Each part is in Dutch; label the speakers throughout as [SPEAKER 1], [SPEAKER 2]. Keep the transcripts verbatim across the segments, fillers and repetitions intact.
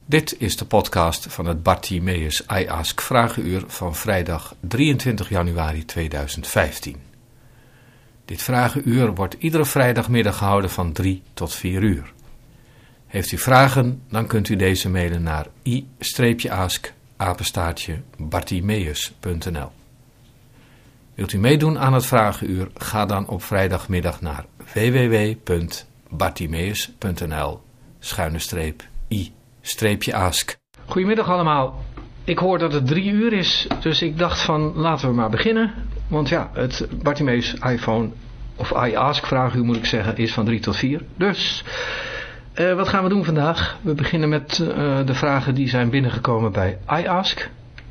[SPEAKER 1] Dit is de podcast van het Bartimeus I Ask Vragenuur van vrijdag drieëntwintig januari tweeduizend vijftien. Dit vragenuur wordt iedere vrijdagmiddag gehouden van drie tot vier uur. Heeft u vragen, dan kunt u deze mailen naar i-ask apenstaartje bartimeus punt n l. Wilt u meedoen aan het vragenuur, ga dan op vrijdagmiddag naar w w w punt bartimeus punt n l schuine streep i streepje ask.
[SPEAKER 2] Goedemiddag allemaal. Ik hoor dat het drie uur is, dus ik dacht van laten we maar beginnen. Want ja, het Bartimeus iPhone of I Ask vragenuur moet ik zeggen is van drie tot vier. Dus uh, wat gaan we doen vandaag? We beginnen met uh, de vragen die zijn binnengekomen bij I Ask.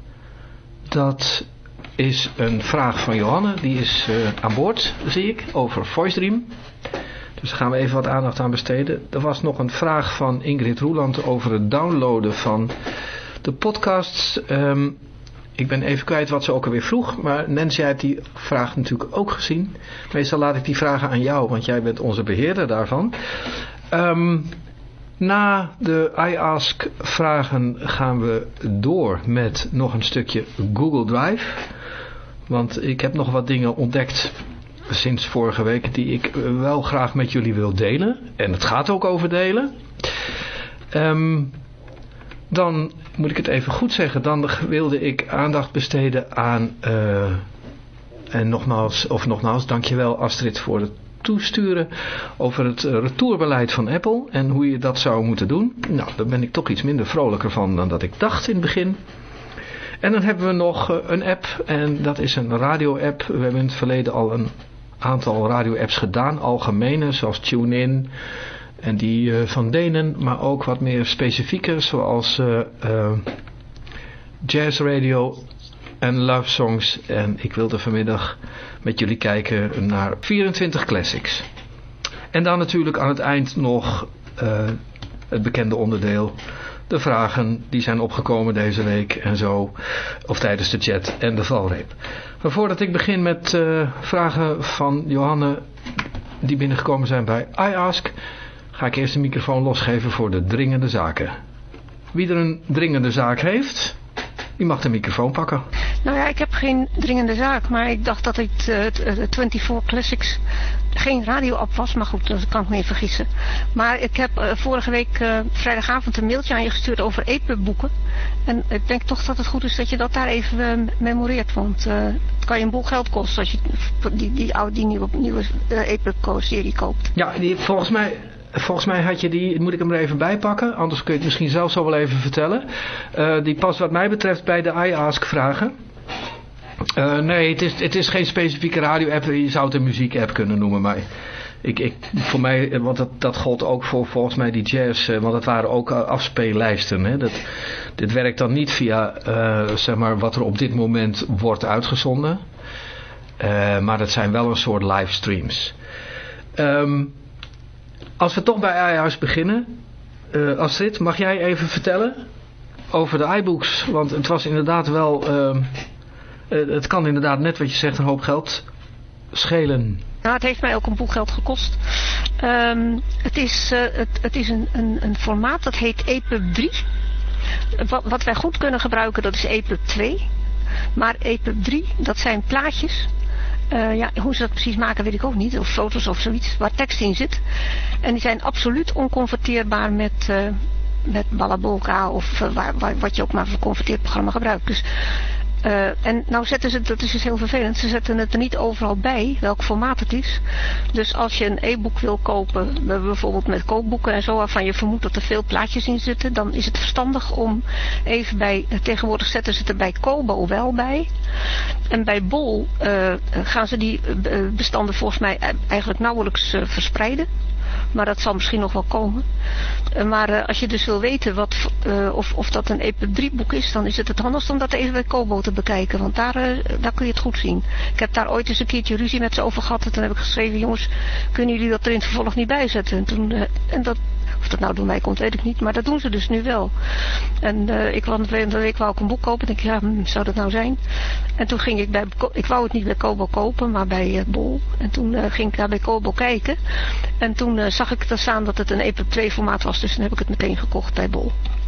[SPEAKER 2] Dat is een vraag van Johanne, die is uh, aan boord, zie ik, over VoiceDream. Dus daar gaan we even wat aandacht aan besteden. Er was nog een vraag van Ingrid Roeland over het downloaden van de podcasts. Um, ik ben even kwijt wat ze ook alweer vroeg. Maar Nancy heeft die vraag natuurlijk ook gezien. Meestal laat ik die vragen aan jou, want jij bent onze beheerder daarvan. Um, na de I Ask vragen gaan we door met nog een stukje Google Drive. Want ik heb nog wat dingen ontdekt sinds vorige week die ik wel graag met jullie wil delen. En het gaat ook over delen. Um, dan moet ik het even goed zeggen. Dan wilde ik aandacht besteden aan Uh, en nogmaals, of nogmaals, dankjewel Astrid voor het toesturen over het retourbeleid van Apple en hoe je dat zou moeten doen. Nou, daar ben ik toch iets minder vrolijker van dan dat ik dacht in het begin. En dan hebben we nog een app en dat is een radio-app. We hebben in het verleden al een aantal radio-apps gedaan, algemene, zoals TuneIn en die uh, van Denen, maar ook wat meer specifieke, zoals uh, uh, Jazz Radio en Love Songs. En ik wilde vanmiddag met jullie kijken naar vierentwintig classics. En dan natuurlijk aan het eind nog uh, het bekende onderdeel, de vragen die zijn opgekomen deze week en zo, of tijdens de chat en de valreep. Maar voordat ik begin met uh, vragen van Johanne die binnengekomen zijn bij I Ask, ga ik eerst de microfoon losgeven voor de dringende zaken. Wie er een dringende zaak heeft, die mag de microfoon pakken.
[SPEAKER 3] Nou ja, ik heb geen dringende zaak, maar ik dacht dat het uh, vierentwintig Classics geen radio-app was, maar goed, dat kan ik me even vergissen. Maar ik heb uh, vorige week uh, vrijdagavond een mailtje aan je gestuurd over E P U B boeken. En ik denk toch dat het goed is dat je dat daar even uh, memoreert, want uh, het kan je een boel geld kosten als je die, die, oude, die nieuwe, nieuwe uh, E P U B-serie koopt.
[SPEAKER 2] Ja, die, volgens mij... Volgens mij had je die, moet ik hem er even bij pakken, anders kun je het misschien zelf zo wel even vertellen. Uh, die past wat mij betreft bij de I Ask vragen. Uh, nee, het is, het is geen specifieke radio-app, je zou het een muziek-app kunnen noemen, maar ik, ik, voor mij, want dat, dat gold ook voor volgens mij die jazz, want dat waren ook afspeellijsten. Hè? Dat, dit werkt dan niet via uh, zeg maar wat er op dit moment wordt uitgezonden, uh, maar dat zijn wel een soort livestreams. Um, Als we toch bij iHouse beginnen, uh, Astrid, mag jij even vertellen over de iBooks? Want het was inderdaad wel, uh, uh, het kan inderdaad net wat je zegt een hoop geld schelen.
[SPEAKER 3] Nou, het heeft mij ook een boel geld gekost. Um, het is, uh, het, het is een, een, een formaat dat heet E P U B drie. Wat, wat wij goed kunnen gebruiken, dat is E P U B twee. Maar E P U B drie, dat zijn plaatjes. Uh, ja, hoe ze dat precies maken weet ik ook niet. Of foto's of zoiets, waar tekst in zit. En die zijn absoluut onconverteerbaar met, uh, met Ballabolka of uh, waar, waar, wat je ook maar voor converteerd programma gebruikt. Dus, uh, en nou zetten ze, dat is dus heel vervelend, ze zetten het er niet overal bij, welk formaat het is. Dus als je een e-book wil kopen, bijvoorbeeld met kookboeken en zo, waarvan je vermoedt dat er veel plaatjes in zitten, dan is het verstandig om even bij, tegenwoordig zetten ze het er bij Kobo wel bij. En bij Bol uh, gaan ze die uh, bestanden volgens mij eigenlijk nauwelijks uh, verspreiden. Maar dat zal misschien nog wel komen. Uh, maar uh, als je dus wil weten wat, uh, of, of dat een E P U B drie boek is, dan is het het handigst om dat even bij Kobo te bekijken. Want daar, uh, daar kun je het goed zien. Ik heb daar ooit eens een keertje ruzie met ze over gehad. En toen heb ik geschreven, jongens, kunnen jullie dat er in het vervolg niet bijzetten? En, toen, uh, en dat, of dat nou door mij komt, weet ik niet. Maar dat doen ze dus nu wel. En uh, ik kwam de week wou ik een boek kopen. En ik dacht, ja, hm, zou dat nou zijn? En toen ging ik bij, ik wou het niet bij Kobo kopen, maar bij uh, Bol. En toen uh, ging ik daar bij Kobo kijken. En toen uh, zag ik er staan dat het een E P U B twee formaat was. Dus toen heb ik het meteen gekocht bij Bol.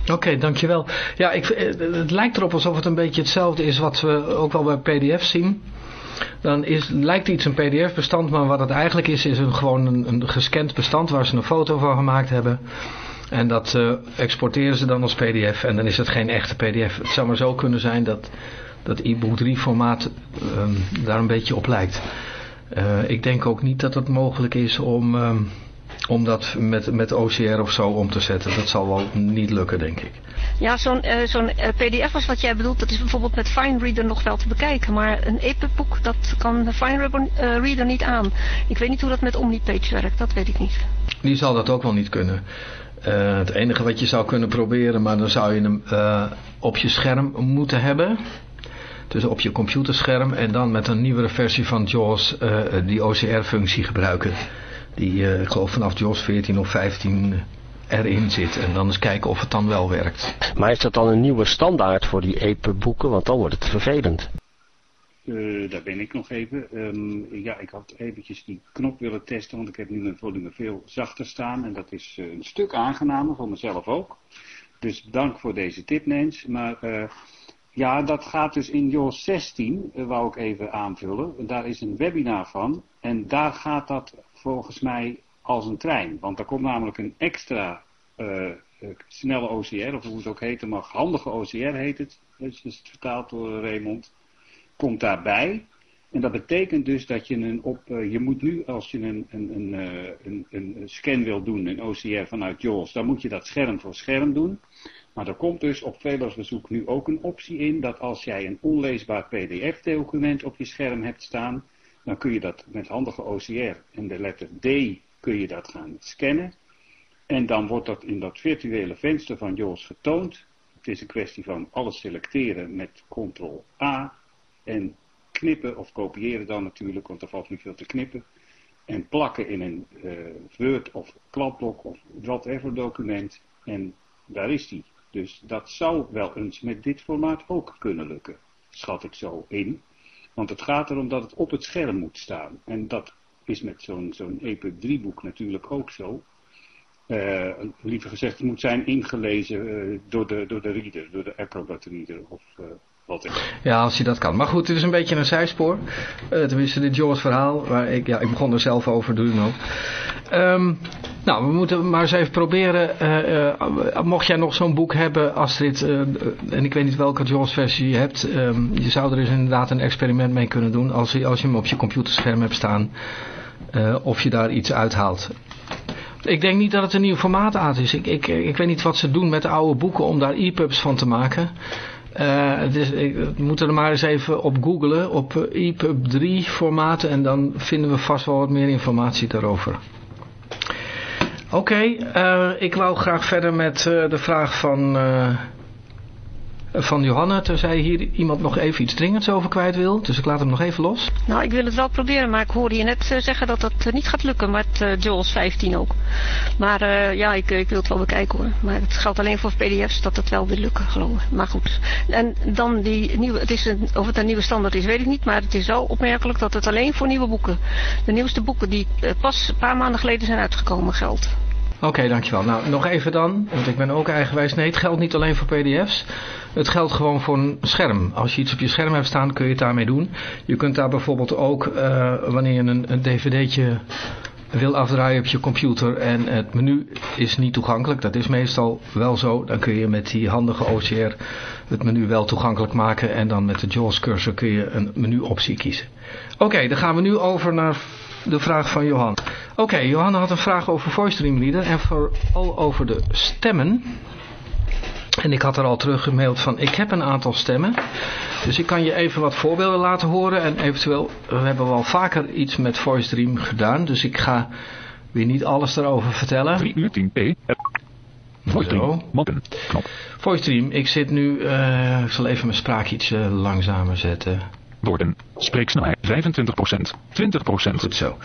[SPEAKER 2] Oké, okay, dankjewel. Ja, ik, het lijkt erop alsof het een beetje hetzelfde is wat we ook wel bij P D F zien. Dan is, lijkt iets een P D F-bestand, maar wat het eigenlijk is, is een, gewoon een, een gescand bestand waar ze een foto van gemaakt hebben. En dat uh, exporteren ze dan als P D F en dan is het geen echte P D F. Het zou maar zo kunnen zijn dat dat e-book drie formaat um, daar een beetje op lijkt. Uh, ik denk ook niet dat het mogelijk is om, um, om dat met, met O C R of zo om te zetten. Dat zal wel niet lukken, denk ik.
[SPEAKER 3] Ja, zo'n uh, zo'n uh, P D F als wat jij bedoelt, dat is bijvoorbeeld met FineReader nog wel te bekijken. Maar een E P U B-boek, dat kan de FineReader uh, niet aan. Ik weet niet hoe dat met Omnipage werkt, dat weet ik niet.
[SPEAKER 2] Die zal dat ook wel niet kunnen. Uh, het enige wat je zou kunnen proberen, maar dan zou je hem uh, op je scherm moeten hebben. Dus op je computerscherm en dan met een nieuwere versie van JAWS uh, die O C R-functie gebruiken. Die uh, ik geloof vanaf JAWS veertien of vijftien erin zit. En dan eens kijken of het dan wel werkt.
[SPEAKER 4] Maar is dat dan een nieuwe standaard voor die E P U B-boeken? Want dan wordt het vervelend.
[SPEAKER 5] Uh, daar ben ik nog even. Um, ja, ik had eventjes die knop willen testen, want ik heb nu mijn volume veel zachter staan. En dat is uh, een stuk aangenamer, voor mezelf ook. Dus dank voor deze tip, Nens. Maar uh, ja, dat gaat dus in JAWS zestien, uh, wou ik even aanvullen. Daar is een webinar van. En daar gaat dat volgens mij als een trein. Want daar komt namelijk een extra uh, uh, snelle O C R, of hoe het ook heten mag. Handige O C R heet het. Dat is het vertaald door Raymond. Komt daarbij. En dat betekent dus dat je een op, uh, je moet nu als je een, een, een, uh, een, een scan wil doen, een O C R vanuit JAWS, dan moet je dat scherm voor scherm doen. Maar er komt dus op Velo's-bezoek nu ook een optie in, dat als jij een onleesbaar P D F-document op je scherm hebt staan, dan kun je dat met handige O C R en de letter D kun je dat gaan scannen. En dan wordt dat in dat virtuele venster van JAWS getoond. Het is een kwestie van alles selecteren met control A. En knippen of kopiëren dan natuurlijk, want er valt niet veel te knippen. En plakken in een uh, Word of kladblok of whatever document. En daar is die. Dus dat zou wel eens met dit formaat ook kunnen lukken. Schat ik zo in. Want het gaat erom dat het op het scherm moet staan. En dat is met zo'n zo'n E P U B drie boek natuurlijk ook zo. Uh, liever gezegd, het moet zijn ingelezen uh, door, de, door de reader, door de Acrobat reader of... Uh,
[SPEAKER 2] Ja, als je dat kan. Maar goed, het is een beetje een zijspoor. Uh, tenminste, dit JAWS verhaal. Waar ik, ja, ik begon er zelf over, doe ik nog. Um, nou, we moeten maar eens even proberen. Uh, uh, mocht jij nog zo'n boek hebben, Astrid, uh, en ik weet niet welke JAWS versie je hebt. Um, je zou er eens inderdaad een experiment mee kunnen doen. Als je, als je hem op je computerscherm hebt staan. Uh, of je daar iets uithaalt. Ik denk niet dat het een nieuw formaat uit is. Ik, ik, ik weet niet wat ze doen met de oude boeken om daar e pubs van te maken. Uh, het is, ik moet er maar eens even op googlen, op E P U B drie formaten en dan vinden we vast wel wat meer informatie daarover. Oké, okay, uh, ik wou graag verder met uh, de vraag van, uh, van Johanna, tenzij hier iemand nog even iets dringends over kwijt wil, dus ik laat hem nog even los.
[SPEAKER 3] Nou, ik wil het wel proberen, maar ik hoorde je net uh, zeggen dat dat uh, niet gaat lukken met uh, JAWS vijftien ook. Maar uh, ja, ik, ik wil het wel bekijken hoor. Maar het geldt alleen voor P D F's dat het wel wil lukken, geloof ik. Maar goed. En dan die nieuwe, het is een, of het een nieuwe standaard is, weet ik niet. Maar het is wel opmerkelijk dat het alleen voor nieuwe boeken, de nieuwste boeken die uh, pas een paar maanden geleden zijn uitgekomen, geldt.
[SPEAKER 2] Oké, okay, dankjewel. Nou, nog even dan, want ik ben ook eigenwijs. Nee, het geldt niet alleen voor P D F's. Het geldt gewoon voor een scherm. Als je iets op je scherm hebt staan, kun je het daarmee doen. Je kunt daar bijvoorbeeld ook, uh, wanneer je een, een dvd'tje wil afdraaien op je computer en het menu is niet toegankelijk, dat is meestal wel zo, dan kun je met die handige O C R het menu wel toegankelijk maken en dan met de JAWS cursor kun je een menuoptie kiezen. Oké, okay, dan gaan we nu over naar de vraag van Johan. Oké, okay, Johan had een vraag over VoiceStream Reader en vooral over de stemmen. En ik had er al teruggemaild van, ik heb een aantal stemmen. Dus ik kan je even wat voorbeelden laten horen. En eventueel, we hebben wel vaker iets met VoiceStream gedaan. Dus ik ga weer niet alles daarover vertellen.
[SPEAKER 6] drie uur tien p. VoiceStream, mappen, knop.
[SPEAKER 2] VoiceStream, ik zit nu, uh, ik zal even mijn spraak iets uh, langzamer zetten.
[SPEAKER 6] Woorden, spreeksnelheid vijfentwintig procent, twintig procent.
[SPEAKER 2] Goed zo.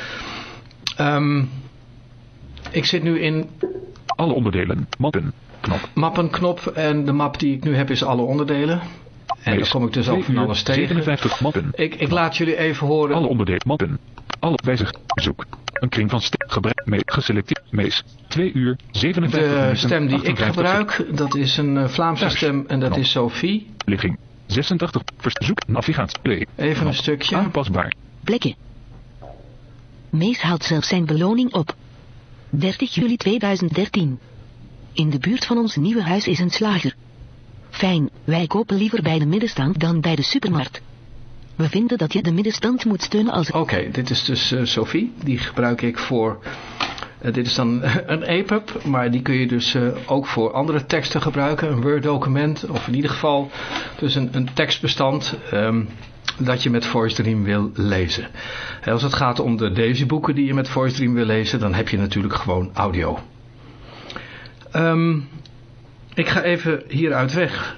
[SPEAKER 2] Um, ik zit nu in...
[SPEAKER 6] Alle onderdelen, mappen, knop.
[SPEAKER 2] Mappenknop en de map die ik nu heb is alle onderdelen. En dan kom ik dus ook van alles tegen.
[SPEAKER 6] zevenenvijftig mappen.
[SPEAKER 2] Ik, ik laat jullie even horen.
[SPEAKER 6] Alle onderdelen, mappen. Alle wijzig, zoek. Een kring van sterren. Gebruik. Me geselecteerd. Mees. twee uur. zevenenvijftig
[SPEAKER 2] De
[SPEAKER 6] minuten.
[SPEAKER 2] stem die ik
[SPEAKER 6] achtenvijftig
[SPEAKER 2] gebruik, dat is een uh, Vlaamse
[SPEAKER 6] Thuis.
[SPEAKER 2] stem en dat
[SPEAKER 6] Knop.
[SPEAKER 2] is Sophie.
[SPEAKER 6] Ligging. zesentachtig. Verzoek. Navigatie. Play.
[SPEAKER 2] Even
[SPEAKER 6] Knop.
[SPEAKER 2] een stukje.
[SPEAKER 6] Aanpasbaar.
[SPEAKER 7] Plekken. Mees haalt zelfs zijn beloning op. dertig juli tweeduizend dertien. In de buurt van ons nieuwe huis is een slager. Fijn, wij kopen liever bij de middenstand dan bij de supermarkt. We vinden dat je de middenstand moet steunen als...
[SPEAKER 2] Oké, okay, dit is dus uh, Sophie. Die gebruik ik voor... Uh, dit is dan een E P U B, maar die kun je dus uh, ook voor andere teksten gebruiken. Een Word document of in ieder geval dus een, een tekstbestand um, dat je met VoiceDream wil lezen. En als het gaat om de deze boeken die je met VoiceDream wil lezen, dan heb je natuurlijk gewoon audio. Um, ik ga even hieruit weg.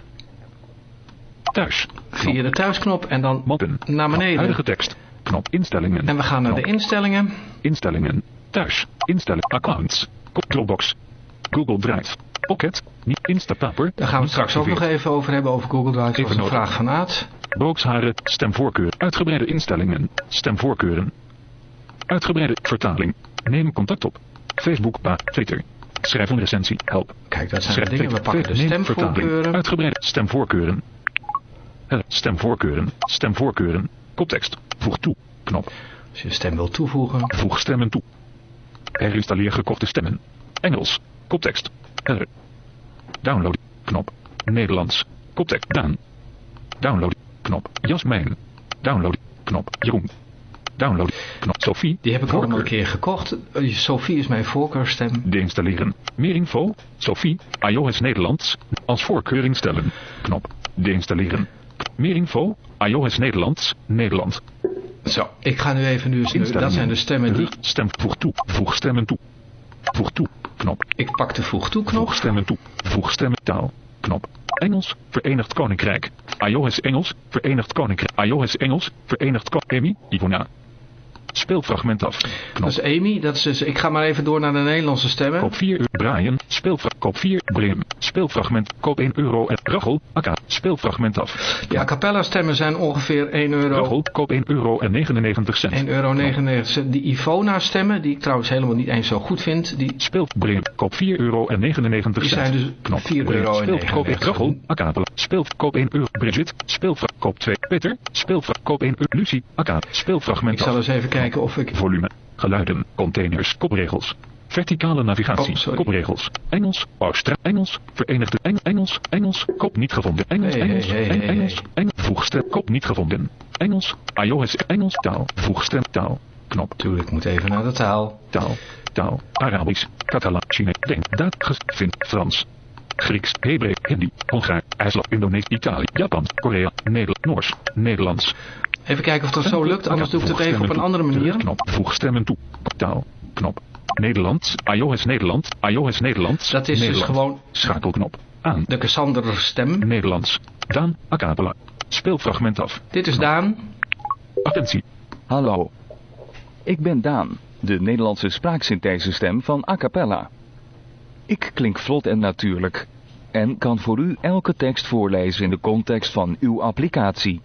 [SPEAKER 6] Thuis.
[SPEAKER 2] Via de thuisknop en dan
[SPEAKER 6] Mappen.
[SPEAKER 2] naar beneden.
[SPEAKER 6] Huidige tekst. Knop instellingen.
[SPEAKER 2] En we gaan naar
[SPEAKER 6] Knop.
[SPEAKER 2] de instellingen.
[SPEAKER 6] Instellingen. Thuis. Instellen. Accounts. Dropbox. Google Drive. Pocket. Niet Instapaper.
[SPEAKER 2] Daar gaan we het straks ook nog even over hebben, over Google Drive. Dat was een vraag van Aad.
[SPEAKER 6] Booksharen. Stemvoorkeur. Uitgebreide instellingen. Stemvoorkeuren. Uitgebreide vertaling. Neem contact op. Facebook. Pa. Twitter. Schrijf een recensie. Help.
[SPEAKER 2] Kijk, dat zijn
[SPEAKER 6] Schrijf
[SPEAKER 2] de dingen. We pakken de
[SPEAKER 6] Neem
[SPEAKER 2] stemvoorkeuren.
[SPEAKER 6] vertaling. Uitgebreide stemvoorkeuren. Stemvoorkeuren. Stemvoorkeuren. Koptekst. Voeg toe. Knop.
[SPEAKER 2] Als je een stem wil toevoegen.
[SPEAKER 6] Voeg stemmen toe. Herinstalleer gekochte stemmen. Engels. Koptekst. R. Download. Knop. Nederlands. Koptekst. Daan. Download. Knop. Jasmijn. Download. Knop. Jeroen. Download. Knop. Sophie.
[SPEAKER 2] Die heb ik
[SPEAKER 6] Voorkeur.
[SPEAKER 2] al een keer gekocht. Uh, Sophie is mijn voorkeurstem.
[SPEAKER 6] Deinstalleren. Meer info. Sophie. iOS Nederlands. Als voorkeur instellen. Knop. Deinstalleren. Meer info. iOS Nederlands. Nederland.
[SPEAKER 2] Zo, ik ga nu even nu, nu dat zijn de stemmen die...
[SPEAKER 6] Stem voeg toe. Voeg stemmen toe. Voeg toe. Knop.
[SPEAKER 2] Ik pak de voeg toe knop.
[SPEAKER 6] Voeg stemmen toe. Voeg stemmen taal. Knop. Engels. Verenigd Koninkrijk. iOS Engels. Verenigd Koninkrijk. iOS Engels. Verenigd Koninkrijk. Amy. Ivona. Speelfragment af. Knop.
[SPEAKER 2] Dat is Amy. Dat is dus, ik ga maar even door naar de Nederlandse stemmen.
[SPEAKER 6] Koop vier euro. Brian. Speelfra koop vier. Brim. Speelfragment. Koop één euro. En Rachel. Akka. Speelfragment af.
[SPEAKER 2] Ja, a cappella stemmen zijn ongeveer één euro.
[SPEAKER 6] Rachel. Koop één euro en negenennegentig cent.
[SPEAKER 2] één euro negenennegentig cent. Die Ivona stemmen, die ik trouwens helemaal niet eens zo goed vind. Die,
[SPEAKER 6] Speel. Brim. Koop vier euro en negenennegentig
[SPEAKER 2] die
[SPEAKER 6] cent.
[SPEAKER 2] zijn dus
[SPEAKER 6] Knop.
[SPEAKER 2] vier
[SPEAKER 6] Brim.
[SPEAKER 2] euro en
[SPEAKER 6] Speel. Koop één.
[SPEAKER 2] negenennegentig
[SPEAKER 6] Rachel.
[SPEAKER 2] cent.
[SPEAKER 6] Akka. Speel. Koop één euro. Bridget. Speelfra. Koop twee. Peter. Speelfra. Koop één euro. Lucie. Akka. Speelfragment
[SPEAKER 2] Ik zal
[SPEAKER 6] af.
[SPEAKER 2] eens even kijken of ik...
[SPEAKER 6] Volume. Geluiden. Containers. Kopregels. Verticale navigatie.
[SPEAKER 2] Oh, sorry.
[SPEAKER 6] Kopregels. Engels. Australië. Engels. Verenigde Eng Engels. Engels. Kop niet gevonden. Engels.
[SPEAKER 2] Hey,
[SPEAKER 6] Engels.
[SPEAKER 2] hey, hey,
[SPEAKER 6] Eng
[SPEAKER 2] hey,
[SPEAKER 6] Engels.
[SPEAKER 2] hey.
[SPEAKER 6] Engels. Voegstem. Kop niet gevonden. Engels. iOS. Engels. Taal. Voegstem. Taal. Knop.
[SPEAKER 2] Tuurlijk, ik moet even naar de taal.
[SPEAKER 6] Taal. Taal. Arabisch. Catalan. Chinees. Denk. Duits. Ges- Vind. Frans. Grieks. Hebreeuws. Hindi. Hongaar. IJsland. Indonesië. Italië. Japan. Korea. Nederland. Noors. Nederlands.
[SPEAKER 2] Even kijken of dat zo lukt, anders doe ik het even op een andere manier.
[SPEAKER 6] Knop. Voeg stemmen toe. Taal. Knop. Nederlands. iOS Nederland. iOS Nederlands.
[SPEAKER 2] Dat is dus
[SPEAKER 6] Nederland.
[SPEAKER 2] gewoon
[SPEAKER 6] Schakelknop. Aan.
[SPEAKER 2] de Cassander stem.
[SPEAKER 6] Nederlands. Daan. A cappella. Speelfragment af.
[SPEAKER 2] Dit is Daan.
[SPEAKER 6] Attentie.
[SPEAKER 8] Hallo. Ik ben Daan, de Nederlandse spraaksynthesestem van A cappella. Ik klink vlot en natuurlijk en kan voor u elke tekst voorlezen in de context van uw applicatie.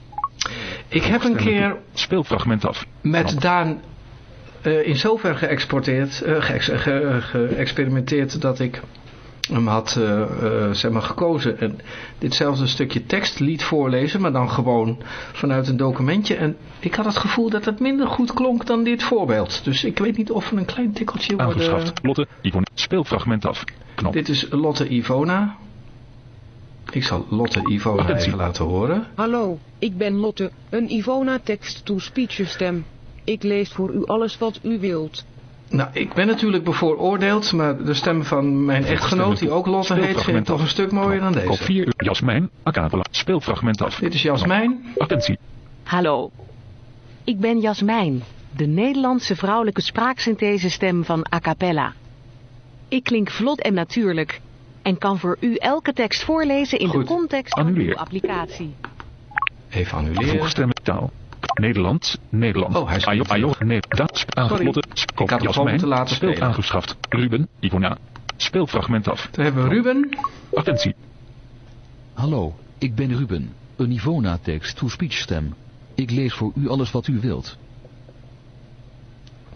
[SPEAKER 2] Ik heb een keer
[SPEAKER 6] Speelfragment af.
[SPEAKER 2] met
[SPEAKER 6] Knop.
[SPEAKER 2] Daan uh, in zover geëxporteerd, uh, geëx ge geëxperimenteerd dat ik hem had uh, uh, zeg maar gekozen en ditzelfde stukje tekst liet voorlezen, maar dan gewoon vanuit een documentje. En ik had het gevoel dat het minder goed klonk dan dit voorbeeld. Dus ik weet niet of we een klein tikkeltje worden...
[SPEAKER 6] Aangeschaft. Lotte. Yvonne. Speelfragment af. Knop.
[SPEAKER 2] Dit is Lotte Ivona. Ik zal Lotte Ivona
[SPEAKER 6] Attentie.
[SPEAKER 2] even laten horen.
[SPEAKER 9] Hallo, ik ben Lotte, een Ivona text-to-speech stem. Ik lees voor u alles wat u wilt.
[SPEAKER 2] Nou, ik ben natuurlijk bevooroordeeld, maar de stem van mijn echtgenoot, die ook Lotte heet, vind ik toch een stuk mooier dan
[SPEAKER 6] Kop
[SPEAKER 2] deze.
[SPEAKER 6] vier. Jasmijn. A cappella. Speelfragment af.
[SPEAKER 2] Dit is Jasmijn.
[SPEAKER 6] Attentie.
[SPEAKER 10] Hallo. Ik ben Jasmijn, de Nederlandse vrouwelijke spraaksynthesestem van A cappella. Ik klink vlot en natuurlijk en kan voor u elke tekst voorlezen in
[SPEAKER 2] Goed.
[SPEAKER 10] de context van
[SPEAKER 6] Annuleer.
[SPEAKER 10] uw applicatie.
[SPEAKER 2] Even annuleren.
[SPEAKER 6] Voegstemmen. Taal. Nederlands. Nederland.
[SPEAKER 2] Oh, hij is
[SPEAKER 6] Ajo.
[SPEAKER 2] goed.
[SPEAKER 6] Ajo. Nee. Dat.
[SPEAKER 2] Sorry.
[SPEAKER 6] Aangesloten.
[SPEAKER 2] Ik had hem gewoon
[SPEAKER 6] Jasmijn.
[SPEAKER 2] moeten laten
[SPEAKER 6] Speelt
[SPEAKER 2] spelen.
[SPEAKER 6] aangeschaft. Ruben. Ivona. Speelfragment af.
[SPEAKER 2] Dan hebben we Ruben.
[SPEAKER 6] Attentie.
[SPEAKER 11] Hallo, ik ben Ruben, een Ivona text-to-speech stem. Ik lees voor u alles wat u wilt.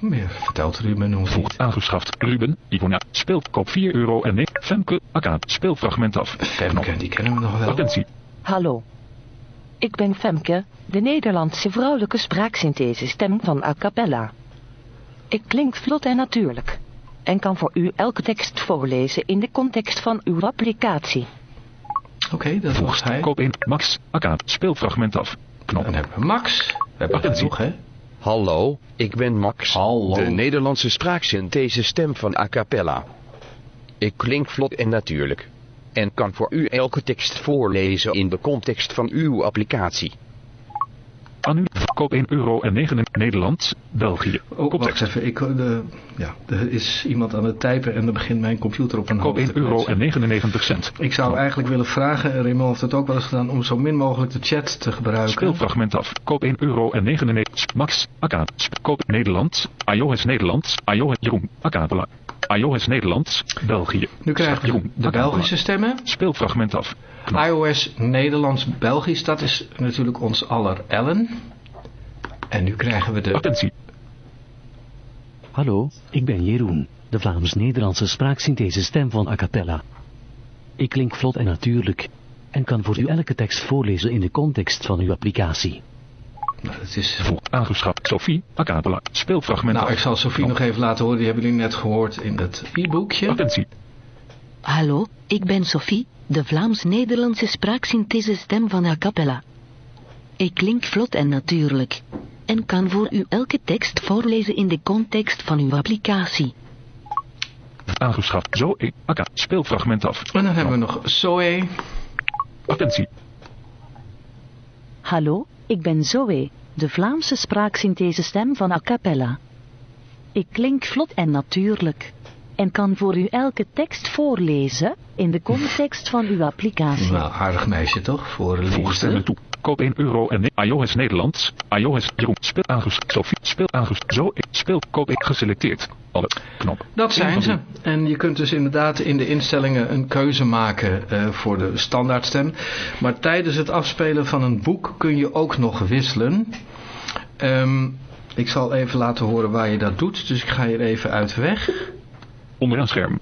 [SPEAKER 2] Meer vertelt Ruben hoe het
[SPEAKER 6] Voegt aangeschaft. Ruben, Ivona, speelt koop vier euro en nee. Femke, Akkaat, speelfragment af.
[SPEAKER 2] Femke, die kennen we nog wel.
[SPEAKER 6] Attentie.
[SPEAKER 7] Hallo. Ik ben Femke, de Nederlandse vrouwelijke spraaksynthesestem van A Cappella. Ik klink vlot en natuurlijk. En kan voor u elke tekst voorlezen in de context van uw applicatie.
[SPEAKER 2] Oké, okay, dat was hij.
[SPEAKER 6] Koop één, Max, Akkaat, speelfragment af. Knop.
[SPEAKER 2] Dan hebben we Max. We hebben het nog, hè?
[SPEAKER 12] Hallo, ik ben Max,
[SPEAKER 2] Hallo.
[SPEAKER 12] de Nederlandse spraaksynthesestem van A Cappella. Ik klink vlot en natuurlijk. En kan voor u elke tekst voorlezen in de context van uw applicatie.
[SPEAKER 6] Aan u, koop één euro en negen Nederland, België.
[SPEAKER 2] Oh, wacht even, ik, de, ja, er is iemand aan het typen en dan begint mijn computer op een
[SPEAKER 6] koop één euro en negenennegentig cent.
[SPEAKER 2] Ik zou eigenlijk willen vragen, Raymond heeft het ook wel eens gedaan, om zo min mogelijk de chat te gebruiken.
[SPEAKER 6] Speelfragment af, koop één euro en negenennegentig Max, Akkaat, koop Nederland, iOS Nederland, iOS Jeroen, Akkaat, iOS Nederland, België.
[SPEAKER 2] Nu krijgen we
[SPEAKER 6] Jeroen,
[SPEAKER 2] de Belgische stemmen.
[SPEAKER 6] Speelfragment af. Knop.
[SPEAKER 2] iOS Nederlands Belgisch, dat is natuurlijk ons aller Ellen. En nu krijgen we de...
[SPEAKER 6] Attentie.
[SPEAKER 11] Hallo, ik ben Jeroen, de Vlaams-Nederlandse spraaksynthesestem van A Cappella. Ik klink vlot en natuurlijk en kan voor u elke tekst voorlezen in de context van uw applicatie.
[SPEAKER 2] Nou, dat is...
[SPEAKER 6] Aangeschaft. Sophie, A Cappella, speelfragment.
[SPEAKER 2] Nou, ik zal Sophie nog even laten horen, die hebben jullie net gehoord in het e-boekje.
[SPEAKER 6] Attentie.
[SPEAKER 7] Hallo, ik ben Sophie, de Vlaams-Nederlandse spraaksynthesestem van A Cappella. Ik klink vlot en natuurlijk en kan voor u elke tekst voorlezen in de context van uw applicatie.
[SPEAKER 6] Aangeschaft. Zoe, Akka, speelfragment af.
[SPEAKER 2] En dan hebben we nog Zoe.
[SPEAKER 6] Attentie.
[SPEAKER 13] Hallo, ik ben Zoe, de Vlaamse spraaksynthesestem van A Cappella. Ik klink vlot en natuurlijk en kan voor u elke tekst voorlezen in de context van uw applicatie.
[SPEAKER 2] Nou, aardig meisje toch?
[SPEAKER 6] Voeg stemmen toe. Koop één euro en iOS Nederlands, iOS Jeroen, speel aangeschaft, Sophie, speel aangeschaft, zo, speel, koop ik geselecteerd. Alle, knop.
[SPEAKER 2] Dat zijn ze. En je kunt dus inderdaad in de instellingen een keuze maken uh, voor de standaardstem. Maar tijdens het afspelen van een boek kun je ook nog wisselen. Um, ik zal even laten horen waar je dat doet, dus ik ga hier even uit weg.
[SPEAKER 6] Onderaan scherm.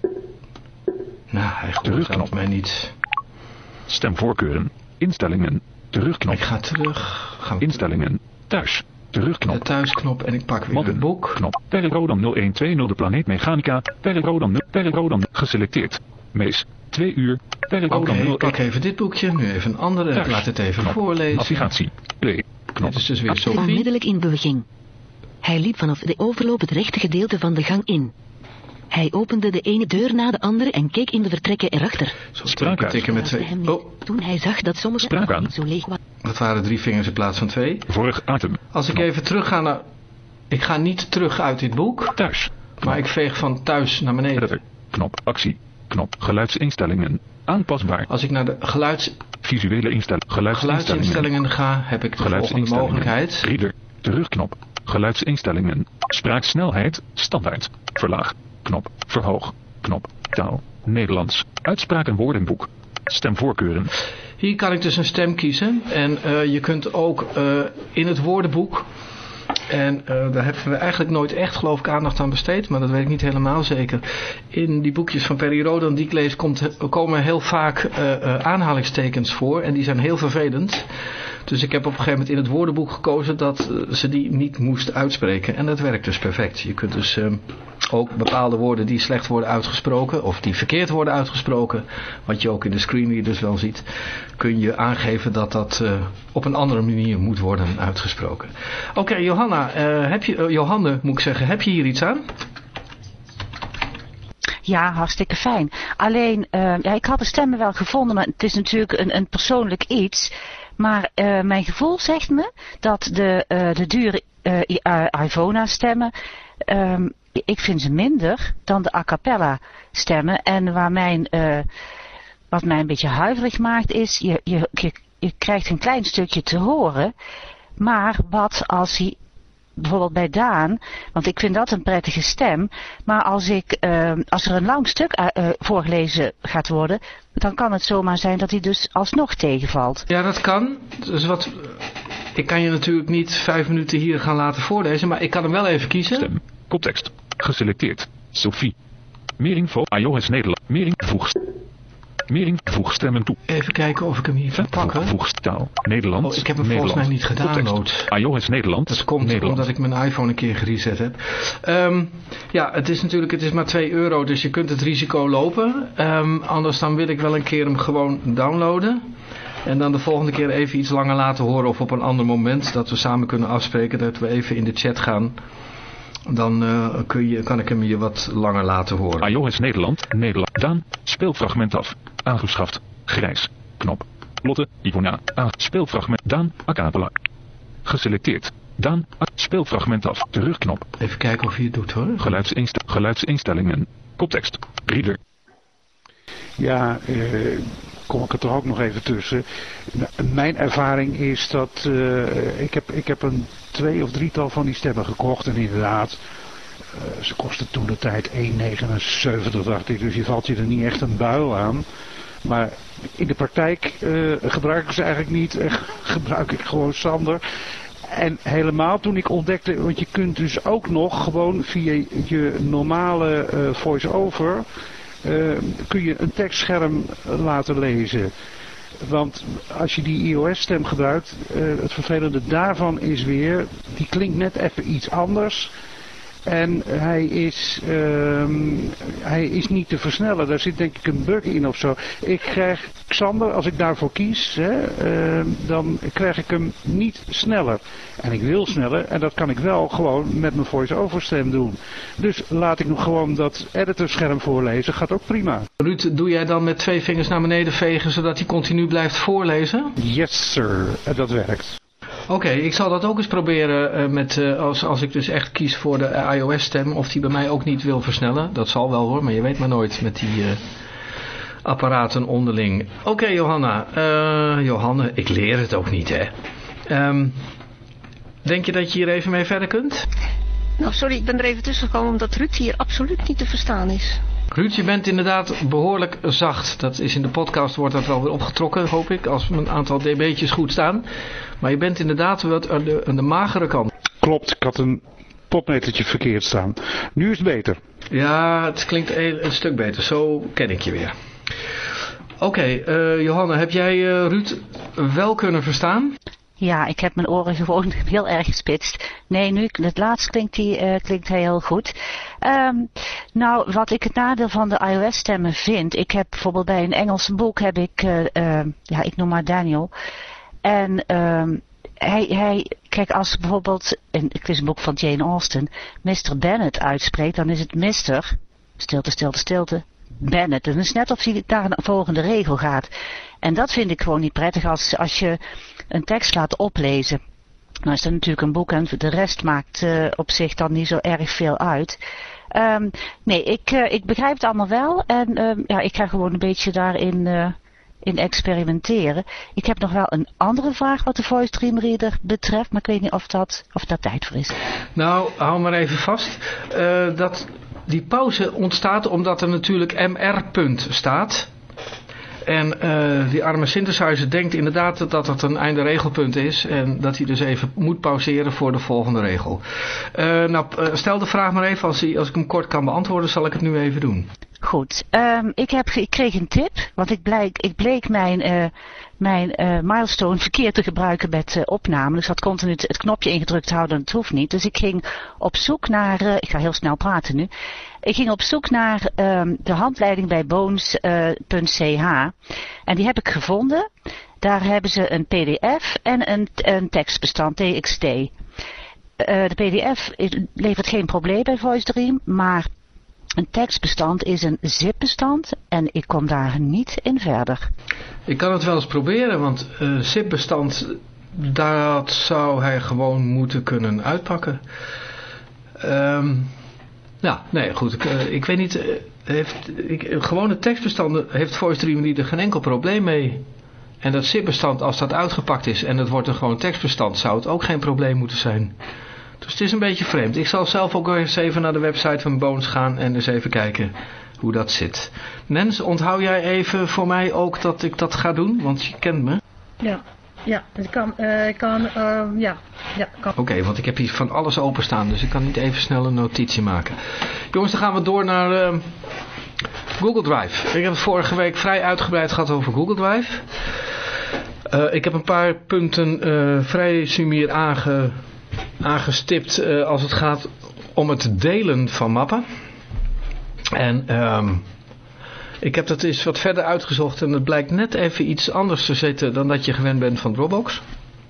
[SPEAKER 2] Nou, hij hoort mij niet.
[SPEAKER 6] Stemvoorkeuren, instellingen, terugknop.
[SPEAKER 2] Ik ga terug. Gaan we...
[SPEAKER 6] Instellingen, thuis, terugknop.
[SPEAKER 2] De thuisknop en ik pak weer
[SPEAKER 6] Modden,
[SPEAKER 2] het boek.
[SPEAKER 6] Knop, Perrodan nul een twee nul de planeet Mechanica, Perrodan nul, Perrodan geselecteerd. Mees, twee uur, Perrodan
[SPEAKER 2] Oké,
[SPEAKER 6] nul.
[SPEAKER 2] ik pak even dit boekje, nu even een andere. Thuis, ik laat het even
[SPEAKER 6] knop,
[SPEAKER 2] voorlezen.
[SPEAKER 6] Navigatie, play, knop.
[SPEAKER 2] Dit is dus weer Sophie.
[SPEAKER 7] Onmiddellijk in beweging. Hij liep vanaf de overloop het rechte gedeelte van de gang in. Hij opende de ene deur na de andere en keek in de vertrekken erachter.
[SPEAKER 2] Zo tikken met twee. Oh.
[SPEAKER 7] Toen hij zag dat sommige niet zo leeg waren.
[SPEAKER 2] Dat waren drie vingers in plaats van twee.
[SPEAKER 6] Vorig item.
[SPEAKER 2] Als ik even terug ga naar... Ik ga niet terug uit dit boek.
[SPEAKER 6] Thuis.
[SPEAKER 2] Knop. Maar ik veeg van thuis naar beneden.
[SPEAKER 6] Editor. Knop. Actie. Knop. Geluidsinstellingen. Aanpasbaar.
[SPEAKER 2] Als ik naar de geluids...
[SPEAKER 6] Visuele instellingen. Geluidsinstellingen.
[SPEAKER 2] Geluidsinstellingen ga, heb ik de volgende mogelijkheid.
[SPEAKER 6] Reader. Terugknop. Geluidsinstellingen. Spraaksnelheid. Standaard. Verlaag. Knop. Verhoog. Knop. Taal. Nederlands. Uitspraak en woordenboek. Stemvoorkeuren.
[SPEAKER 2] Hier kan ik dus een stem kiezen. En uh, je kunt ook uh, in het woordenboek... En uh, daar hebben we eigenlijk nooit echt, geloof ik, aandacht aan besteed. Maar dat weet ik niet helemaal zeker. In die boekjes van Perry Rodan die ik lees komt, komen heel vaak uh, uh, aanhalingstekens voor. En die zijn heel vervelend. Dus ik heb op een gegeven moment in het woordenboek gekozen dat uh, ze die niet moest uitspreken. En dat werkt dus perfect. Je kunt dus uh, ook bepaalde woorden die slecht worden uitgesproken. Of die verkeerd worden uitgesproken. Wat je ook in de screenreaders wel ziet. Kun je aangeven dat dat uh, op een andere manier moet worden uitgesproken. Oké, okay, Johanna, uh, heb je, uh, Johanne moet ik zeggen, heb je hier iets aan?
[SPEAKER 14] Ja, hartstikke fijn. Alleen, uh, ja, ik had de stemmen wel gevonden, maar het is natuurlijk een, een persoonlijk iets. Maar uh, mijn gevoel zegt me dat de, uh, de dure uh, Ivona stemmen, um, ik vind ze minder dan de a cappella stemmen. En waar mijn, uh, wat mij een beetje huiverig maakt is, je, je, je, je krijgt een klein stukje te horen. Maar wat als hij, bijvoorbeeld bij Daan, want ik vind dat een prettige stem, maar als, ik, uh, als er een lang stuk uh, voorgelezen gaat worden, dan kan het zomaar zijn dat hij dus alsnog tegenvalt.
[SPEAKER 2] Ja, dat kan. Dus wat, ik kan je natuurlijk niet vijf minuten hier gaan laten voorlezen, maar ik kan hem wel even kiezen.
[SPEAKER 6] Stem. Koptekst. Geselecteerd. Sophie. Meer info. iOS Nederland. Meer in- voeg. Meer in- voeg stemmen toe.
[SPEAKER 2] Even kijken of ik hem hier kan pakken.
[SPEAKER 6] Voeg taal. Nederland.
[SPEAKER 2] Oh, ik heb hem
[SPEAKER 6] Nederland.
[SPEAKER 2] volgens mij niet gedownload.
[SPEAKER 6] Koptekst. iOS Nederland.
[SPEAKER 2] Dat komt
[SPEAKER 6] Nederland.
[SPEAKER 2] omdat ik mijn iPhone een keer gereset heb. Um, ja, het is natuurlijk, het is maar twee euro, dus je kunt het risico lopen. Um, anders dan wil ik wel een keer hem gewoon downloaden. En dan de volgende keer even iets langer laten horen of op een ander moment. Dat we samen kunnen afspreken dat we even in de chat gaan. Dan uh, kun je, kan ik hem je wat langer laten horen.
[SPEAKER 6] iOS Nederland. Nederland. Daan. Speelfragment af. Aangeschaft. Grijs. Knop. Lotte. Ivona. A. Speelfragment. Daan. Acapella. Geselecteerd. Daan. A. Speelfragment af. Terugknop.
[SPEAKER 2] Even kijken of hij het doet hoor.
[SPEAKER 6] Geluidsinst Geluidsinstellingen. Koptekst. Reader.
[SPEAKER 15] Ja, uh, kom ik er toch ook nog even tussen. Mijn ervaring is dat uh, ik, heb, ik heb een twee of drietal van die stemmen gekocht en inderdaad, uh, ze kosten toen de tijd één negenenzeventig dacht ik, dus je valt je er niet echt een buil aan. Maar in de praktijk uh, gebruik ik ze eigenlijk niet, uh, gebruik ik gewoon Sander. En helemaal toen ik ontdekte, want je kunt dus ook nog gewoon via je normale uh, voice-over Uh, kun je een tekstscherm laten lezen. Want als je die iOS-stem gebruikt, uh, het vervelende daarvan is weer, die klinkt net even iets anders. En hij is, uh, hij is niet te versnellen. Daar zit denk ik een bug in of zo. Ik krijg Xander, als ik daarvoor kies, hè, uh, dan krijg ik hem niet sneller. En ik wil sneller en dat kan ik wel gewoon met mijn voice-over stem doen. Dus laat ik nog gewoon dat editorscherm voorlezen, gaat ook prima.
[SPEAKER 2] Ruud, doe jij dan met twee vingers naar beneden vegen zodat hij continu blijft voorlezen?
[SPEAKER 15] Yes sir, dat werkt.
[SPEAKER 2] Oké, okay, ik zal dat ook eens proberen uh, met, uh, als, als ik dus echt kies voor de uh, iOS-stem, of die bij mij ook niet wil versnellen. Dat zal wel hoor, maar je weet maar nooit met die uh, apparaten onderling. Oké okay, Johanna, uh, Johanne, ik leer het ook niet hè. Um, denk je dat je hier even mee verder kunt?
[SPEAKER 3] Nou sorry, ik ben er even tussen gekomen omdat Ruud hier absoluut niet te verstaan is.
[SPEAKER 2] Ruud, je bent inderdaad behoorlijk zacht. Dat is in de podcast, wordt dat wel weer opgetrokken, hoop ik, als een aantal dB'tjes goed staan. Maar je bent inderdaad wat aan de, aan de magere kant.
[SPEAKER 15] Klopt, ik had een potmetertje verkeerd staan. Nu is het beter.
[SPEAKER 2] Ja, het klinkt een, een stuk beter. Zo ken ik je weer. Oké, okay, uh, Johanna, heb jij uh, Ruud wel kunnen verstaan?
[SPEAKER 14] Ja, ik heb mijn oren gewoon heel erg gespitst. Nee, nu, het laatste klinkt, die, uh, klinkt heel goed. Um, nou, wat ik het nadeel van de iOS-stemmen vind, ik heb bijvoorbeeld bij een Engels boek, heb ik, uh, uh, ja, ik noem maar Daniel. En um, hij, hij, kijk, als bijvoorbeeld, in, het is een boek van Jane Austen, mister Bennet uitspreekt, dan is het mister, stilte, stilte, stilte, Bennet. Het is net of hij naar een volgende regel gaat. En dat vind ik gewoon niet prettig als, als je een tekst laat oplezen. Nou is dat natuurlijk een boek en de rest maakt uh, op zich dan niet zo erg veel uit. Um, nee, ik, uh, ik begrijp het allemaal wel en uh, ja, ik ga gewoon een beetje daarin uh, in experimenteren. Ik heb nog wel een andere vraag wat de Voice Dream Reader betreft, maar ik weet niet of dat, of daar tijd voor is.
[SPEAKER 2] Nou, hou maar even vast. Uh, dat die pauze ontstaat omdat er natuurlijk M R punt staat. En uh, die arme synthesizer denkt inderdaad dat het een einde regelpunt is. En dat hij dus even moet pauzeren voor de volgende regel. Uh, nou, stel de vraag maar even. Als, hij, als ik hem kort kan beantwoorden, zal ik het nu even doen.
[SPEAKER 14] Goed. Um, ik, heb, ik kreeg een tip. Want ik, blijk, ik bleek mijn, uh, mijn uh, milestone verkeerd te gebruiken met uh, opname. Dus ik had continu het knopje ingedrukt houden. Dat hoeft niet. Dus ik ging op zoek naar... Uh, ik ga heel snel praten nu. Ik ging op zoek naar um, de handleiding bij bones punt c h. En die heb ik gevonden. Daar hebben ze een P D F en een, een tekstbestand, T X T. Uh, de P D F levert geen probleem bij VoiceDream, maar een tekstbestand is een zip-bestand en ik kom daar niet in verder.
[SPEAKER 2] Ik kan het wel eens proberen, want uh, zip-bestand, dat zou hij gewoon moeten kunnen uitpakken. Um, ja, nee, goed. Ik, uh, ik weet niet, uh, heeft, ik, gewone tekstbestanden heeft VoiceDream Reader geen enkel probleem mee. En dat zip-bestand, als dat uitgepakt is en het wordt een gewoon tekstbestand, zou het ook geen probleem moeten zijn. Dus het is een beetje vreemd. Ik zal zelf ook eens even naar de website van Bones gaan en eens even kijken hoe dat zit. Nens, onthoud jij even voor mij ook dat ik dat ga doen? Want je kent me.
[SPEAKER 3] Ja.
[SPEAKER 16] Ja, ik kan, uh, ik kan, uh, ja, ja, kan.
[SPEAKER 2] Oké, okay, want ik heb hier van alles openstaan, dus ik kan niet even snel een notitie maken. Jongens, dan gaan we door naar uh, Google Drive. Ik heb het vorige week vrij uitgebreid gehad over Google Drive. Uh, ik heb een paar punten uh, vrij sumier aange, aangestipt uh, als het gaat om het delen van mappen. En um, ik heb dat eens wat verder uitgezocht en het blijkt net even iets anders te zitten dan dat je gewend bent van Dropbox.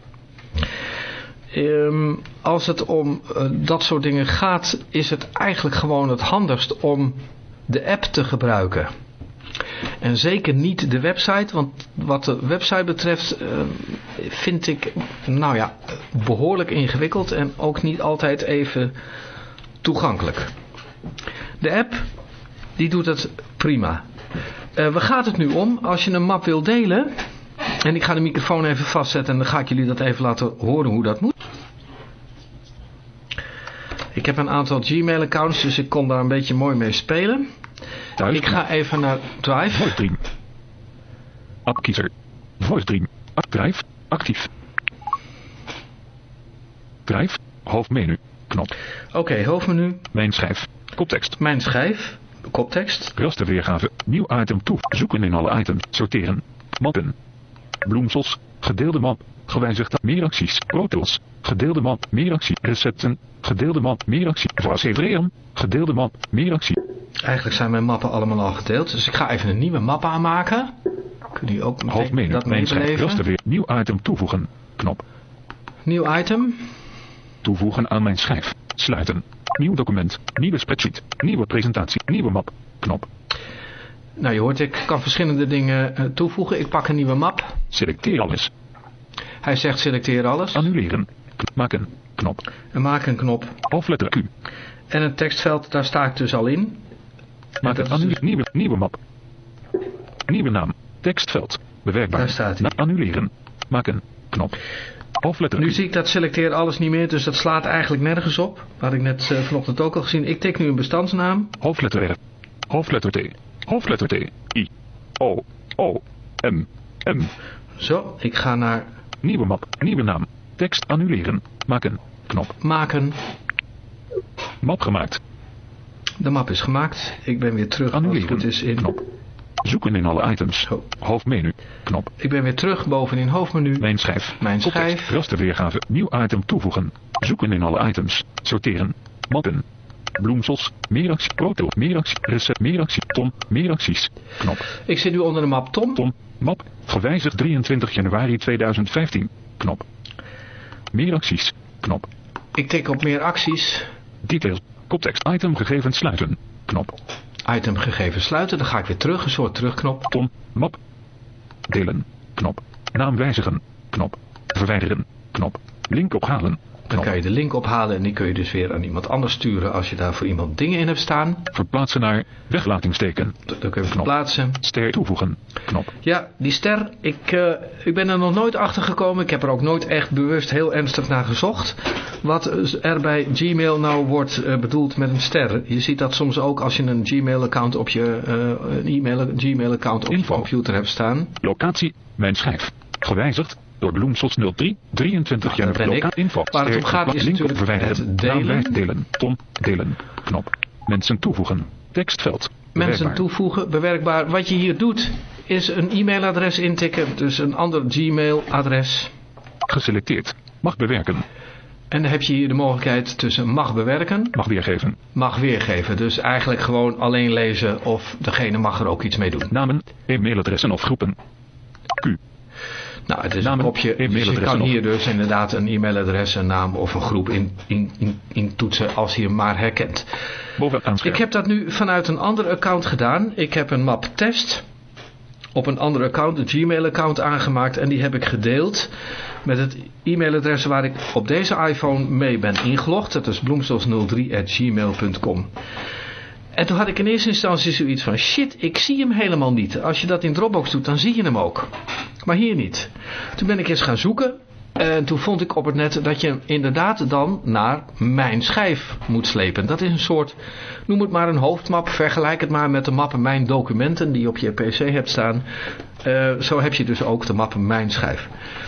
[SPEAKER 2] Um, als het om uh, dat soort dingen gaat, is het eigenlijk gewoon het handigst om de app te gebruiken. En zeker niet de website, want wat de website betreft uh, vind ik, nou ja, behoorlijk ingewikkeld en ook niet altijd even toegankelijk. De app, die doet het prima. Uh, waar gaat het nu om? Als je een map wil delen, en ik ga de microfoon even vastzetten en dan ga ik jullie dat even laten horen hoe dat moet. Ik heb een aantal Gmail accounts, dus ik kon daar een beetje mooi mee spelen. Thuis. Ik ga even naar Drive.
[SPEAKER 6] Voice Dream. Appkiezer. Voice Dream. Drive. Actief. Drive. Hoofdmenu. Knop.
[SPEAKER 2] Oké, okay, hoofdmenu.
[SPEAKER 6] Mijn schijf. Koptekst.
[SPEAKER 2] Mijn schijf. Koptekst.
[SPEAKER 6] Rasterweergave. Nieuw item toe. Zoeken in alle items. Sorteren. Mappen. Bloemsels. Gedeelde map. Gewijzigd. Meer acties. Pro Tools. Gedeelde map. Meer actie. Recepten. Gedeelde map. Meer actie. Voorzeveren. Gedeelde map. Meer actie.
[SPEAKER 2] Eigenlijk zijn mijn mappen allemaal al gedeeld. Dus ik ga even een nieuwe map aanmaken. Kun je ook
[SPEAKER 6] Hoofdmenu.
[SPEAKER 2] dat
[SPEAKER 6] Mijn schijf.
[SPEAKER 2] meebeleven?
[SPEAKER 6] Rasterweer. Nieuw item toevoegen. Knop.
[SPEAKER 2] Nieuw item.
[SPEAKER 6] Toevoegen aan mijn schijf. Sluiten. Nieuw document. Nieuwe spreadsheet. Nieuwe presentatie. Nieuwe map. Knop.
[SPEAKER 2] Nou, je hoort, ik kan verschillende dingen uh, toevoegen. Ik pak een nieuwe map.
[SPEAKER 6] Selecteer alles.
[SPEAKER 2] Hij zegt selecteer alles.
[SPEAKER 6] Annuleren. Maken. Knop.
[SPEAKER 2] En maak een knop.
[SPEAKER 6] Hoofdletter Q.
[SPEAKER 2] En een tekstveld, daar sta ik dus al in.
[SPEAKER 6] Maak een annuleren. Dus... Nieuwe, nieuwe map. Nieuwe naam. Tekstveld. Bewerkbaar.
[SPEAKER 2] Daar staat hij.
[SPEAKER 6] Annuleren. Maken. Knop. Hoofdletter Q.
[SPEAKER 2] Nu zie ik dat selecteer alles niet meer, dus dat slaat eigenlijk nergens op. Dat had ik net uh, vanochtend ook al gezien. Ik tik nu een bestandsnaam.
[SPEAKER 6] Hoofdletter R. Hoofdletter T. Hoofdletter T. I. O. O. M. M.
[SPEAKER 2] Zo, ik ga naar...
[SPEAKER 6] Nieuwe map. Nieuwe naam. Tekst annuleren. Maken. Knop.
[SPEAKER 2] Maken.
[SPEAKER 6] Map gemaakt.
[SPEAKER 2] De map is gemaakt. Ik ben weer terug.
[SPEAKER 6] Annuleren.
[SPEAKER 2] Goed is in...
[SPEAKER 6] Knop. Zoeken in alle items.
[SPEAKER 2] Zo.
[SPEAKER 6] Hoofdmenu. Knop.
[SPEAKER 2] Ik ben weer terug bovenin hoofdmenu.
[SPEAKER 6] Mijn schijf.
[SPEAKER 2] Mijn schijf.
[SPEAKER 6] Rasterweergave. Nieuw item toevoegen. Zoeken in alle items. Sorteren. Mappen. Bloemsels. Meer actie. Proto. Meer actie. Recept. Meer actie. Tom. Meer acties. Knop.
[SPEAKER 2] Ik zit nu onder de map Tom.
[SPEAKER 6] Tom. Map. Gewijzigd drieëntwintig januari tweeduizend vijftien. Knop. Meer acties. Knop.
[SPEAKER 2] Ik tik op meer acties.
[SPEAKER 6] Details. Koptekst. Item gegevens sluiten. Knop.
[SPEAKER 2] Item gegevens sluiten. Dan ga ik weer terug. Een soort terugknop.
[SPEAKER 6] Tom. Map. Delen. Knop. Naam wijzigen. Knop. Verwijderen. Knop. Link ophalen.
[SPEAKER 2] Dan kan je de link ophalen en die kun je dus weer aan iemand anders sturen als je daar voor iemand dingen in hebt staan.
[SPEAKER 6] Verplaatsen naar weglatingsteken.
[SPEAKER 2] Dan kun je verplaatsen.
[SPEAKER 6] Ster toevoegen. Knop.
[SPEAKER 2] Ja, die ster, ik, uh, ik ben er nog nooit achter gekomen. Ik heb er ook nooit echt bewust heel ernstig naar gezocht. Wat er bij Gmail nou wordt uh, bedoeld met een ster. Je ziet dat soms ook als je een Gmail account op je, uh, een e-mail, Gmail account op
[SPEAKER 6] Info.
[SPEAKER 2] je computer hebt staan.
[SPEAKER 6] Locatie, mijn schijf. Gewijzigd. Door Bloemsels nul drie, drieëntwintig
[SPEAKER 2] nou,
[SPEAKER 6] januari. Info.
[SPEAKER 2] Waar het om gaat is natuurlijk
[SPEAKER 6] verwijderen.
[SPEAKER 2] het delen.
[SPEAKER 6] delen. Tom, delen. Knop. Mensen toevoegen. Tekstveld.
[SPEAKER 2] Mensen toevoegen, bewerkbaar. Wat je hier doet is een e-mailadres intikken. Dus een ander Gmail adres.
[SPEAKER 6] Geselecteerd. Mag bewerken.
[SPEAKER 2] En dan heb je hier de mogelijkheid tussen mag bewerken.
[SPEAKER 6] Mag weergeven.
[SPEAKER 2] Mag weergeven. Dus eigenlijk gewoon alleen lezen of degene mag er ook iets mee doen.
[SPEAKER 6] Namen, e-mailadressen of groepen. Q.
[SPEAKER 2] Nou, het is een kopje. Dus je kan hier dus inderdaad een e-mailadres, een naam of een groep in, in, in, in toetsen als hij hem maar herkent. Ik heb dat nu vanuit een ander account gedaan. Ik heb een map test op een ander account, een Gmail account aangemaakt en die heb ik gedeeld met het e-mailadres waar ik op deze iPhone mee ben ingelogd. Dat is bloemsels nul drie at gmail punt com. En toen had ik in eerste instantie zoiets van, shit, ik zie hem helemaal niet. Als je dat in Dropbox doet, dan zie je hem ook. Maar hier niet. Toen ben ik eens gaan zoeken. En toen vond ik op het net dat je inderdaad dan naar mijn schijf moet slepen. Dat is een soort, noem het maar een hoofdmap. Vergelijk het maar met de mappen mijn documenten die je op je pc hebt staan. Uh, zo heb je dus ook de mappen mijn schijf.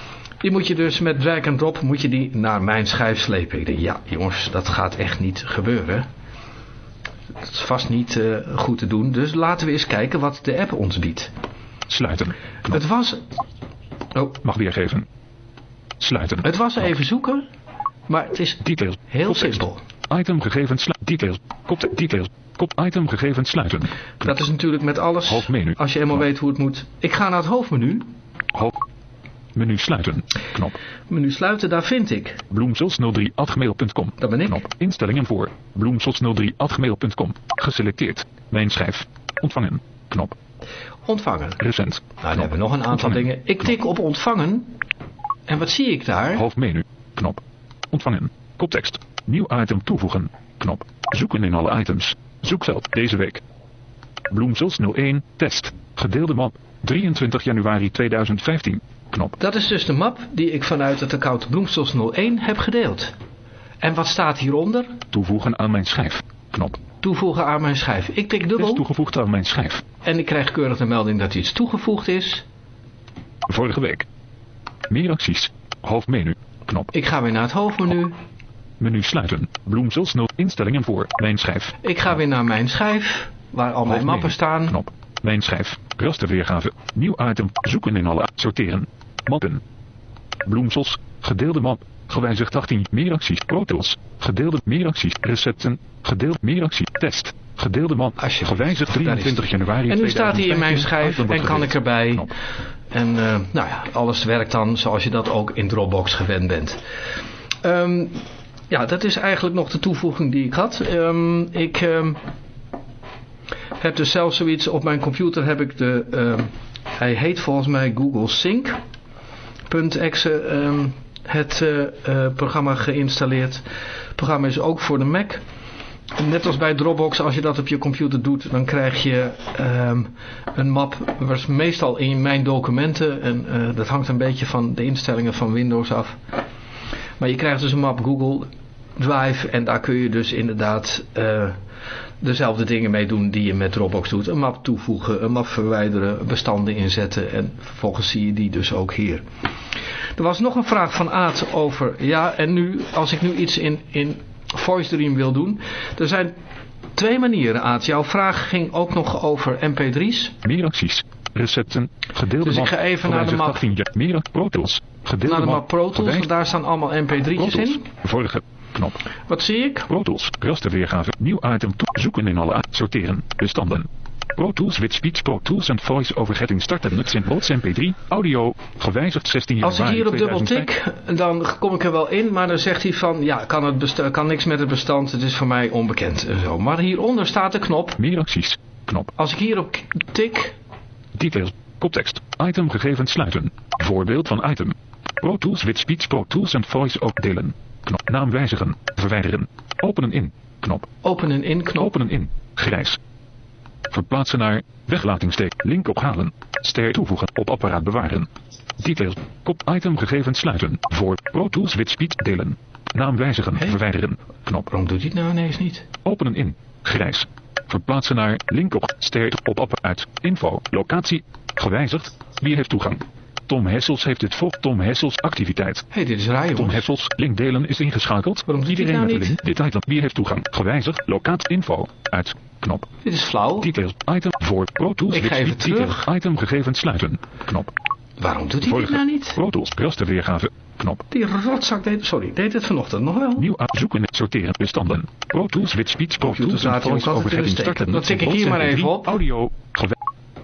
[SPEAKER 2] Die moet je dus met drag and drop moet je die naar mijn schijf slepen. Ik denk, ja jongens, dat gaat echt niet gebeuren. Dat is vast niet uh, goed te doen. Dus laten we eens kijken wat de app ons biedt.
[SPEAKER 6] Sluiten. Knop.
[SPEAKER 2] Het was... Oh.
[SPEAKER 6] Mag weergeven. Sluiten.
[SPEAKER 2] Het was even zoeken, maar het is
[SPEAKER 6] details.
[SPEAKER 2] heel
[SPEAKER 6] Koptekst.
[SPEAKER 2] simpel.
[SPEAKER 6] Item gegevens sluiten. Details. Koptekst. Details. Kop item gegevens sluiten. Knop.
[SPEAKER 2] Dat is natuurlijk met alles.
[SPEAKER 6] Hoofdmenu.
[SPEAKER 2] Als je eenmaal weet hoe het moet. Ik ga naar het hoofdmenu.
[SPEAKER 6] Hoofd. Menu sluiten. Knop.
[SPEAKER 2] Menu sluiten, daar vind ik.
[SPEAKER 6] bloemsels nul drie at gmail punt com.
[SPEAKER 2] Dat ben ik.
[SPEAKER 6] Knop. Instellingen voor. bloemsels nul drie at gmail punt com. Geselecteerd. Mijn schijf. Ontvangen. Knop.
[SPEAKER 2] Ontvangen.
[SPEAKER 6] Recent.
[SPEAKER 2] Nou, dan hebben we nog een aantal
[SPEAKER 6] Ontvangen.
[SPEAKER 2] dingen. Ik tik op ontvangen. En wat zie ik daar?
[SPEAKER 6] Hoofdmenu. Knop. Ontvangen. Koptekst. Nieuw item toevoegen. Knop. Zoeken in alle items. Zoekveld. Deze week. Bloemsels nul één. Test. Gedeelde map. drieëntwintig januari tweeduizend vijftien. Knop.
[SPEAKER 2] Dat is dus de map die ik vanuit het account Bloemsels nul één heb gedeeld. En wat staat hieronder?
[SPEAKER 6] Toevoegen aan mijn schijf. Knop.
[SPEAKER 2] Toevoegen aan mijn schijf. Ik tik dubbel.
[SPEAKER 6] Is toegevoegd aan mijn schijf.
[SPEAKER 2] En ik krijg keurig de melding dat iets toegevoegd is.
[SPEAKER 6] Vorige week. Meer acties. Hoofdmenu. Knop.
[SPEAKER 2] Ik ga weer naar het hoofdmenu.
[SPEAKER 6] Menu sluiten. Bloemsels nul. Instellingen voor. Mijn schijf.
[SPEAKER 2] Ik ga weer naar mijn schijf. Waar al mijn
[SPEAKER 6] Hoofdmenu.
[SPEAKER 2] mappen staan.
[SPEAKER 6] Knop. Mijn schijf. Rasterweergave. Nieuw item. Zoeken in alle. Sorteren. Mappen. Bloemsels. Gedeelde map. Gewijzigd achttien. Meer acties. Pro Tools. Gedeelde meer acties. Recepten. Gedeeld meer acties. Test. Gedeelde map. Gewijzigd drieëntwintig januari.
[SPEAKER 2] En nu staat hij in mijn
[SPEAKER 6] tweeduizend
[SPEAKER 2] schijf
[SPEAKER 6] vijftien.
[SPEAKER 2] en kan ik erbij.
[SPEAKER 6] Knop.
[SPEAKER 2] En uh, nou ja, alles werkt dan zoals je dat ook in Dropbox gewend bent. Um, ja, dat is eigenlijk nog de toevoeging die ik had. Um, ik um, heb dus zelfs zoiets op mijn computer heb ik de... Um, hij heet volgens mij Google Sync. .exe um, het uh, uh, programma geïnstalleerd. Het programma is ook voor de Mac. En net als bij Dropbox, als je dat op je computer doet, dan krijg je um, een map, was meestal in mijn documenten. En uh, dat hangt een beetje van de instellingen van Windows af. Maar je krijgt dus een map Google Drive en daar kun je dus inderdaad uh, dezelfde dingen mee doen die je met Dropbox doet. Een map toevoegen, een map verwijderen, bestanden inzetten en vervolgens zie je die dus ook hier. Er was nog een vraag van Aad over, ja en nu, als ik nu iets in, in VoiceDream wil doen. Er zijn twee manieren, Aad. Jouw vraag ging ook nog over M P drie's.
[SPEAKER 6] Meer acties. Recepten. Gedeelde
[SPEAKER 2] dus
[SPEAKER 6] map.
[SPEAKER 2] ik ga even naar de map.
[SPEAKER 6] achttien, ja, meer Pro Tools. Gedeelde
[SPEAKER 2] naar de map
[SPEAKER 6] map.
[SPEAKER 2] Pro Tools, want daar staan allemaal M P drie'tjes in.
[SPEAKER 6] Vorige. Knop.
[SPEAKER 2] Wat zie ik?
[SPEAKER 6] Pro Tools. Rasterweergave. Nieuw item toe. Zoeken in alle. Sorteren. Bestanden. Pro Tools with Speech, Pro Tools and Voice over Getting Started Nuts in Bots M P drie. Audio. Gewijzigd zestien januari
[SPEAKER 2] Als ik hier op dubbel
[SPEAKER 6] tweeduizend vijf.
[SPEAKER 2] tik, dan kom ik er wel in, maar dan zegt hij van, ja, kan, het besta- kan niks met het bestand, het is voor mij onbekend. En zo. Maar hieronder staat de knop.
[SPEAKER 6] Meer acties. Knop.
[SPEAKER 2] Als ik hierop k- tik.
[SPEAKER 6] Details. Koptekst. Item gegevens sluiten. Voorbeeld van item. Pro Tools with Speech, Pro Tools and Voice ook delen. Knop. Naam wijzigen. Verwijderen. Openen in. Knop.
[SPEAKER 2] Openen in knop.
[SPEAKER 6] Openen in. Grijs. Verplaatsen naar. Weglatingsteek. Link ophalen. Ster toevoegen. Op apparaat bewaren. Details. Kop. Item gegevens sluiten. Voor. Pro Tools with Speech delen. Naam wijzigen.
[SPEAKER 2] Hey.
[SPEAKER 6] Verwijderen. Knop.
[SPEAKER 2] Waarom doet hij het nou ineens niet?
[SPEAKER 6] Openen in. Grijs. Verplaatsen naar. Link op. Ster op apparaat. Info. Locatie. Gewijzigd. Wie heeft toegang? Tom Hessels heeft het volgt. Tom Hessels activiteit.
[SPEAKER 2] Hé, hey, dit is raar,
[SPEAKER 6] Tom
[SPEAKER 2] jongens.
[SPEAKER 6] Hessels. Link delen is ingeschakeld.
[SPEAKER 2] Waarom doet hij
[SPEAKER 6] Iedereen
[SPEAKER 2] nou
[SPEAKER 6] met de
[SPEAKER 2] niet?
[SPEAKER 6] link. Dit item. Wie heeft toegang? Gewijzigd. Locaat. Info. Uit. Knop.
[SPEAKER 2] Dit is flauw.
[SPEAKER 6] Details. Item. Voor. Pro Tools.
[SPEAKER 2] Ik ga even terug.
[SPEAKER 6] Item gegevens sluiten. Knop.
[SPEAKER 2] Waarom doet hij
[SPEAKER 6] Vorige.
[SPEAKER 2] dit nou niet?
[SPEAKER 6] Pro Tools. Rasterweergave. Knop.
[SPEAKER 2] Die rotzak deed, sorry, deed het vanochtend nog wel.
[SPEAKER 6] Nieuw zoeken. Sorteren. Bestanden. Pro Tools with Speech. Pro
[SPEAKER 2] Computer
[SPEAKER 6] Tools and
[SPEAKER 2] staat hier
[SPEAKER 6] Voice
[SPEAKER 2] ook
[SPEAKER 6] over
[SPEAKER 2] altijd in de
[SPEAKER 6] Getting
[SPEAKER 2] steek.
[SPEAKER 6] Started.
[SPEAKER 2] Dat tik ik hier maar even op.
[SPEAKER 6] Audio. Gewijzigd.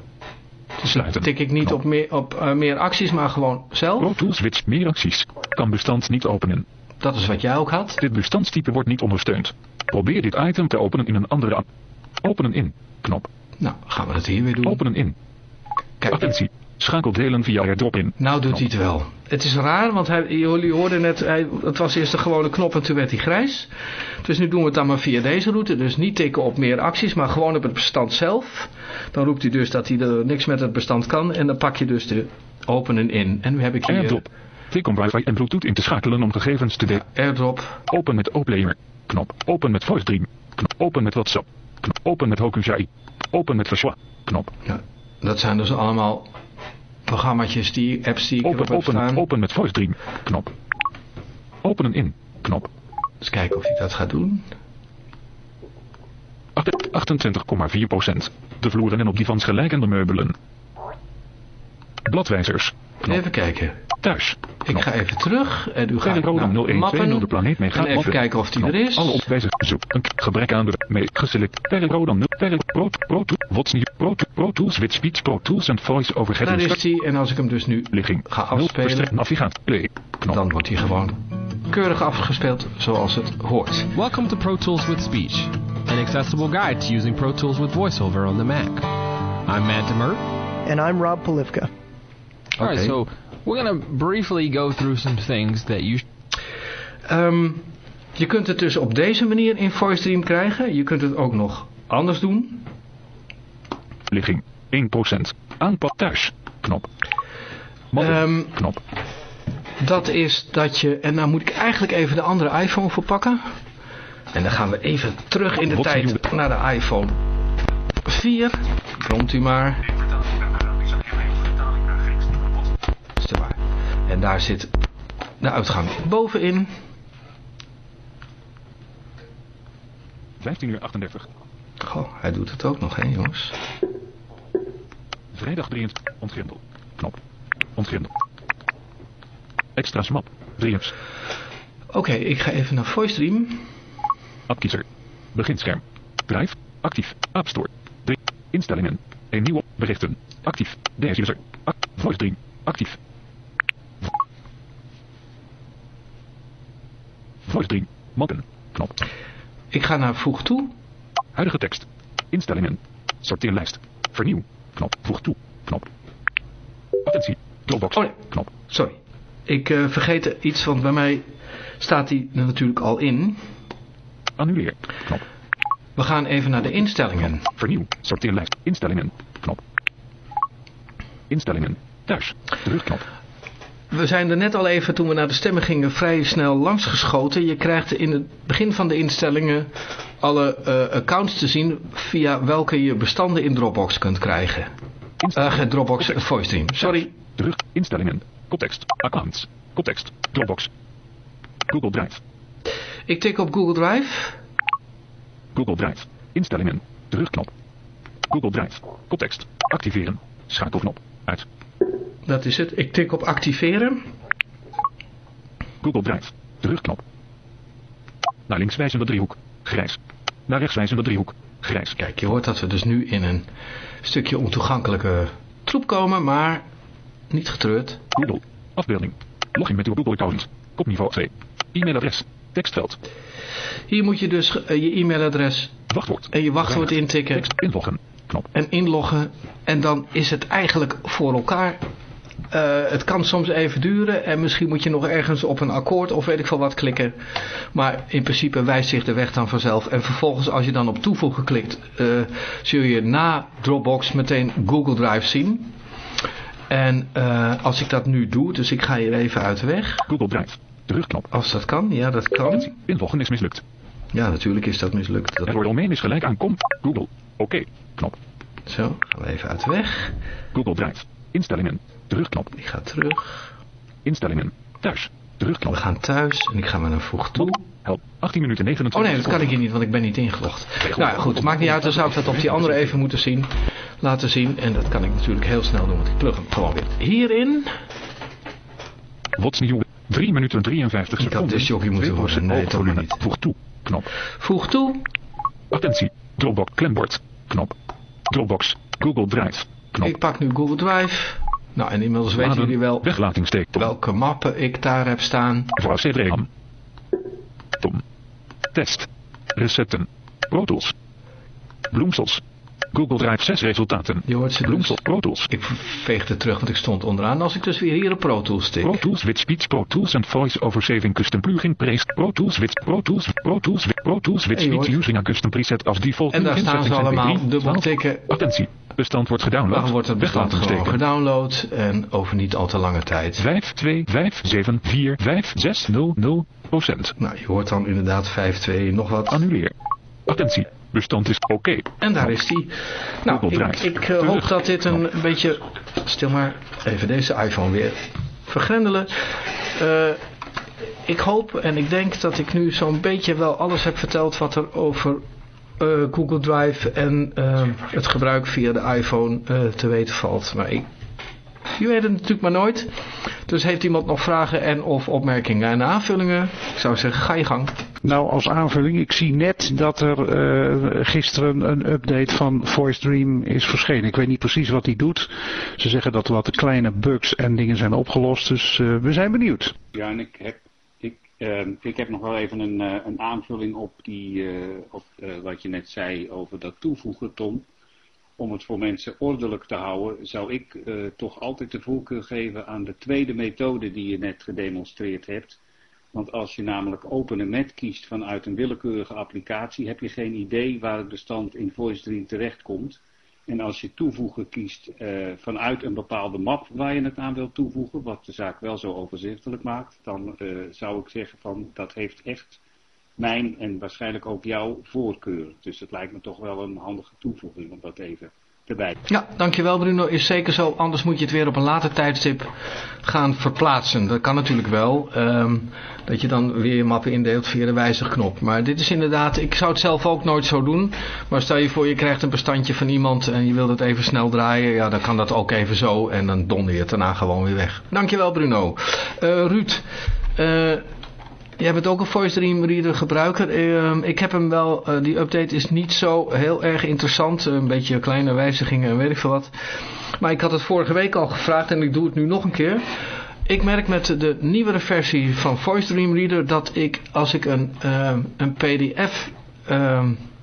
[SPEAKER 6] Sluiten.
[SPEAKER 2] Tik ik niet op, meer, op uh, meer acties, maar gewoon zelf.
[SPEAKER 6] Pro Tools with meer acties. Kan bestand niet openen.
[SPEAKER 2] Dat is wat jij ook had.
[SPEAKER 6] Dit bestandstype wordt niet ondersteund. Probeer dit item te openen in een andere app. Openen in. Knop.
[SPEAKER 2] Nou, gaan we het hier weer doen.
[SPEAKER 6] Openen in.
[SPEAKER 2] Kijk.
[SPEAKER 6] Attentie. Schakel delen via AirDrop in.
[SPEAKER 2] Nou doet hij het wel. Het is raar, want hij, jullie hoorden net, hij, het was eerst een gewone knop en toen werd hij grijs. Dus nu doen we het dan maar via deze route. Dus niet tikken op meer acties, maar gewoon op het bestand zelf. Dan roept hij dus dat hij er niks met het bestand kan. En dan pak je dus de openen in. En nu heb ik hier...
[SPEAKER 6] AirDrop. Tik om wifi en bluetooth in te schakelen om gegevens te delen.
[SPEAKER 2] AirDrop.
[SPEAKER 6] Open met O-Player. Knop. Open met VoiceDream. Knop. Open met WhatsApp. Knop. Open met Hokusai. Open met Verschwa. Knop.
[SPEAKER 2] Ja, dat zijn dus allemaal programma's programma's, die apps die ik
[SPEAKER 6] Open,
[SPEAKER 2] erop heb
[SPEAKER 6] open,
[SPEAKER 2] staan.
[SPEAKER 6] open met voice dream. Knop. Openen in. Knop.
[SPEAKER 2] Eens kijken of hij dat gaat doen.
[SPEAKER 6] achtentwintig komma vier procent. De vloeren en op divans gelijkende meubelen. Bladwijzers. Knop.
[SPEAKER 2] Even kijken.
[SPEAKER 6] Thuis.
[SPEAKER 2] Ik ga even terug en u gaat naar
[SPEAKER 6] nul één twee nul de planeet mee
[SPEAKER 2] en even kijken of die er is.
[SPEAKER 6] Alle opwijzers zoek. Een gebrek aan de mee geselect. Perrodam nul. Perro Pro Pro Wotsnie Pro Pro Tools with Speech Pro Tools and Voice over
[SPEAKER 2] Daar is hij en als ik hem dus nu
[SPEAKER 6] ligging
[SPEAKER 2] ga afspelen,
[SPEAKER 6] navigaat play.
[SPEAKER 2] Dan wordt hij gewoon keurig afgespeeld zoals het hoort.
[SPEAKER 17] Welcome to Pro Tools with Speech, an accessible guide to using Pro Tools with VoiceOver on the Mac. I'm Matt Demert.
[SPEAKER 18] And I'm Rob Polivka.
[SPEAKER 17] All right, so we're going to briefly go through some things that you...
[SPEAKER 2] Um, je kunt het dus op deze manier in VoiceDream krijgen. Je kunt het ook nog anders doen.
[SPEAKER 6] Ligging één procent. Aanpak thuis. Knop.
[SPEAKER 2] Um,
[SPEAKER 6] Knop.
[SPEAKER 2] Dat is dat je... En nou moet ik eigenlijk even de andere iPhone voor pakken. En dan gaan we even terug in de
[SPEAKER 6] Wat
[SPEAKER 2] tijd naar de iPhone vier. Komt u maar. En daar zit de uitgang bovenin.
[SPEAKER 6] vijftien uur achtendertig.
[SPEAKER 2] Goh, hij doet het ook nog, hè jongens.
[SPEAKER 6] Vrijdag drieëntwintig. Ontgrendel. Knop. Ontgrendel. Extra smap. Dreams.
[SPEAKER 2] Oké, okay, ik ga even naar VoiceDream.
[SPEAKER 6] Appkiezer. Beginscherm. Drive. Actief. App Store. drie. Instellingen. Een nieuwe berichten. Actief. Deze user. Act. VoiceDream. Actief. VoiceDream. Mappen. Knop.
[SPEAKER 2] Ik ga naar voeg toe.
[SPEAKER 6] Huidige tekst. Instellingen. Sorteerlijst. Vernieuw. Knop. Voeg toe. Knop. Attentie. Dropbox.
[SPEAKER 2] Oh nee.
[SPEAKER 6] Knop.
[SPEAKER 2] Sorry. Ik uh, vergeet iets, want bij mij staat die er natuurlijk al in.
[SPEAKER 6] Annuleer. Knop.
[SPEAKER 2] We gaan even naar de instellingen.
[SPEAKER 6] Knop. Vernieuw. Sorteerlijst. Instellingen. Knop. Instellingen. Thuis. Terugknop.
[SPEAKER 2] We zijn er net al even, toen we naar de stemmen gingen, vrij snel langs geschoten. Je krijgt in het begin van de instellingen alle uh, accounts te zien via welke je bestanden in Dropbox kunt krijgen. Uh, Dropbox uh, VoiceDream. Sorry.
[SPEAKER 6] Terug. Instellingen. Context. Accounts. Context. Dropbox. Google Drive.
[SPEAKER 2] Ik tik op Google Drive.
[SPEAKER 6] Google Drive. Instellingen. Terugknop. Google Drive. Context. Activeren. Schakelknop. Uit.
[SPEAKER 2] Dat is het. Ik tik op activeren.
[SPEAKER 6] Google Drive. Terugknop. Naar links wijzende driehoek. Grijs. Naar rechts wijzende driehoek. Grijs.
[SPEAKER 2] Kijk, je hoort dat we dus nu in een stukje ontoegankelijke troep komen, maar niet getreurd.
[SPEAKER 6] Google. Afbeelding. Login met uw Google account. Kopniveau twee. E-mailadres. Tekstveld.
[SPEAKER 2] Hier moet je dus uh, je e-mailadres
[SPEAKER 6] wachtwoord.
[SPEAKER 2] en je wachtwoord
[SPEAKER 6] Weinig.
[SPEAKER 2] intikken.
[SPEAKER 6] Tekst inloggen. Knop.
[SPEAKER 2] En inloggen. En dan is het eigenlijk voor elkaar. Uh, het kan soms even duren en misschien moet je nog ergens op een akkoord of weet ik veel wat klikken. Maar in principe wijst zich de weg dan vanzelf. En vervolgens als je dan op toevoegen klikt, uh, zul je na Dropbox meteen Google Drive zien. En uh, als ik dat nu doe, dus ik ga hier even uit de weg.
[SPEAKER 6] Google Drive. Terugknop.
[SPEAKER 2] Als dat kan, ja dat kan.
[SPEAKER 6] Inloggen is mislukt.
[SPEAKER 2] Ja, natuurlijk is dat mislukt. Dat...
[SPEAKER 6] Het domein is gelijk aan kom. Google. Oké. Okay. Knop.
[SPEAKER 2] Zo, gaan we even uit de weg.
[SPEAKER 6] Google Drive. Instellingen. Terugknop.
[SPEAKER 2] Ik ga terug.
[SPEAKER 6] Instellingen. Thuis. Terugknop.
[SPEAKER 2] We gaan thuis en ik ga maar naar voeg toe.
[SPEAKER 6] Help. achttien minuten negenentwintig.
[SPEAKER 2] Oh nee, dat kan ik hier niet, want ik ben niet ingelogd. Nou ja, goed, het maakt niet uit. Dan zou ik dat op die andere even moeten zien. Laten zien. En dat kan ik natuurlijk heel snel doen, want ik plug hem gewoon weer hierin.
[SPEAKER 6] What's new? drie minuten drieënvijftig seconden.
[SPEAKER 2] Ik had dus jockey moeten worden. Nee, toch niet.
[SPEAKER 6] Voeg toe. Knop.
[SPEAKER 2] Voeg toe.
[SPEAKER 6] Attentie. Dropbox klembord. Knop. Dropbox. Google Drive. Knop.
[SPEAKER 2] Ik pak nu Google Drive. Nou, en inmiddels weten
[SPEAKER 6] Laden,
[SPEAKER 2] jullie wel welke mappen ik daar heb staan.
[SPEAKER 6] Voor C D R A M. Tom. Test. Recepten. Pro Tools. Bloemsels. Google Drive zes resultaten.
[SPEAKER 2] Je hoort ze
[SPEAKER 6] Bloemsels. Pro Tools.
[SPEAKER 2] Ik veegde terug, want ik stond onderaan. Als ik dus weer hier op Pro Tools tik.
[SPEAKER 6] Pro Tools with Speech, Pro Tools and Voice over Saving Custom Plugin Preset. Pro Tools with Pro Tools, Pro Tools with Pro Tools with Speech using a custom preset als default.
[SPEAKER 2] En daar staan ze allemaal dubbel tikken.
[SPEAKER 6] Attentie. Bestand wordt gedownload.
[SPEAKER 2] Dan wordt het bestand gewoon gedownload en over niet al te lange tijd.
[SPEAKER 6] vijf twee vijf zeven vier vijf zes nul nul procent.
[SPEAKER 2] Nou, je hoort dan inderdaad vijf twee nog wat.
[SPEAKER 6] Annuleer. Attentie. Bestand is oké. Okay.
[SPEAKER 2] En daar is die. Nou, ik, ik uh, hoop dat dit een beetje... Stil maar, even deze iPhone weer vergrendelen. Uh, ik hoop en ik denk dat ik nu zo'n beetje wel alles heb verteld wat er over uh, Google Drive en uh, het gebruik via de iPhone uh, te weten valt. Maar ik... Je weet het natuurlijk maar nooit. Dus heeft iemand nog vragen en of opmerkingen en aanvullingen? Ik zou zeggen, ga je gang.
[SPEAKER 15] Nou, als aanvulling, ik zie net dat er uh, gisteren een update van VoiceDream is verschenen. Ik weet niet precies wat die doet. Ze zeggen dat er wat kleine bugs en dingen zijn opgelost, dus uh, we zijn benieuwd.
[SPEAKER 5] Ja, en ik heb, ik, uh, ik heb nog wel even een, uh, een aanvulling op, die, uh, op uh, wat je net zei over dat toevoegen, Tom. Om het voor mensen ordelijk te houden, zou ik uh, toch altijd de voorkeur geven aan de tweede methode die je net gedemonstreerd hebt. Want als je namelijk openen met kiest vanuit een willekeurige applicatie, heb je geen idee waar het bestand in VoiceDream terechtkomt. En als je toevoegen kiest uh, vanuit een bepaalde map waar je het aan wilt toevoegen, wat de zaak wel zo overzichtelijk maakt, dan uh, zou ik zeggen van dat heeft echt mijn en waarschijnlijk ook jouw voorkeur. Dus het lijkt me toch wel een handige toevoeging om dat even erbij.
[SPEAKER 2] Ja, dankjewel Bruno. Is zeker zo. Anders moet je het weer op een later tijdstip gaan verplaatsen. Dat kan natuurlijk wel. Um, dat je dan weer je mappen indeelt via de wijzigknop. Maar dit is inderdaad, ik zou het zelf ook nooit zo doen. Maar stel je voor je krijgt een bestandje van iemand en je wilt het even snel draaien. Ja, dan kan dat ook even zo en dan donder je het daarna gewoon weer weg. Dankjewel Bruno. Uh, Ruud. Uh, Jij bent ook een VoiceDream Reader gebruiker. Uh, ik heb hem wel, uh, die update is niet zo heel erg interessant. Uh, een beetje kleine wijzigingen en weet ik veel wat. Maar ik had het vorige week al gevraagd en ik doe het nu nog een keer. Ik merk met de nieuwere versie van VoiceDream Reader dat ik, als ik een, uh, een P D F uh,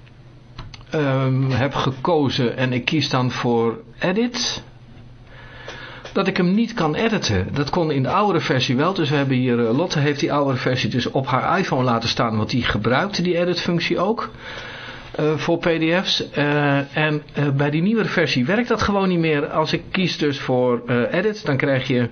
[SPEAKER 2] um, heb gekozen en ik kies dan voor Edit, dat ik hem niet kan editen. Dat kon in de oudere versie wel. Dus we hebben hier, uh, Lotte heeft die oudere versie dus op haar iPhone laten staan. Want die gebruikte die edit functie ook. Uh, voor P D F's. Uh, en uh, bij die nieuwere versie werkt dat gewoon niet meer. Als ik kies dus voor uh, edit. Dan krijg je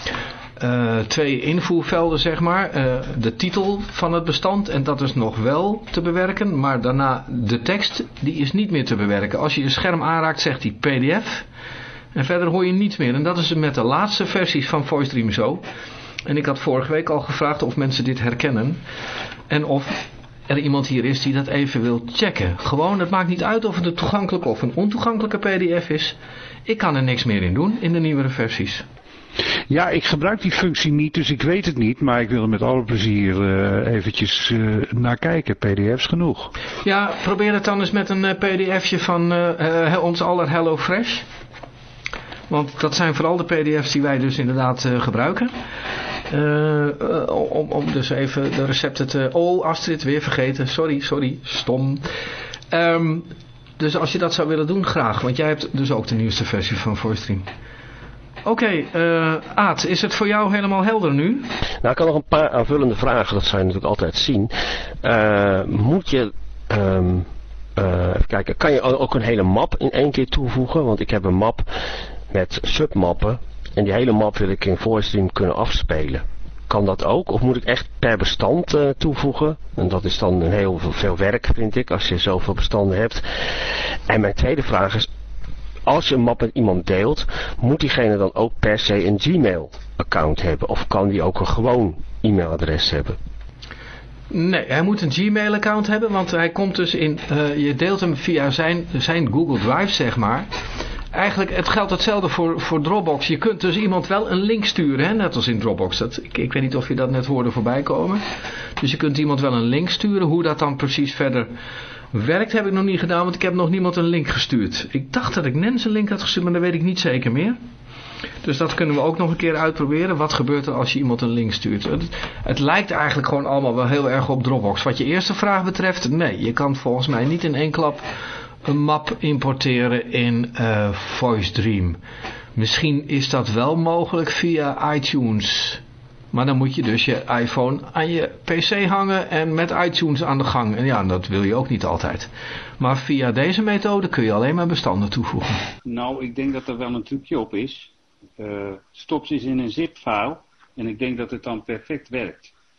[SPEAKER 2] uh, twee invoervelden zeg maar. Uh, de titel van het bestand. En dat is nog wel te bewerken. Maar daarna de tekst. Die is niet meer te bewerken. Als je je scherm aanraakt zegt die P D F. En verder hoor je niets meer. En dat is met de laatste versies van VoiceDream zo. En ik had vorige week al gevraagd of mensen dit herkennen. En of er iemand hier is die dat even wil checken. Gewoon, het maakt niet uit of het een toegankelijke of een ontoegankelijke P D F is. Ik kan er niks meer in doen in de nieuwere versies.
[SPEAKER 15] Ja, ik gebruik die functie niet, dus ik weet het niet. Maar ik wil er met alle plezier uh, eventjes uh, naar kijken. P D F's genoeg.
[SPEAKER 2] Ja, probeer het dan eens met een uh, P D F'je van uh, uh, ons aller HelloFresh. Want dat zijn vooral de P D F's die wij dus inderdaad uh, gebruiken. Uh, uh, om, om dus even de recepten te... Oh, Astrid, weer vergeten. Sorry, sorry. Stom. Um, dus als je dat zou willen doen, graag. Want jij hebt dus ook de nieuwste versie van VoiceDream. Oké, okay, uh, Aad, is het voor jou helemaal helder nu?
[SPEAKER 4] Nou, ik kan nog een paar aanvullende vragen. Dat zou je natuurlijk altijd zien. Uh, moet je... Um... Uh, even kijken, kan je ook een hele map in één keer toevoegen? Want ik heb een map met submappen en die hele map wil ik in VoiceDream kunnen afspelen. Kan dat ook? Of moet ik echt per bestand uh, toevoegen? En dat is dan een heel veel werk, vind ik, als je zoveel bestanden hebt. En mijn tweede vraag is, als je een map met iemand deelt, moet diegene dan ook per se een Gmail-account hebben? Of kan die ook een gewoon e-mailadres hebben?
[SPEAKER 2] Nee, hij moet een Gmail-account hebben, want hij komt dus in, uh, je deelt hem via zijn, zijn Google Drive, zeg maar. Eigenlijk, het geldt hetzelfde voor, voor Dropbox. Je kunt dus iemand wel een link sturen, hè? Net als in Dropbox. Dat, ik, ik weet niet of je dat net hoorde voorbij komen. Dus je kunt iemand wel een link sturen. Hoe dat dan precies verder werkt, heb ik nog niet gedaan, want ik heb nog niemand een link gestuurd. Ik dacht dat ik Nens een link had gestuurd, maar dat weet ik niet zeker meer. Dus dat kunnen we ook nog een keer uitproberen. Wat gebeurt er als je iemand een link stuurt? Het, het lijkt eigenlijk gewoon allemaal wel heel erg op Dropbox. Wat je eerste vraag betreft, nee. Je kan volgens mij niet in één klap een map importeren in uh, VoiceDream. Misschien is dat wel mogelijk via iTunes. Maar dan moet je dus je iPhone aan je pc hangen en met iTunes aan de gang. En ja, dat wil je ook niet altijd. Maar via deze methode kun je alleen maar bestanden toevoegen.
[SPEAKER 5] Nou, ik denk dat er wel een trucje op is. Uh, stop ze eens in een zip-file en ik denk dat het dan perfect werkt.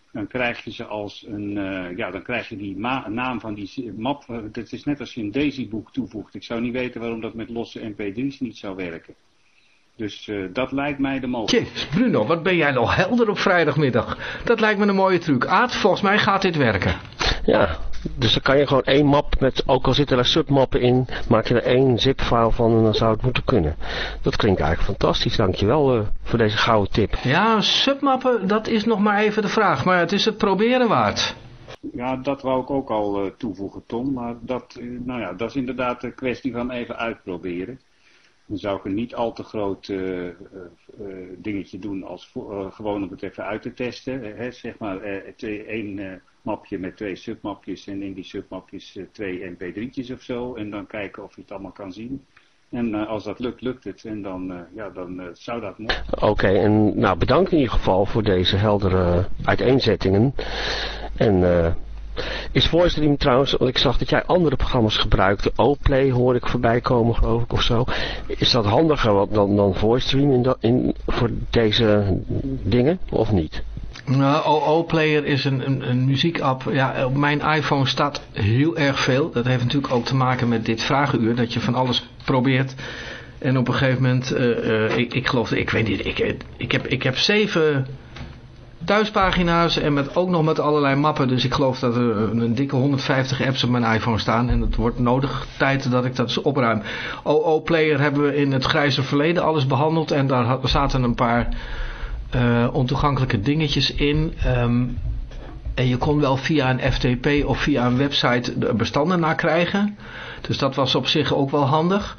[SPEAKER 5] dan krijg je ze als een, uh, ja, dan krijg je die ma- naam van die map. Uh, het is net als je een Daisy-boek toevoegt. Ik zou niet weten waarom dat met losse M P drie's niet zou werken. Dus uh, dat lijkt mij de mogelijkheid.
[SPEAKER 2] Jezus, Bruno, wat ben jij nog helder op vrijdagmiddag. Dat lijkt me een mooie truc. Aad, volgens mij gaat dit werken.
[SPEAKER 4] Ja, dus dan kan je gewoon één map met, ook al zitten er submappen in, maak je er één zip-file van en dan zou het moeten kunnen. Dat klinkt eigenlijk fantastisch, dankjewel uh, voor deze gouden tip.
[SPEAKER 2] Ja, submappen, dat is nog maar even de vraag, maar het is het proberen waard.
[SPEAKER 5] Ja, dat wou ik ook al uh, toevoegen, Tom, maar dat, uh, nou ja, dat is inderdaad een kwestie van even uitproberen. Dan zou ik een niet al te groot uh, uh, uh, dingetje doen als uh, gewoon om het even uit te testen. Uh, hè, zeg maar uh, twee, één uh, mapje met twee submapjes en in die submapjes uh, twee M P drie'tjes of zo. En dan kijken of je het allemaal kan zien. En uh, als dat lukt, lukt het. En dan, uh, ja, dan uh, zou dat mogen.
[SPEAKER 4] Oké, okay, en nou bedankt in ieder geval voor deze heldere uiteenzettingen. En... Uh... Is VoiceStream trouwens, want ik zag dat jij andere programma's gebruikte, O-Play hoor ik voorbij komen geloof ik of zo. Is dat handiger dan, dan VoiceStream in, in, voor deze dingen of niet?
[SPEAKER 2] Nou, O-Player is een, een, een muziekapp. Ja, op mijn iPhone staat heel erg veel. Dat heeft natuurlijk ook te maken met dit vragenuur, dat je van alles probeert. En op een gegeven moment, uh, uh, ik, ik geloof, ik weet niet, ik, ik, heb, ik heb zeven... thuispagina's en met, ook nog met allerlei mappen. Dus ik geloof dat er een dikke honderdvijftig apps op mijn iPhone staan. En het wordt nodig tijd dat ik dat eens opruim. O-Player hebben we in het grijze verleden alles behandeld. En daar zaten een paar uh, ontoegankelijke dingetjes in. Um, en je kon wel via een F T P of via een website de bestanden nakrijgen. Dus dat was op zich ook wel handig.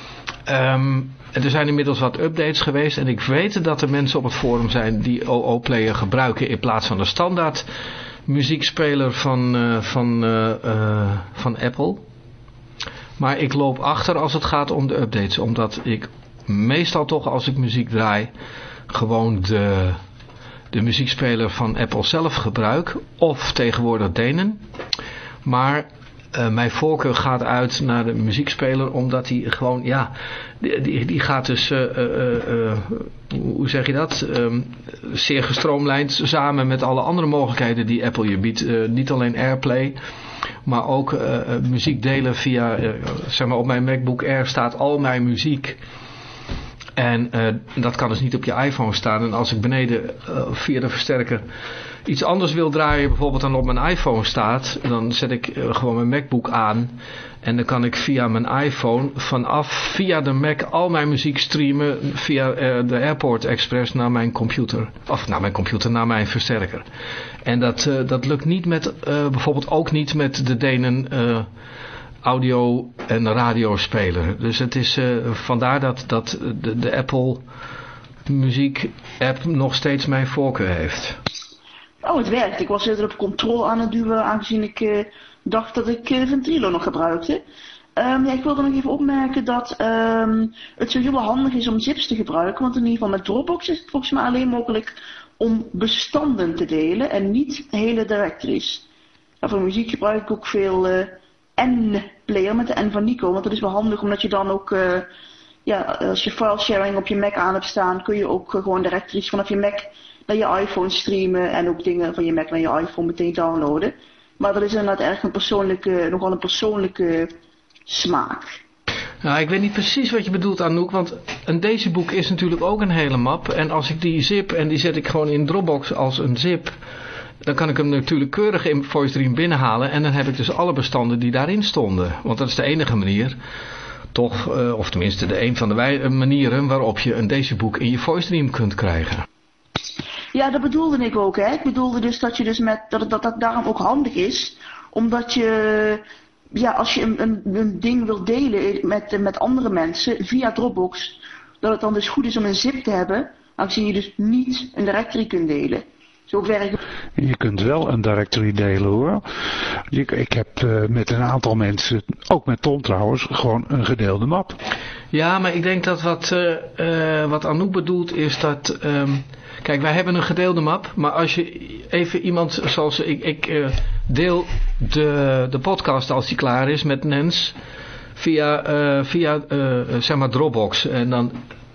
[SPEAKER 2] Um, er zijn inmiddels wat updates geweest en ik weet dat er mensen op het forum zijn die O-Player gebruiken in plaats van de standaard muziekspeler van, uh, van, uh, uh, van Apple. Maar ik loop achter als het gaat om de updates, omdat ik meestal toch als ik muziek draai gewoon de, de muziekspeler van Apple zelf gebruik of tegenwoordig Denen. Maar... Uh, mijn voorkeur gaat uit naar de muziekspeler, omdat die gewoon, ja, die, die, die gaat dus, uh, uh, uh, hoe zeg je dat, um, zeer gestroomlijnd samen met alle andere mogelijkheden die Apple je biedt. Uh, niet alleen AirPlay, maar ook uh, uh, muziek delen via, uh, zeg maar op mijn MacBook Air staat al mijn muziek. En uh, dat kan dus niet op je iPhone staan. En als ik beneden uh, via de versterker iets anders wil draaien, bijvoorbeeld dan op mijn iPhone staat, dan zet ik uh, gewoon mijn MacBook aan. En dan kan ik via mijn iPhone vanaf via de Mac al mijn muziek streamen via uh, de Airport Express naar mijn computer. Of naar mijn computer, naar mijn versterker. En dat, uh, dat lukt niet met, uh, bijvoorbeeld ook niet met de Denen uh, audio en radiospeler. Dus het is uh, vandaar dat, dat de, de Apple muziek app nog steeds mijn voorkeur heeft.
[SPEAKER 19] Oh, het werkt. Ik was eerder op control aan het duwen, aangezien ik uh, dacht dat ik uh, Ventrilo nog gebruikte. Um, ja, ik wilde nog even opmerken dat um, het zo heel handig is om zips te gebruiken. Want in ieder geval met Dropbox is het volgens mij alleen mogelijk om bestanden te delen en niet hele directories. Ja, voor muziek gebruik ik ook veel uh, N-player met de N van Nico. Want dat is wel handig omdat je dan ook, uh, ja, als je file sharing op je Mac aan hebt staan, kun je ook uh, gewoon directories vanaf je Mac naar je iPhone streamen en ook dingen van je Mac naar je iPhone meteen downloaden. Maar dat is inderdaad erg een persoonlijke, nogal een persoonlijke smaak.
[SPEAKER 2] Nou, ik weet niet precies wat je bedoelt, Anouk, want een Daisy-boek is natuurlijk ook een hele map. En als ik die zip en die zet ik gewoon in Dropbox als een zip, dan kan ik hem natuurlijk keurig in VoiceStream binnenhalen en dan heb ik dus alle bestanden die daarin stonden. Want dat is de enige manier, toch, uh, of tenminste de een van de wij- manieren waarop je een Daisy-boek in je VoiceStream kunt krijgen.
[SPEAKER 19] Ja, dat bedoelde ik ook, hè. Ik bedoelde dus dat je dus met, dat het dat, dat daarom ook handig is, omdat je, ja, als je een, een, een ding wilt delen met, met andere mensen via Dropbox, dat het dan dus goed is om een zip te hebben, aangezien je dus niet een directory kunt delen. Zo werkt.
[SPEAKER 15] Je kunt wel een directory delen, hoor. Ik, ik heb uh, met een aantal mensen, ook met Tom trouwens, gewoon een gedeelde map.
[SPEAKER 2] Ja, maar ik denk dat wat, uh, uh, wat Anouk bedoelt is dat, um, kijk, wij hebben een gedeelde map, maar als je even iemand zoals ik, ik uh, deel de, de podcast als die klaar is met Nens via, uh, via uh, zeg maar Dropbox en dan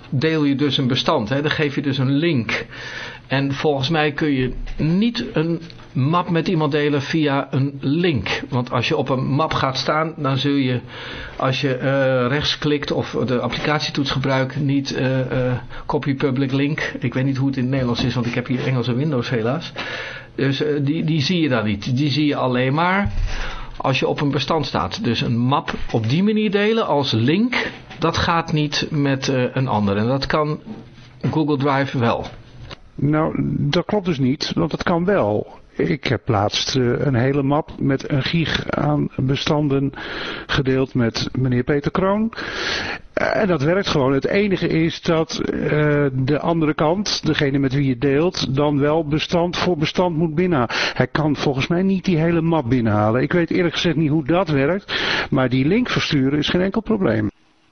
[SPEAKER 2] deel je dus een bestand. Hè? Dan geef je dus een link. En volgens mij kun je niet een map met iemand delen via een link. Want als je op een map gaat staan, dan zul je, als je uh, rechts klikt of de applicatietoets gebruikt, niet uh, uh, copy public link. Ik weet niet hoe het in het Nederlands is, want ik heb hier Engels en Windows helaas. Dus uh, die, die zie je dan niet. Die zie je alleen maar als je op een bestand staat. Dus een map op die manier delen als link, dat gaat niet met uh, een ander. En dat kan Google Drive wel.
[SPEAKER 15] Nou, dat klopt dus niet, want dat kan wel. Ik heb laatst uh, een hele map met een gig aan bestanden gedeeld met meneer Peter Kroon. Uh, en dat werkt gewoon. Het enige is dat uh, de andere kant, degene met wie je deelt, dan wel bestand voor bestand moet binnenhalen. Hij kan volgens mij niet die hele map binnenhalen. Ik weet eerlijk gezegd niet hoe dat werkt, maar die link versturen is geen enkel probleem.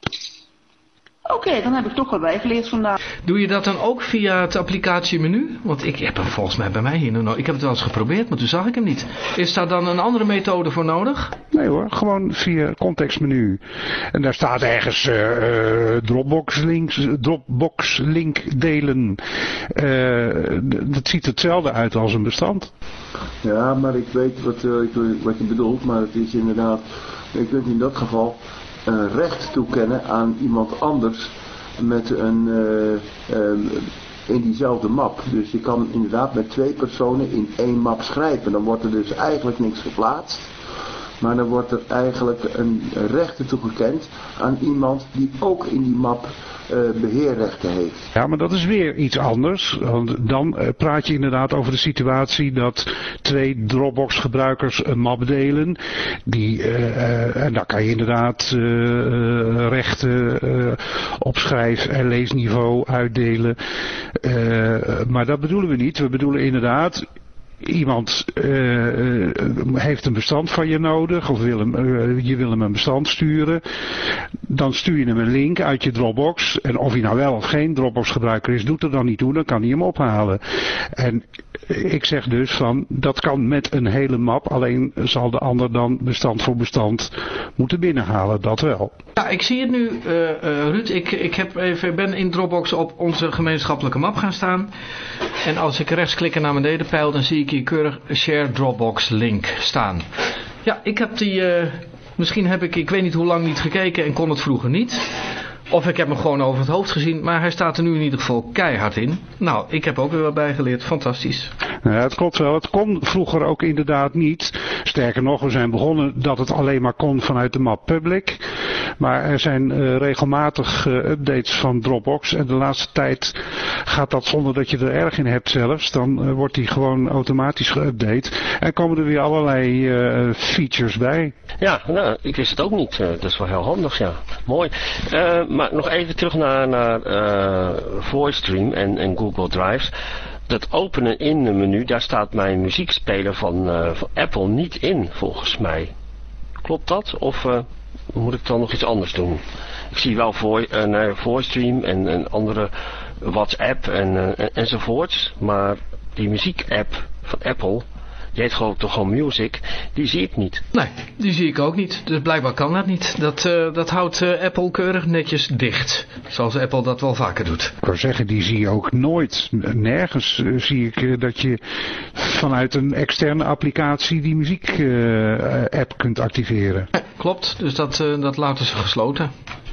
[SPEAKER 19] Oké, okay, dan heb ik toch wel bijgeleerd vandaag.
[SPEAKER 2] Doe je dat dan ook via het applicatiemenu? Want ik heb hem volgens mij bij mij hier nog nooit. Ik heb het wel eens geprobeerd, maar toen zag ik hem niet. Is daar dan een andere methode voor nodig?
[SPEAKER 15] Nee hoor, gewoon via contextmenu. En daar staat ergens uh, Dropbox, links, Dropbox link delen. Uh, dat ziet hetzelfde uit als een bestand.
[SPEAKER 20] Ja, maar ik weet wat, uh, wat je bedoelt, maar het is inderdaad, je kunt in dat geval een recht toekennen aan iemand anders met een, uh, um, in diezelfde map. Dus je kan inderdaad met twee personen in één map schrijven. Dan wordt er dus eigenlijk niks geplaatst. Maar dan wordt er eigenlijk een rechten toegekend aan iemand die ook in die map uh, beheerrechten heeft.
[SPEAKER 15] Ja, maar dat is weer iets anders. Want dan uh, praat je inderdaad over de situatie dat twee Dropbox gebruikers een map delen. Die, uh, uh, en daar kan je inderdaad uh, uh, rechten uh, op schrijf- en leesniveau uitdelen. Uh, maar dat bedoelen we niet. We bedoelen inderdaad, iemand uh, heeft een bestand van je nodig, of wil hem, uh, je wil hem een bestand sturen. Dan stuur je hem een link uit je Dropbox. En of hij nou wel of geen Dropbox gebruiker is, doet er dan niet toe, dan kan hij hem ophalen. En ik zeg dus van, dat kan met een hele map, alleen zal de ander dan bestand voor bestand moeten binnenhalen, dat wel.
[SPEAKER 2] Ja, ik zie het nu, uh, uh, Ruud. Ik, ik heb even, ben in Dropbox op onze gemeenschappelijke map gaan staan. En als ik rechtsklikken naar beneden peil, dan zie ik hier keurig Share Dropbox link staan. Ja, ik heb die, uh, misschien heb ik, ik weet niet hoe lang niet gekeken en kon het vroeger niet. Of ik heb hem gewoon over het hoofd gezien, maar hij staat er nu in ieder geval keihard in. Nou, ik heb ook weer wat bijgeleerd. Fantastisch.
[SPEAKER 15] Ja, het klopt wel. Het kon vroeger ook inderdaad niet. Sterker nog, we zijn begonnen dat het alleen maar kon vanuit de map public. Maar er zijn uh, regelmatig uh, updates van Dropbox. En de laatste tijd gaat dat zonder dat je er erg in hebt zelfs. Dan uh, wordt die gewoon automatisch geüpdate. En komen er weer allerlei uh, features bij.
[SPEAKER 4] Ja, nou, ik wist het ook niet. Uh, dat is wel heel handig, ja. Mooi. Uh, maar nog even terug naar, naar uh, VoiceStream en, en Google Drive. Dat openen in het menu, daar staat mijn muziekspeler van, uh, van Apple niet in, volgens mij. Klopt dat? Of uh, moet ik dan nog iets anders doen? Ik zie wel vo uh, nee, VoiceStream en, en andere WhatsApp en, uh, en, enzovoorts. Maar die muziekapp van Apple, die heet gewoon toch gewoon Music, die zie ik niet.
[SPEAKER 2] Nee, die zie ik ook niet. Dus blijkbaar kan dat niet. Dat, uh, dat houdt uh, Apple keurig netjes dicht. Zoals Apple dat wel vaker doet.
[SPEAKER 15] Ik wou zeggen, die zie je ook nooit. Nergens uh, zie ik uh, dat je vanuit een externe applicatie die muziek uh, app kunt activeren.
[SPEAKER 2] Ja, klopt, dus dat, uh, dat laten ze gesloten.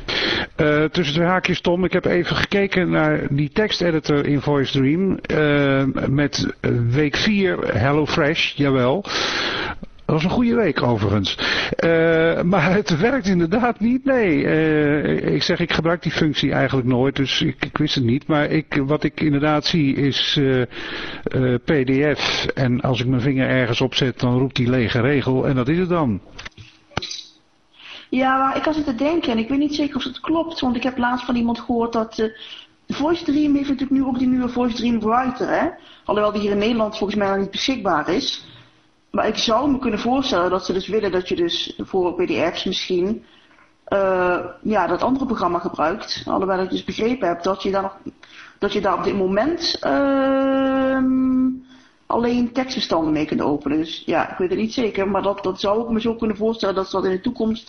[SPEAKER 15] Uh, tussen twee haakjes, Tom, ik heb even gekeken naar die teksteditor in VoiceDream uh, met week vier HelloFresh, jawel. Dat was een goede week overigens. Uh, maar het werkt inderdaad niet, nee. Uh, ik zeg, ik gebruik die functie eigenlijk nooit, dus ik, ik wist het niet. Maar ik, wat ik inderdaad zie is uh, uh, P D F. En als ik mijn vinger ergens op zet, dan roept die lege regel en dat is het dan.
[SPEAKER 19] Ja, maar ik had zitten denken en ik weet niet zeker of het klopt, want ik heb laatst van iemand gehoord dat uh, VoiceDream heeft natuurlijk nu ook die nieuwe VoiceDream Writer, hè? Alhoewel die hier in Nederland volgens mij nog niet beschikbaar is. Maar ik zou me kunnen voorstellen dat ze dus willen dat je dus voor P D F's misschien uh, ja, dat andere programma gebruikt. Alhoewel ik dus begrepen heb dat je daar nog, dat je daar op dit moment uh, alleen tekstbestanden mee kunt openen. Dus ja, ik weet het niet zeker, maar dat, dat zou ik me zo kunnen voorstellen dat ze dat in de toekomst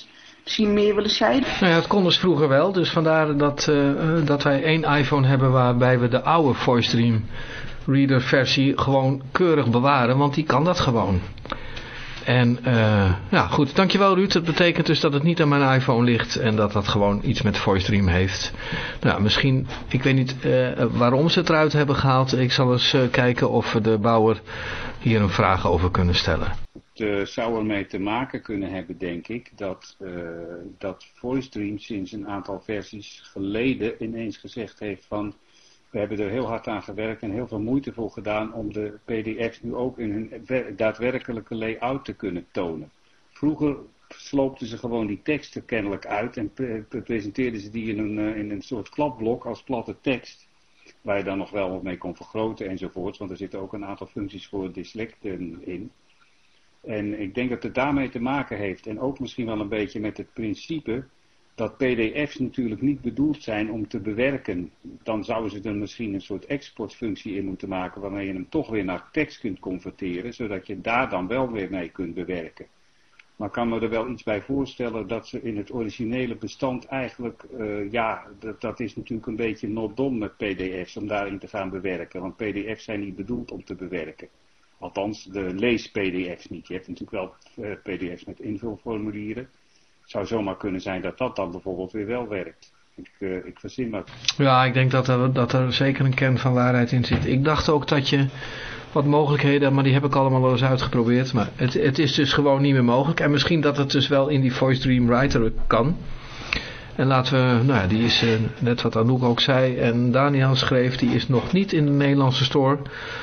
[SPEAKER 19] misschien meer willen scheiden.
[SPEAKER 2] Nou ja, het kon dus vroeger wel. Dus vandaar dat, uh, dat wij één iPhone hebben waarbij we de oude VoiceStream Reader versie gewoon keurig bewaren. Want die kan dat gewoon. En uh, ja, goed. Dankjewel Ruud. Het betekent dus dat het niet aan mijn iPhone ligt en dat dat gewoon iets met VoiceStream heeft. Nou, misschien, ik weet niet uh, waarom ze het eruit hebben gehaald. Ik zal eens uh, kijken of we de bouwer hier een vraag over kunnen stellen.
[SPEAKER 5] Het uh, zou ermee te maken kunnen hebben, denk ik, dat, uh, dat VoiceStream sinds een aantal versies geleden ineens gezegd heeft van... We hebben er heel hard aan gewerkt en heel veel moeite voor gedaan om de P D F's nu ook in hun daadwerkelijke layout te kunnen tonen. Vroeger sloopten ze gewoon die teksten kennelijk uit en pre presenteerden ze die in een, in een soort klapblok als platte tekst. Waar je dan nog wel wat mee kon vergroten enzovoort, want er zitten ook een aantal functies voor dyslecten in. En ik denk dat het daarmee te maken heeft en ook misschien wel een beetje met het principe... dat P D F's natuurlijk niet bedoeld zijn om te bewerken. Dan zouden ze er misschien een soort exportfunctie in moeten maken... waarmee je hem toch weer naar tekst kunt converteren... zodat je daar dan wel weer mee kunt bewerken. Maar ik kan me er wel iets bij voorstellen... dat ze in het originele bestand eigenlijk... Uh, ja, dat, dat is natuurlijk een beetje not done met P D F's... om daarin te gaan bewerken. Want P D F's zijn niet bedoeld om te bewerken. Althans, de lees-P D F's niet. Je hebt natuurlijk wel uh, P D F's met invulformulieren... Het zou zomaar kunnen zijn dat dat dan bijvoorbeeld weer wel werkt. Ik, uh, ik verzin maar.
[SPEAKER 2] Ja, ik denk dat er, dat er zeker een kern van waarheid in zit. Ik dacht ook dat je wat mogelijkheden, maar die heb ik allemaal wel eens uitgeprobeerd. Maar het, het is dus gewoon niet meer mogelijk. En misschien dat het dus wel in die VoiceStream Writer kan. En laten we, nou ja, die is uh, net wat Anouk ook zei en Daniel schreef, die is nog niet in de Nederlandse store.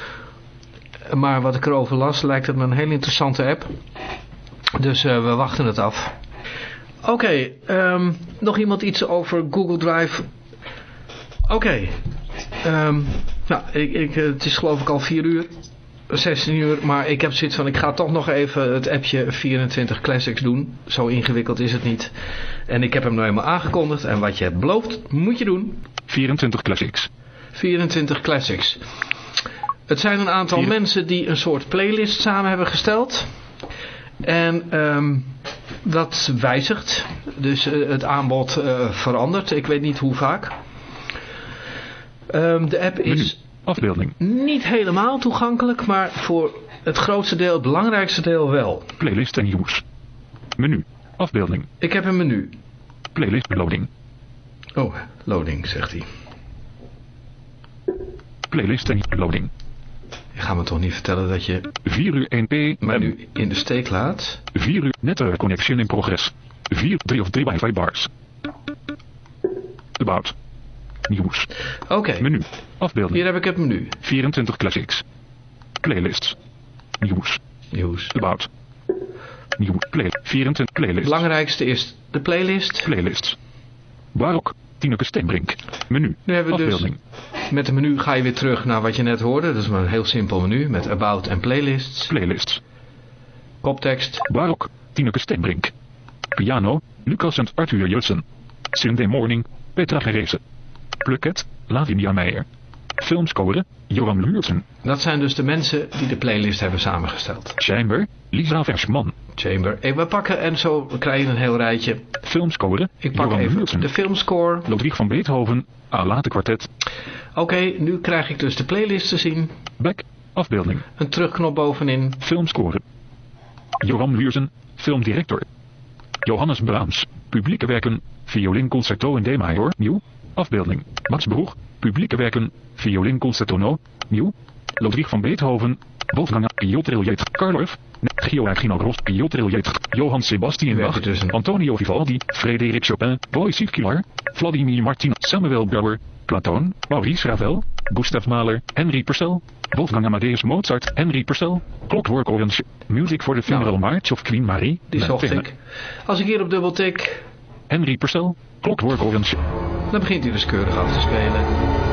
[SPEAKER 2] Maar wat ik erover las, lijkt het me een hele interessante app. Dus uh, we wachten het af. Oké, okay, um, nog iemand iets over Google Drive? Oké, okay. um, nou, ik, ik, het is geloof ik al vier uur, zestien uur, maar ik heb zoiets van, ik ga toch nog even het appje vierentwintig Classics doen. Zo ingewikkeld is het niet. En ik heb hem nou helemaal aangekondigd en wat je hebt beloofd, moet je doen.
[SPEAKER 6] vierentwintig Classics.
[SPEAKER 2] vierentwintig Classics. Het zijn een aantal Vier... mensen die een soort playlist samen hebben gesteld. En um, dat wijzigt. Dus uh, het aanbod uh, verandert. Ik weet niet hoe vaak. Um, de app is
[SPEAKER 6] afbeelding.
[SPEAKER 2] Niet helemaal toegankelijk, maar voor het grootste deel, het belangrijkste deel wel.
[SPEAKER 6] Playlist en use. Menu. Afbeelding.
[SPEAKER 2] Ik heb een menu.
[SPEAKER 6] Playlist loading.
[SPEAKER 2] Oh, loading, zegt hij.
[SPEAKER 6] Playlist en loading.
[SPEAKER 2] Je gaat me toch niet vertellen dat je
[SPEAKER 6] vier uur één p
[SPEAKER 2] maar nu in de steek laat?
[SPEAKER 6] vier uur network connection in progress. vier, drie of drie wifi bars. About. Nieuws.
[SPEAKER 2] Oké. Okay.
[SPEAKER 6] Menu. Afbeelding.
[SPEAKER 2] Hier heb ik het menu.
[SPEAKER 6] vierentwintig Classics. Playlists. Nieuws.
[SPEAKER 2] Nieuws.
[SPEAKER 6] About. Nieuw. Play. vierentwintig playlist.
[SPEAKER 2] Het belangrijkste is de playlist.
[SPEAKER 6] Playlists. Barok. Tineke Steenbrink. Menu.
[SPEAKER 2] Nu hebben we
[SPEAKER 6] afbeelding.
[SPEAKER 2] Dus, met de menu ga je weer terug naar wat je net hoorde. Dat is maar een heel simpel menu met About en Playlists.
[SPEAKER 6] Playlists.
[SPEAKER 2] Koptekst.
[SPEAKER 6] Barok. Tineke Steenbrink. Piano. Lucas en Arthur Jutsen. Sunday Morning. Petra Gerese. Pluket. Lavinia Meijer. Filmscoren. Johan Luurtsen.
[SPEAKER 2] Dat zijn dus de mensen die de playlist hebben samengesteld.
[SPEAKER 6] Chamber. Lisa Versman.
[SPEAKER 2] Chamber. Hey, we pakken en zo we krijgen een heel rijtje.
[SPEAKER 6] Filmscoren.
[SPEAKER 2] Ik pak
[SPEAKER 6] Johan
[SPEAKER 2] even
[SPEAKER 6] Luurtsen.
[SPEAKER 2] de filmscore.
[SPEAKER 6] Ludwig van Beethoven. Alate Kwartet.
[SPEAKER 2] Oké, okay, nu krijg ik dus de playlist te zien.
[SPEAKER 6] Back. Afbeelding.
[SPEAKER 2] Een terugknop bovenin.
[SPEAKER 6] Filmscoren. Johan Luurtsen. Filmdirector. Johannes Brahms. Publieke werken. Violinconcerto in D major. Nieuw. Afbeelding. Max Broeg. Publieke werken. Violinconcerto no. Nieuw. Ludwig van Beethoven. Wolfgang Piotr Karloff. Gioachino Ross. Piotr Johann Sebastian Bach.
[SPEAKER 2] Dus
[SPEAKER 6] Antonio Vivaldi. Frederik Chopin. Wojciech Kilar. Vladimir Martin. Samuel Brouwer. Platon. Maurice Ravel. Gustav Mahler. Henry Purcell. Wolfgang Amadeus Mozart. Henry Purcell. Clockwork Orange. Music for the Funeral nou, March of Queen Marie.
[SPEAKER 2] Die zocht ik. Als ik hier op dubbel tik.
[SPEAKER 6] Henry Purcell. Clockwork Orange.
[SPEAKER 2] Dan begint hij dus keurig af te spelen.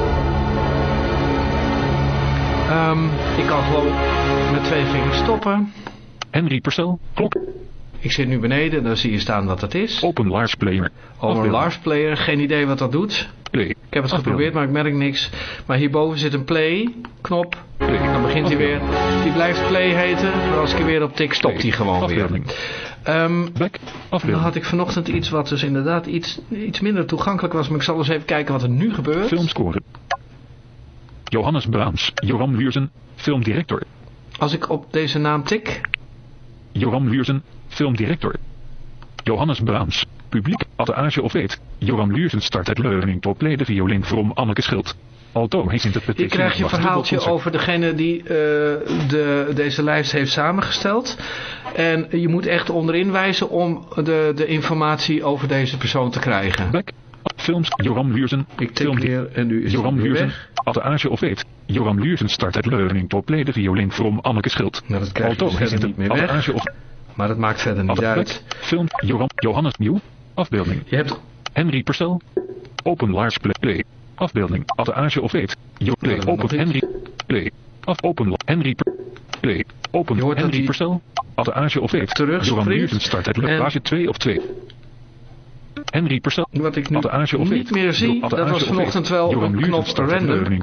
[SPEAKER 2] Um, ik kan gewoon met twee vingers stoppen.
[SPEAKER 6] Henry Purcell. Klok.
[SPEAKER 2] Ik zit nu beneden, dan zie je staan wat dat is.
[SPEAKER 6] Open Lars Player.
[SPEAKER 2] Open Lars Player, geen idee wat dat doet.
[SPEAKER 6] Play.
[SPEAKER 2] Ik heb het geprobeerd, maar ik merk niks. Maar hierboven zit een play knop.
[SPEAKER 6] Play.
[SPEAKER 2] Dan begint hij weer. Die blijft play heten. Maar als ik er weer op tik, stopt hij gewoon
[SPEAKER 6] Afbeelding.
[SPEAKER 2] weer. Um,
[SPEAKER 6] Back,
[SPEAKER 2] dan had ik vanochtend iets wat dus inderdaad iets, iets minder toegankelijk was. Maar ik zal eens even kijken wat er nu gebeurt.
[SPEAKER 6] Filmscore. Johannes Braams, Joram Luursen, filmdirector.
[SPEAKER 2] Als ik op deze naam tik.
[SPEAKER 6] Joram Luursen, filmdirector. Johannes Braams, publiek, atteage of weet. Joram Luursen start het learning to play de violin from Anneke Schild. Alto heeft interpretation.
[SPEAKER 2] Hier krijg je een verhaaltje over degene die uh, de, deze lijst heeft samengesteld. En je moet echt onderin wijzen om de, de informatie over deze persoon te krijgen.
[SPEAKER 6] Back, films, Joram Luursen.
[SPEAKER 2] Ik tik weer en nu is
[SPEAKER 6] Joram
[SPEAKER 2] het weer
[SPEAKER 6] Luursen,
[SPEAKER 2] weg.
[SPEAKER 6] atteage of weet. Joram Luursen start het learning to play de violin from Anneke Schild.
[SPEAKER 2] Nou, dat krijg je
[SPEAKER 6] Alto
[SPEAKER 2] dus
[SPEAKER 6] heeft
[SPEAKER 2] niet meer weg.
[SPEAKER 6] Of...
[SPEAKER 2] Maar dat maakt verder niet
[SPEAKER 6] Atte
[SPEAKER 2] uit.
[SPEAKER 6] Back, film, Joram, Johannes Nieuw, afbeelding.
[SPEAKER 2] Je hebt...
[SPEAKER 6] Henry Purcell, open large play, play. Afbeelding, atteage of weet. Jo, play, open Henry, play. Af, open, Henry, play. Open, Henry Purcell, atteage of weet. Joram Luursen start het leurage twee of twee. Henry Purcell,
[SPEAKER 2] wat ik nu
[SPEAKER 6] atteage of weet.
[SPEAKER 2] niet meer zie, dat was vanochtend wel
[SPEAKER 6] Joram
[SPEAKER 2] een knop random.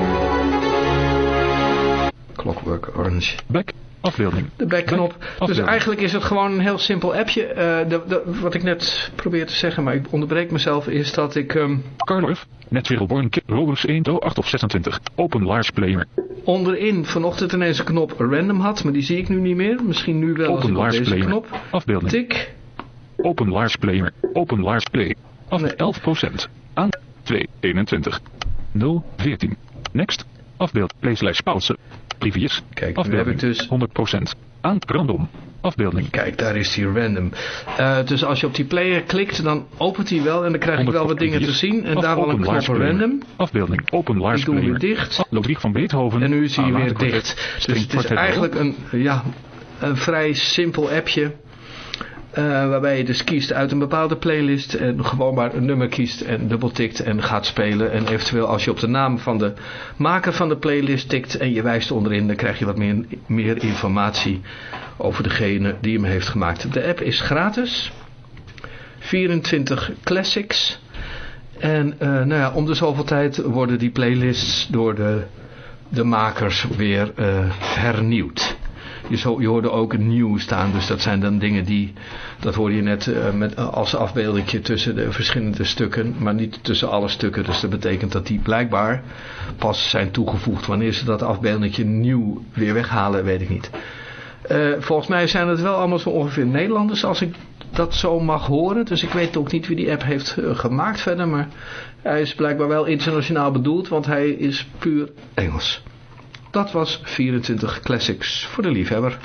[SPEAKER 2] Clockwork Orange.
[SPEAKER 6] Back, afbeelding.
[SPEAKER 2] De backknop. Dus eigenlijk is het gewoon een heel simpel appje. Uh, de, de, wat ik net probeer te zeggen, maar ik onderbreek mezelf, is dat ik... Um,
[SPEAKER 6] Carlorf, Netwerelborn, Rovers één, acht of zesentwintig. Open large player.
[SPEAKER 2] Onderin vanochtend ineens een knop random had, maar die zie ik nu niet meer. Misschien nu wel.
[SPEAKER 6] Open large
[SPEAKER 2] deze
[SPEAKER 6] player.
[SPEAKER 2] Knop.
[SPEAKER 6] Afbeelding.
[SPEAKER 2] Tik.
[SPEAKER 6] Open large player. Open large play. Af nee. elf procent. Aan twee eenentwintig. nul veertien. Next. Afbeeld. Play slash pauze. Previous.
[SPEAKER 2] Kijk,
[SPEAKER 6] afbeelding.
[SPEAKER 2] nu heb ik dus...
[SPEAKER 6] honderd procent. Aan random. Afbeelding.
[SPEAKER 2] Kijk, daar is die random. Uh, dus als je op die player klikt, dan opent hij wel en dan krijg ik wel wat dingen te zien. En daar wel een knop random.
[SPEAKER 6] Afbeelding. Open large
[SPEAKER 2] ik doe
[SPEAKER 6] player.
[SPEAKER 2] hem weer dicht.
[SPEAKER 6] Ludwig van Beethoven.
[SPEAKER 2] En nu is hij weer dicht. Dus het is eigenlijk een, ja, een vrij simpel appje. Uh, waarbij je dus kiest uit een bepaalde playlist en gewoon maar een nummer kiest en dubbeltikt en gaat spelen. En eventueel als je op de naam van de maker van de playlist tikt en je wijst onderin, dan krijg je wat meer, meer informatie over degene die hem heeft gemaakt. De app is gratis. vierentwintig classics. En uh, nou ja, om de zoveel tijd worden die playlists door de, de makers weer uh, hernieuwd. Je, zo, je hoorde ook een nieuw staan, dus dat zijn dan dingen die, dat hoorde je net uh, met, uh, als afbeeldingje tussen de verschillende stukken, maar niet tussen alle stukken. Dus dat betekent dat die blijkbaar pas zijn toegevoegd. Wanneer ze dat afbeeldingje nieuw weer weghalen, weet ik niet. Uh, volgens mij zijn het wel allemaal zo ongeveer Nederlanders, als ik dat zo mag horen. Dus ik weet ook niet wie die app heeft uh, gemaakt verder, maar hij is blijkbaar wel internationaal bedoeld, want hij is puur Engels. Dat was vierentwintig Classics voor de liefhebber.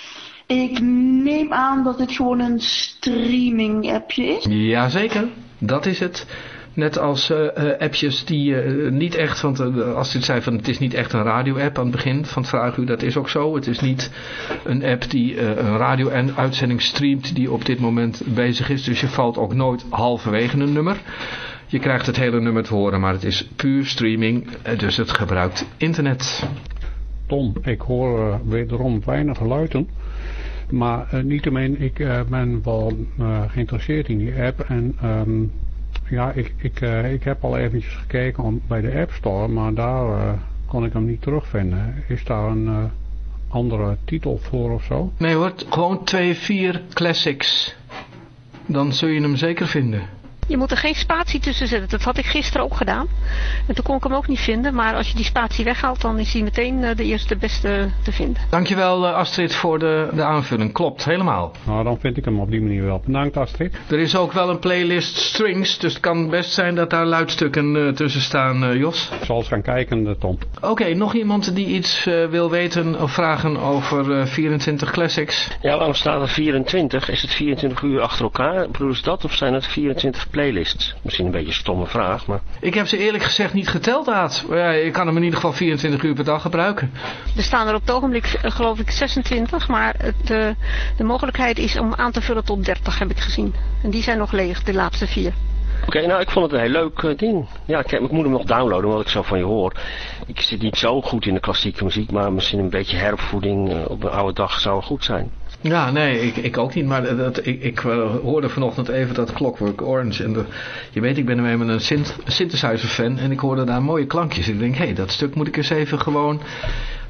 [SPEAKER 19] Ik neem aan dat dit gewoon een streaming appje is.
[SPEAKER 2] Jazeker, dat is het. Net als uh, uh, appjes die uh, niet echt, want uh, als dit zei van het is niet echt een radio-app aan het begin van het Vraaguur, dat is ook zo. Het is niet een app die uh, een radio-uitzending streamt die op dit moment bezig is. Dus je valt ook nooit halverwege een nummer. Je krijgt het hele nummer te horen, maar het is puur streaming, dus het gebruikt internet.
[SPEAKER 15] Tom, ik hoor uh, wederom weinig geluiden, maar uh, niettemin, ik uh, ben wel uh, geïnteresseerd in die app en um, ja, ik, ik, uh, ik heb al eventjes gekeken om, bij de App Store, maar daar uh, kon ik hem niet terugvinden. Is daar een uh, andere titel voor of zo?
[SPEAKER 2] Nee hoor, gewoon twee vier Classics. Dan zul je hem zeker vinden.
[SPEAKER 3] Je moet er geen spatie tussen zetten. Dat had ik gisteren ook gedaan. En toen kon ik hem ook niet vinden. Maar als je die spatie weghaalt, dan is hij meteen de eerste beste te vinden.
[SPEAKER 2] Dankjewel Astrid voor de, de aanvulling. Klopt, helemaal.
[SPEAKER 15] Nou, dan vind ik hem op die manier wel. Bedankt Astrid.
[SPEAKER 2] Er is ook wel een playlist strings. Dus het kan best zijn dat daar luidstukken uh, tussen staan, uh, Jos.
[SPEAKER 15] Ik zal eens gaan kijken, Tom.
[SPEAKER 2] Oké, okay, nog iemand die iets uh, wil weten of vragen over uh, vierentwintig Classics?
[SPEAKER 4] Ja, waarom staat er vierentwintig? Is het vierentwintig uur achter elkaar? Bedoel je dat? Of zijn het vierentwintig playlists? Misschien een beetje een stomme vraag, maar...
[SPEAKER 2] Ik heb ze eerlijk gezegd niet geteld, Aad. Ja, ik kan hem in ieder geval vierentwintig uur per dag gebruiken.
[SPEAKER 3] Er staan er op het ogenblik, uh, geloof ik, zesentwintig. Maar het, uh, de mogelijkheid is om aan te vullen tot dertig, heb ik gezien. En die zijn nog leeg, de laatste vier.
[SPEAKER 4] Oké, okay, nou ik vond het een heel leuk uh, ding. Ja, ik, ik moet hem nog downloaden, wat ik zo van je hoor. Ik zit niet zo goed in de klassieke muziek, maar misschien een beetje heropvoeding uh, op een oude dag zou goed zijn.
[SPEAKER 2] Ja, nee, ik, ik ook niet, maar dat, ik, ik uh, hoorde vanochtend even dat Clockwork Orange. En de, je weet, ik ben nu eenmaal een synth, synthesizer fan en ik hoorde daar mooie klankjes. Ik denk, hé, hey, dat stuk moet ik eens even gewoon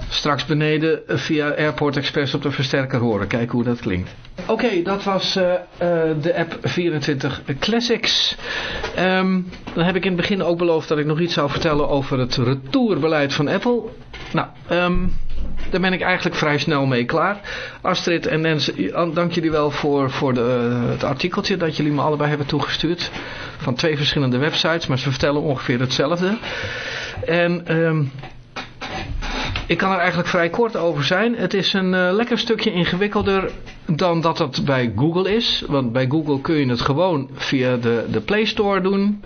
[SPEAKER 2] straks beneden via Airport Express op de versterker horen. Kijken hoe dat klinkt. Oké, okay, dat was uh, uh, de app vierentwintig Classics. Um, dan heb ik in het begin ook beloofd dat ik nog iets zou vertellen over het retourbeleid van Apple. Nou, um, daar ben ik eigenlijk vrij snel mee klaar. Astrid en Nens, dank jullie wel voor, voor de, uh, het artikeltje dat jullie me allebei hebben toegestuurd. Van twee verschillende websites, maar ze vertellen ongeveer hetzelfde. En um, ik kan er eigenlijk vrij kort over zijn. Het is een uh, lekker stukje ingewikkelder dan dat het bij Google is. Want bij Google kun je het gewoon via de, de Play Store doen.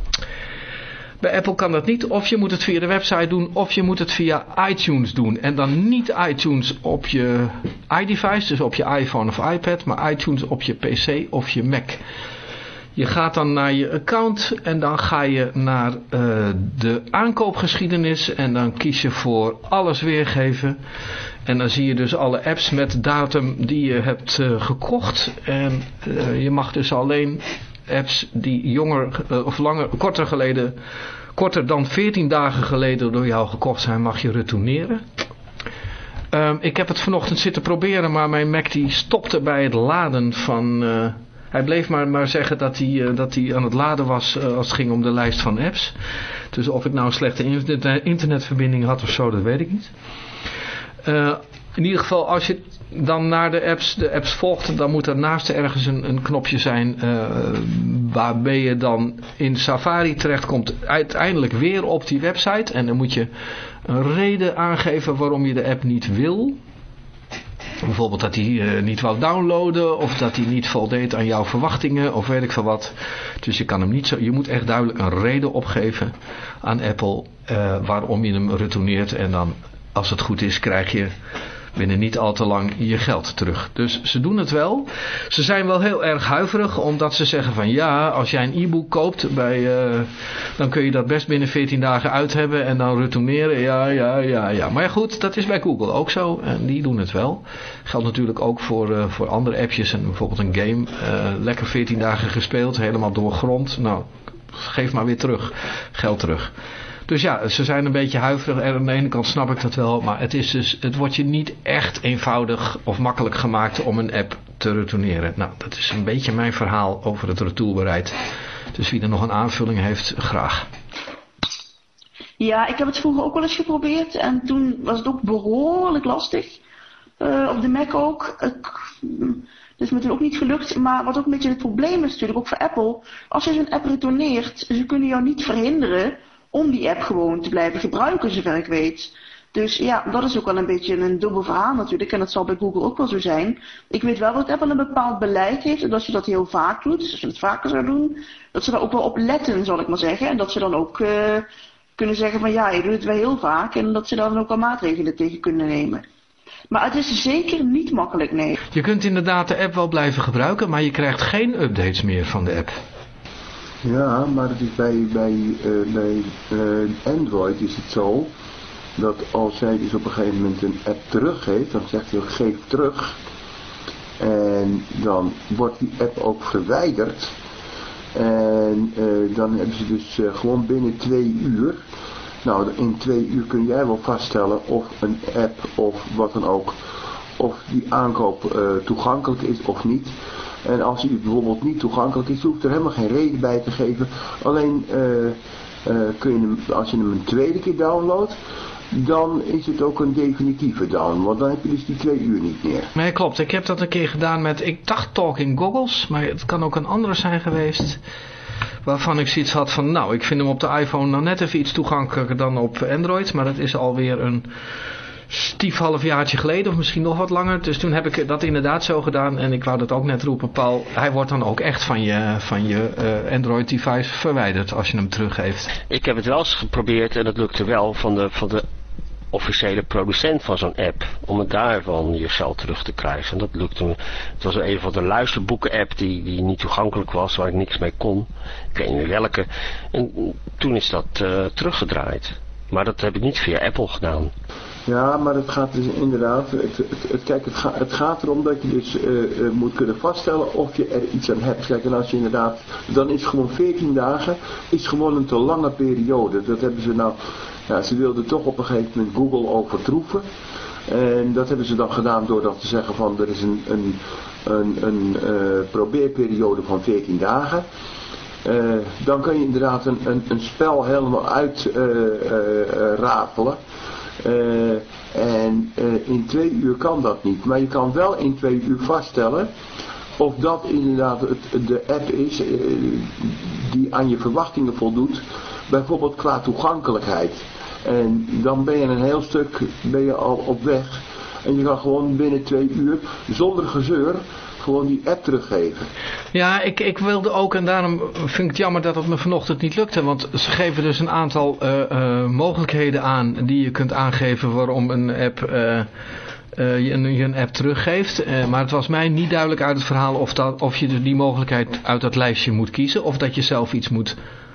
[SPEAKER 2] Bij Apple kan dat niet. Of je moet het via de website doen, of je moet het via iTunes doen. En dan niet iTunes op je iDevice, dus op je iPhone of iPad, maar iTunes op je P C of je Mac. Je gaat dan naar je account en dan ga je naar uh, de aankoopgeschiedenis en dan kies je voor alles weergeven. En dan zie je dus alle apps met datum die je hebt uh, gekocht. En uh, je mag dus alleen apps die jonger uh, of langer, korter geleden, korter dan veertien dagen geleden door jou gekocht zijn, mag je retourneren. Um, ik heb het vanochtend zitten proberen, maar mijn Mac die stopte bij het laden van... Uh, Hij bleef maar, maar zeggen dat hij, uh, dat hij aan het laden was uh, als het ging om de lijst van apps. Dus of ik nou een slechte internet, internetverbinding had of zo, dat weet ik niet. Uh, in ieder geval, als je dan naar de apps, de apps volgt, dan moet er naast ergens een, een knopje zijn uh, waarbij je dan in Safari terechtkomt, uiteindelijk weer op die website. En dan moet je een reden aangeven waarom je de app niet wil. Bijvoorbeeld dat hij uh, niet wou downloaden of dat hij niet voldeed aan jouw verwachtingen of weet ik veel wat. Dus je kan hem niet zo. Je moet echt duidelijk een reden opgeven aan Apple uh, waarom je hem retourneert. En dan als het goed is krijg je binnen niet al te lang je geld terug. Dus ze doen het wel. Ze zijn wel heel erg huiverig omdat ze zeggen van ja, als jij een e-book koopt bij, uh, dan kun je dat best binnen veertien dagen uit hebben en dan retourneren. Ja, ja, ja, ja. Maar ja, goed, dat is bij Google ook zo en die doen het wel. Geldt natuurlijk ook voor, uh, voor andere appjes en bijvoorbeeld een game. Uh, lekker veertien dagen gespeeld, helemaal doorgrond. Nou, geef maar weer terug. Geld terug. Dus ja, ze zijn een beetje huiverig. En aan de ene kant snap ik dat wel. Maar het, is dus, het wordt je niet echt eenvoudig of makkelijk gemaakt om een app te retourneren. Nou, dat is een beetje mijn verhaal over het retourbeleid. Dus wie er nog een aanvulling heeft, graag.
[SPEAKER 19] Ja, ik heb het vroeger ook wel eens geprobeerd. En toen was het ook behoorlijk lastig. Uh, op de Mac ook. Uh, dus me toen ook niet gelukt. Maar wat ook een beetje het probleem is natuurlijk, ook voor Apple. Als je zo'n app retourneert, ze kunnen jou niet verhinderen om die app gewoon te blijven gebruiken, zover ik weet. Dus ja, dat is ook wel een beetje een dubbel verhaal natuurlijk. En dat zal bij Google ook wel zo zijn. Ik weet wel dat Apple een bepaald beleid heeft. En dat je dat heel vaak doet. Dus als je het vaker zou doen, dat ze daar ook wel op letten, zal ik maar zeggen. En dat ze dan ook uh, kunnen zeggen van ja, je doet het wel heel vaak. En dat ze daar dan ook wel maatregelen tegen kunnen nemen. Maar het is zeker niet makkelijk, nee.
[SPEAKER 2] Je kunt inderdaad de app wel blijven gebruiken, maar je krijgt geen updates meer van de app.
[SPEAKER 20] Ja, maar het is bij, bij, uh, bij uh, Android is het zo dat als jij dus op een gegeven moment een app teruggeeft, dan zegt hij geef terug en dan wordt die app ook verwijderd en uh, dan hebben ze dus uh, gewoon binnen twee uur, nou in twee uur kun jij wel vaststellen of een app of wat dan ook, of die aankoop uh, toegankelijk is of niet. En als die bijvoorbeeld niet toegankelijk is, hoeft er helemaal geen reden bij te geven. Alleen uh, uh, kun je hem, als je hem een tweede keer downloadt, dan is het ook een definitieve down. Want dan heb je dus die twee uur niet meer.
[SPEAKER 2] Nee, klopt. Ik heb dat een keer gedaan met, ik dacht Talking Goggles, maar het kan ook een andere zijn geweest. Waarvan ik zoiets had van, nou, ik vind hem op de iPhone nou net even iets toegankelijker dan op Android. Maar dat is alweer een stief halfjaartje geleden of misschien nog wat langer. Dus toen heb ik dat inderdaad zo gedaan. En ik wou dat ook net roepen, Paul. Hij wordt dan ook echt van je, van je uh, Android device verwijderd als je hem teruggeeft.
[SPEAKER 4] Ik heb het wel eens geprobeerd en dat lukte wel van de, van de officiële producent van zo'n app. Om het daarvan je geld terug te krijgen. En dat lukte me. Het was een van de luisterboeken app die, die niet toegankelijk was. Waar ik niks mee kon. Ik weet niet meer welke. En toen is dat uh, teruggedraaid. Maar dat heb ik niet via Apple gedaan.
[SPEAKER 20] Ja, maar het gaat dus inderdaad, het, het, het, kijk, het, ga, het gaat erom dat je dus uh, uh, moet kunnen vaststellen of je er iets aan hebt. Kijk, en als je inderdaad, dan is gewoon veertien dagen, is gewoon een te lange periode. Dat hebben ze nou Nou, ze wilden toch op een gegeven moment Google overtroeven. En dat hebben ze dan gedaan door dan te zeggen van er is een, een, een, een uh, probeerperiode van veertien dagen. Uh, dan kan je inderdaad een, een, een spel helemaal uit uh, uh, uh, rafelen. Uh, en uh, in twee uur kan dat niet. Maar je kan wel in twee uur vaststellen of dat inderdaad het, de app is uh, die aan je verwachtingen voldoet. Bijvoorbeeld qua toegankelijkheid. En dan ben je een heel stuk ben je al op weg. En je kan gewoon binnen twee uur zonder gezeur gewoon die app teruggeven.
[SPEAKER 2] Ja, ik, ik wilde ook, en daarom vind ik het jammer dat het me vanochtend niet lukte. Want ze geven dus een aantal uh, uh, mogelijkheden aan die je kunt aangeven waarom een app... Uh, Uh, je, je een app teruggeeft. Uh, maar het was mij niet duidelijk uit het verhaal of, dat, of je die mogelijkheid uit dat lijstje moet kiezen. Of dat je zelf iets moet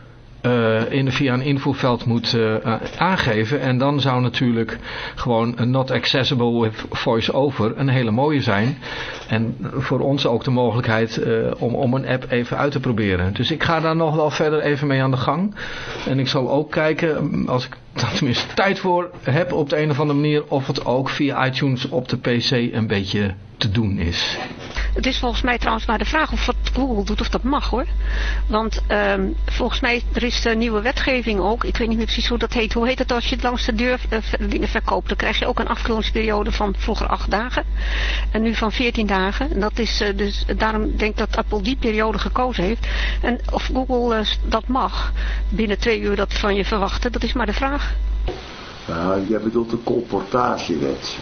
[SPEAKER 2] uh, in, via een invoerveld moet uh, aangeven. En dan zou natuurlijk gewoon een not accessible with voice-over een hele mooie zijn. En voor ons ook de mogelijkheid uh, om, om een app even uit te proberen. Dus ik ga daar nog wel verder even mee aan de gang. En ik zal ook kijken, als ik daar tenminste tijd voor heb op de een of andere manier, of het ook via iTunes op de P C een beetje te doen is.
[SPEAKER 3] Het is volgens mij trouwens maar de vraag of wat Google doet, of dat mag hoor. Want um, volgens mij, er is de nieuwe wetgeving ook. Ik weet niet meer precies hoe dat heet. Hoe heet het als je het langs de deur uh, dingen verkoopt? Dan krijg je ook een afkeringsperiode van vroeger acht dagen. En nu van veertien dagen. En dat is uh, dus, daarom denk ik dat Apple die periode gekozen heeft. En of Google uh, dat mag, binnen twee uur dat van je verwachten, dat is maar de vraag.
[SPEAKER 20] Nou, jij bedoelt de colportagewet.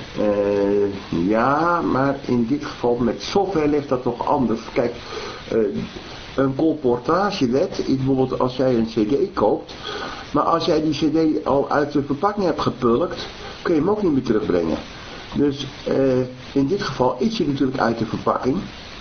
[SPEAKER 20] Uh, ja, maar in dit geval met software ligt dat toch anders. Kijk, uh, een colportagewet is bijvoorbeeld als jij een cd koopt. Maar als jij die cd al uit de verpakking hebt gepulkt, kun je hem ook niet meer terugbrengen. Dus uh, in dit geval is hij natuurlijk uit de verpakking.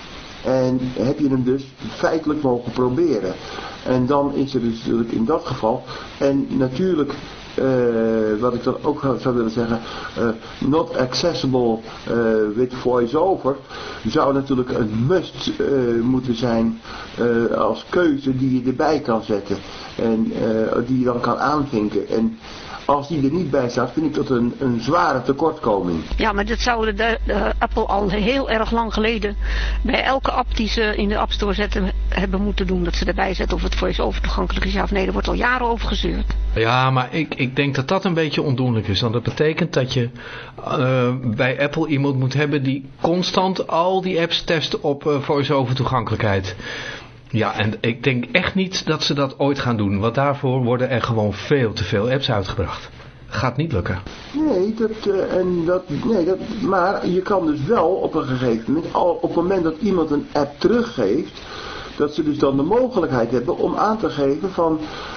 [SPEAKER 20] En heb je hem dus feitelijk mogen proberen. En dan is er dus natuurlijk in dat geval. En natuurlijk, uh, wat ik dan ook zou willen zeggen, uh, not accessible uh, with voice-over, zou natuurlijk een must uh, moeten zijn uh, als keuze die je erbij kan zetten. En uh, die je dan kan aanvinken. En als die er niet bij staat, vind ik dat een, een zware tekortkoming.
[SPEAKER 3] Ja, maar dat zou de, de Apple al heel erg lang geleden bij elke app die ze in de App Store zetten hebben moeten doen. Dat ze erbij zetten of het voice-over toegankelijk is. Ja of nee, er wordt al jaren over gezeurd.
[SPEAKER 2] Ja, maar ik, ik denk dat dat een beetje ondoenlijk is. Want dat betekent dat je uh, bij Apple iemand moet hebben die constant al die apps test op uh, voice-over toegankelijkheid. Ja, en ik denk echt niet dat ze dat ooit gaan doen. Want daarvoor worden er gewoon veel te veel apps uitgebracht. Gaat niet lukken.
[SPEAKER 20] Nee, dat, uh, en dat, nee dat, maar je kan dus wel op een gegeven moment, al op het moment dat iemand een app teruggeeft, dat ze dus dan de mogelijkheid hebben om aan te geven van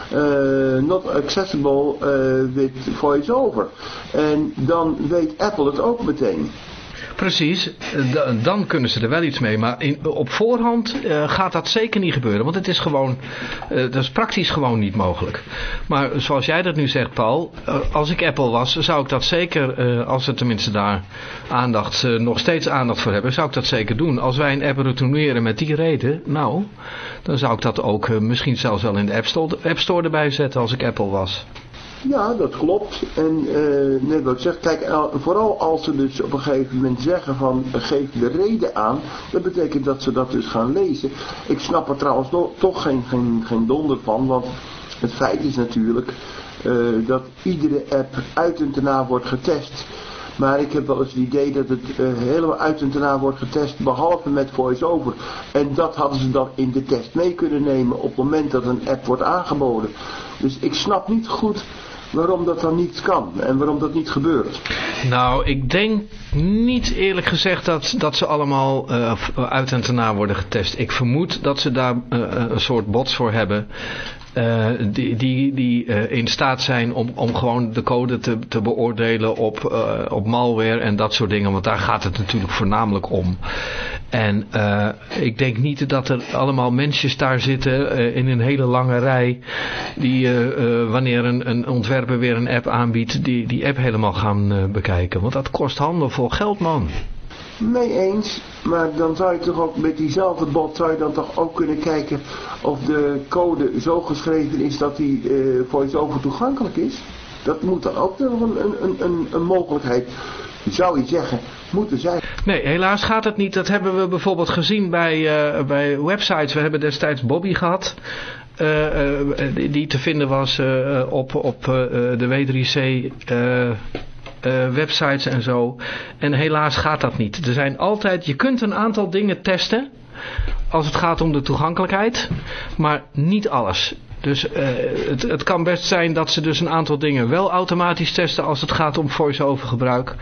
[SPEAKER 20] uh, not accessible uh, with voice-over. En dan weet Apple het ook meteen.
[SPEAKER 2] Precies, dan kunnen ze er wel iets mee, maar in, op voorhand uh, gaat dat zeker niet gebeuren, want het is gewoon, uh, dat is praktisch gewoon niet mogelijk. Maar zoals jij dat nu zegt, Paul, uh, als ik Apple was, zou ik dat zeker, uh, als ze tenminste daar aandacht, uh, nog steeds aandacht voor hebben, zou ik dat zeker doen. Als wij een app retourneren met die reden, nou, dan zou ik dat ook uh, misschien zelfs wel in de App Store, App Store erbij zetten als ik Apple was.
[SPEAKER 20] Ja, dat klopt. En uh, net wat ik zeg, kijk, uh, vooral als ze dus op een gegeven moment zeggen van uh, geef de reden aan, dat betekent dat ze dat dus gaan lezen. Ik snap er trouwens no- toch geen, geen, geen donder van, want het feit is natuurlijk uh, dat iedere app uit en na wordt getest. Maar ik heb wel eens het idee dat het uh, helemaal uit en na wordt getest, behalve met voice-over. En dat hadden ze dan in de test mee kunnen nemen op het moment dat een app wordt aangeboden. Dus ik snap niet goed waarom dat dan niet kan en waarom dat niet gebeurt.
[SPEAKER 2] Nou, ik denk niet eerlijk gezegd dat, dat ze allemaal uh, uit en na worden getest. Ik vermoed dat ze daar uh, een soort bots voor hebben. Uh, die die, die uh, in staat zijn om, om gewoon de code te, te beoordelen op, uh, op malware en dat soort dingen. Want daar gaat het natuurlijk voornamelijk om. En uh, ik denk niet dat er allemaal mensjes daar zitten uh, in een hele lange rij. Die uh, uh, wanneer een, een ontwerper weer een app aanbiedt, die, die app helemaal gaan uh, bekijken. Want dat kost handenvol geld, man.
[SPEAKER 20] Mee eens, maar dan zou je toch ook met diezelfde bot zou je dan toch ook kunnen kijken of de code zo geschreven is dat die uh, voice-over toegankelijk is? Dat moet dan ook nog een, een, een, een mogelijkheid, zou je zeggen, moeten zijn.
[SPEAKER 2] Nee, helaas gaat het niet. Dat hebben we bijvoorbeeld gezien bij, uh, bij websites. We hebben destijds Bobby gehad. Uh, uh, die, die te vinden was uh, op, op uh, de W drie C uh, uh, websites en zo. En helaas gaat dat niet. Er zijn altijd, je kunt een aantal dingen testen als het gaat om de toegankelijkheid, maar niet alles. Dus uh, het, het kan best zijn dat ze dus een aantal dingen wel automatisch testen als het gaat om voice-over gebruik.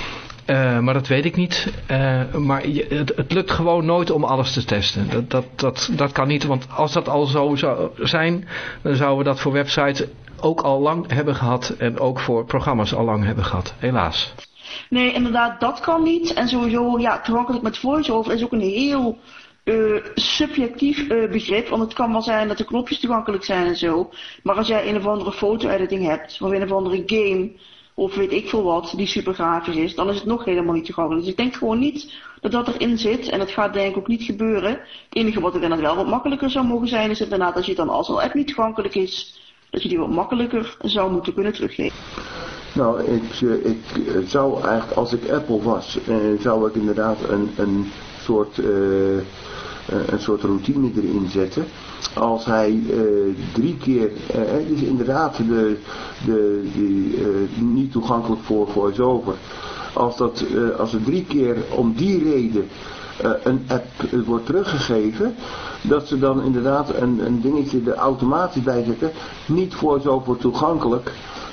[SPEAKER 2] Uh, maar dat weet ik niet. Uh, maar je, het, het lukt gewoon nooit om alles te testen. Dat, dat, dat, dat kan niet, want als dat al zo zou zijn, dan zouden we dat voor websites ook al lang hebben gehad en ook voor programma's al lang hebben gehad. Helaas.
[SPEAKER 19] Nee, inderdaad, dat kan niet. En sowieso, ja, toegankelijk met voice-over is ook een heel uh, subjectief uh, begrip. Want het kan wel zijn dat de knopjes toegankelijk zijn en zo. Maar als jij een of andere foto-editing hebt, of een of andere game, of weet ik veel wat, die super grafisch is, dan is het nog helemaal niet toegankelijk. Dus ik denk gewoon niet dat dat erin zit. En dat gaat denk ik ook niet gebeuren. Het enige wat er inderdaad wel wat makkelijker zou mogen zijn, is inderdaad als je dan als een app niet toegankelijk is, dat je die wat makkelijker zou moeten kunnen teruggeven.
[SPEAKER 20] Nou, ik, ik zou eigenlijk, als ik Apple was, eh, zou ik inderdaad een, een, soort, uh, een soort routine erin zetten. Als hij uh, drie keer, uh, dus inderdaad de, de, die, uh, niet toegankelijk voor voice-over. Als, dat, uh, als er drie keer om die reden uh, een app uh, wordt teruggegeven, dat ze dan inderdaad een, een dingetje er automatisch bij zetten, niet voice-over toegankelijk.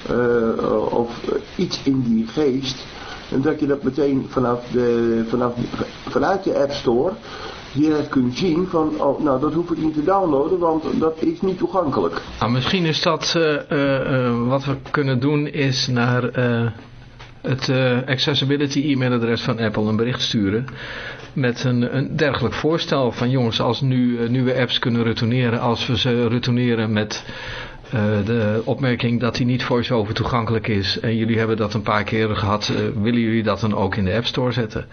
[SPEAKER 20] Uh, of iets in die geest. En dat je dat meteen vanaf de, vanaf, vanuit de App Store direct kunt zien van, oh, nou dat hoef ik niet te downloaden, want dat is niet toegankelijk.
[SPEAKER 2] Nou, misschien is dat uh, uh, wat we kunnen doen is naar uh, het uh, accessibility e-mailadres van Apple een bericht sturen met een, een dergelijk voorstel van jongens, als nu uh, nieuwe apps kunnen retourneren, als we ze retourneren met Uh, de opmerking dat hij niet voice-over toegankelijk is en jullie hebben dat een paar keren gehad, uh, willen jullie dat dan ook in de App Store zetten?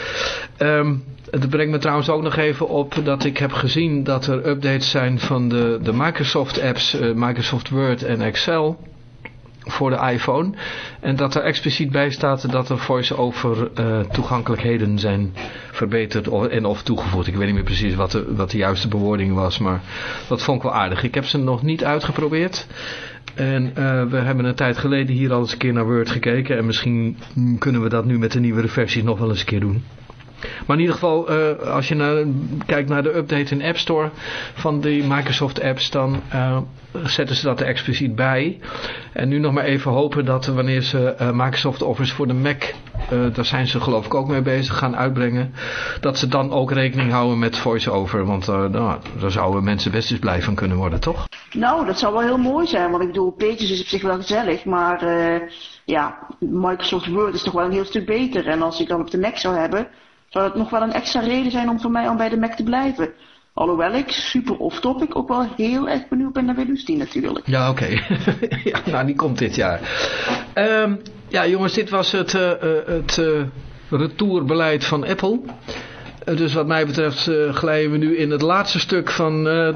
[SPEAKER 2] Um, het brengt me trouwens ook nog even op dat ik heb gezien dat er updates zijn van de, de Microsoft apps, uh, Microsoft Word en Excel voor de iPhone. En dat er expliciet bij staat dat er voice-over uh, toegankelijkheden zijn verbeterd of, en of toegevoegd. Ik weet niet meer precies wat de, wat de juiste bewoording was, maar dat vond ik wel aardig. Ik heb ze nog niet uitgeprobeerd. En uh, we hebben een tijd geleden hier al eens een keer naar Word gekeken. En misschien kunnen we dat nu met de nieuwere versies nog wel eens een keer doen. Maar in ieder geval, uh, als je naar, kijkt naar de update in App Store van die Microsoft apps, dan uh, zetten ze dat er expliciet bij. En nu nog maar even hopen dat wanneer ze uh, Microsoft Office voor de Mac, uh, daar zijn ze geloof ik ook mee bezig, gaan uitbrengen, dat ze dan ook rekening houden met voice-over. Want uh, nou, daar zouden mensen best eens blij van kunnen worden, toch?
[SPEAKER 19] Nou, dat zou wel heel mooi zijn, want ik bedoel, Pages is op zich wel gezellig, maar uh, ja, Microsoft Word is toch wel een heel stuk beter. En als ik dan op de Mac zou hebben, zou het nog wel een extra reden zijn om voor mij om bij de Mac te blijven. Alhoewel ik, super off-topic, ook wel heel erg benieuwd ben naar Windows tien natuurlijk.
[SPEAKER 2] Ja, oké. Okay. Ja, nou, die komt dit jaar. Um, ja, jongens, dit was het, uh, het uh, retourbeleid van Apple. Uh, dus wat mij betreft uh, glijden we nu in het laatste stuk van uh,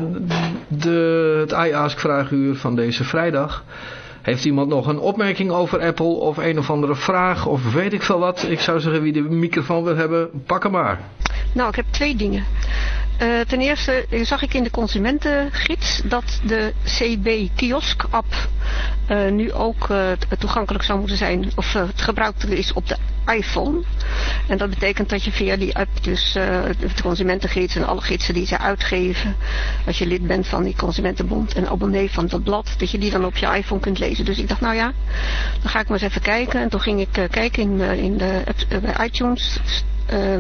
[SPEAKER 2] de, het iAsk-vraaguur van deze vrijdag. Heeft iemand nog een opmerking over Apple of een of andere vraag of weet ik veel wat? Ik zou zeggen, wie de microfoon wil hebben, pak hem maar.
[SPEAKER 3] Nou, ik heb twee dingen. Uh, ten eerste zag ik in de consumentengids dat de C B Kiosk app uh, nu ook uh, toegankelijk zou moeten zijn, of uh, het gebruikelijk is op de iPhone. En dat betekent dat je via die app dus uh, de consumentengids en alle gidsen die ze uitgeven, als je lid bent van die Consumentenbond en abonnee van dat blad, dat je die dan op je iPhone kunt lezen. Dus ik dacht, nou ja, dan ga ik maar eens even kijken. En toen ging ik uh, kijken in, uh, in de app, uh, bij iTunes. Uh,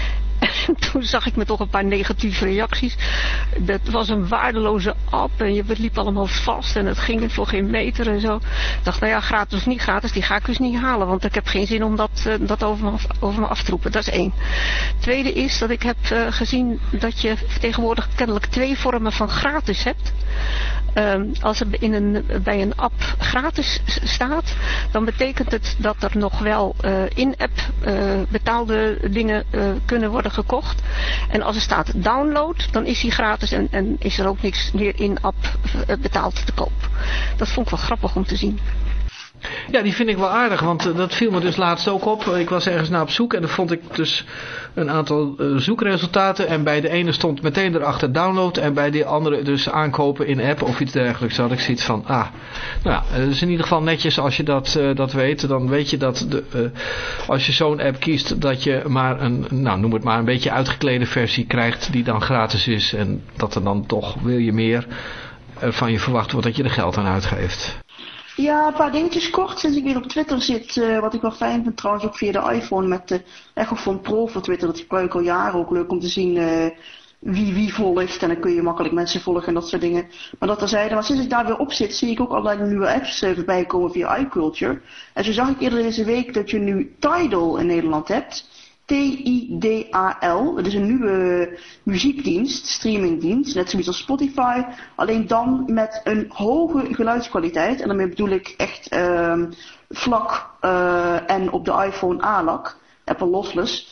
[SPEAKER 3] En toen zag ik me toch een paar negatieve reacties. Dat was een waardeloze app en je liep allemaal vast en het ging voor geen meter en zo. Ik dacht, nou ja, gratis of niet gratis, die ga ik dus niet halen. Want ik heb geen zin om dat, uh, dat over, me af, over me af te roepen. Dat is één. Tweede is dat ik heb uh, gezien dat je tegenwoordig kennelijk twee vormen van gratis hebt. Um, als er in een, bij een app gratis staat, dan betekent het dat er nog wel uh, in-app uh, betaalde dingen uh, kunnen worden gekocht. En als er staat download, dan is die gratis en, en is er ook niks meer in-app uh, betaald te koop. Dat vond ik wel grappig om te zien.
[SPEAKER 2] Ja, die vind ik wel aardig, want uh, dat viel me dus laatst ook op. Ik was ergens naar op zoek en dan vond ik dus een aantal uh, zoekresultaten. En bij de ene stond meteen erachter download en bij de andere dus aankopen in app of iets dergelijks. Had ik zoiets van, ah, nou ja, het is in ieder geval netjes als je dat, uh, dat weet. Dan weet je dat de, uh, als je zo'n app kiest dat je maar een, nou noem het maar een beetje uitgeklede versie krijgt die dan gratis is. En dat er dan toch, wil je meer, uh, van je verwacht wordt dat je er geld aan uitgeeft.
[SPEAKER 19] Ja, een paar dingetjes kort sinds ik weer op Twitter zit. Uh, wat ik wel fijn vind trouwens ook via de iPhone met de Echophone Pro voor Twitter. Dat gebruik ik al jaren, ook leuk om te zien uh, wie wie volgt. En dan kun je makkelijk mensen volgen en dat soort dingen. Maar dat terzijde, maar sinds ik daar weer op zit zie ik ook allerlei nieuwe apps uh, voorbij komen via iCulture. En zo zag ik eerder deze week dat je nu Tidal in Nederland hebt. T I D A L, het is een nieuwe muziekdienst, streamingdienst, net zoiets als Spotify, alleen dan met een hoge geluidskwaliteit. En daarmee bedoel ik echt uh, vlak uh, en op de iPhone A L A C, Apple Lossless.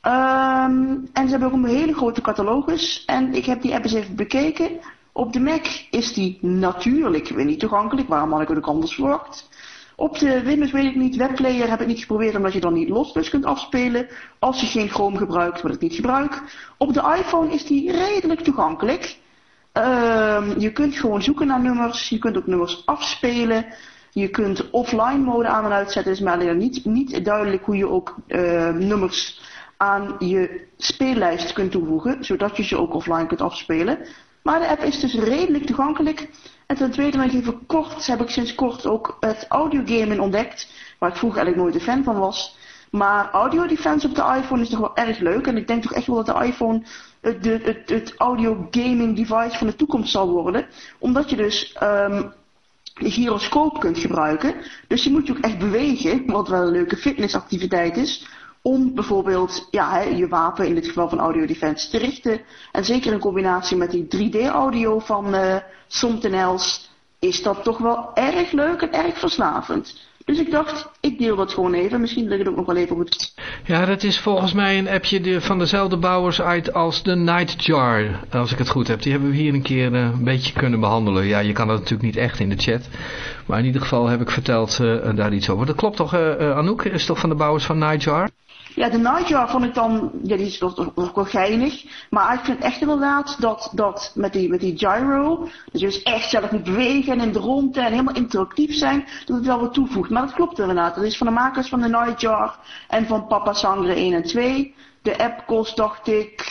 [SPEAKER 19] Um, en ze hebben ook een hele grote catalogus en ik heb die app eens even bekeken. Op de Mac is die natuurlijk weer niet toegankelijk, waarom had ik het ook anders verwacht? Op de Windows weet ik niet, webplayer heb ik niet geprobeerd omdat je dan niet lossless kunt afspelen. Als je geen Chrome gebruikt, wat ik niet gebruik. Op de iPhone is die redelijk toegankelijk. Uh, je kunt gewoon zoeken naar nummers, je kunt ook nummers afspelen. Je kunt offline mode aan en uitzetten, is maar alleen niet, niet duidelijk hoe je ook uh, nummers aan je speellijst kunt toevoegen. Zodat je ze ook offline kunt afspelen. Maar de app is dus redelijk toegankelijk. En ten tweede nog even kort, heb ik sinds kort ook het audiogaming ontdekt. Waar ik vroeger eigenlijk nooit een fan van was. Maar audio defense op de iPhone is toch wel erg leuk. En ik denk toch echt wel dat de iPhone het, het, het, het audio gaming device van de toekomst zal worden. Omdat je dus um, de gyroscoop kunt gebruiken. Dus je moet je ook echt bewegen, wat wel een leuke fitnessactiviteit is. Om bijvoorbeeld ja, hè, je wapen, in dit geval van Audio Defense, te richten. En zeker in combinatie met die drie D audio van uh, Something Else is dat toch wel erg leuk en erg verslavend. Dus ik dacht, ik deel dat gewoon even. Misschien ligt het ook nog wel even goed.
[SPEAKER 2] Ja, dat is volgens mij een appje de, van dezelfde bouwers uit als de Nightjar, als ik het goed heb. Die hebben we hier een keer uh, een beetje kunnen behandelen. Ja, je kan dat natuurlijk niet echt in de chat. Maar in ieder geval heb ik verteld uh, daar iets over. Dat klopt toch, uh, uh, Anouk? Is toch van de bouwers van Nightjar?
[SPEAKER 19] Ja, de Nightjar vond ik dan, ja, die is toch ook wel geinig. Maar ik vind echt inderdaad dat, dat met, die, met die gyro, dat je dus echt zelf moet bewegen en in de rondte en helemaal interactief zijn, dat het wel wat toevoegt. Maar dat klopt inderdaad. Dat is van de makers van de Nightjar en van Papa Sangre één en twee. De app kost, dacht ik,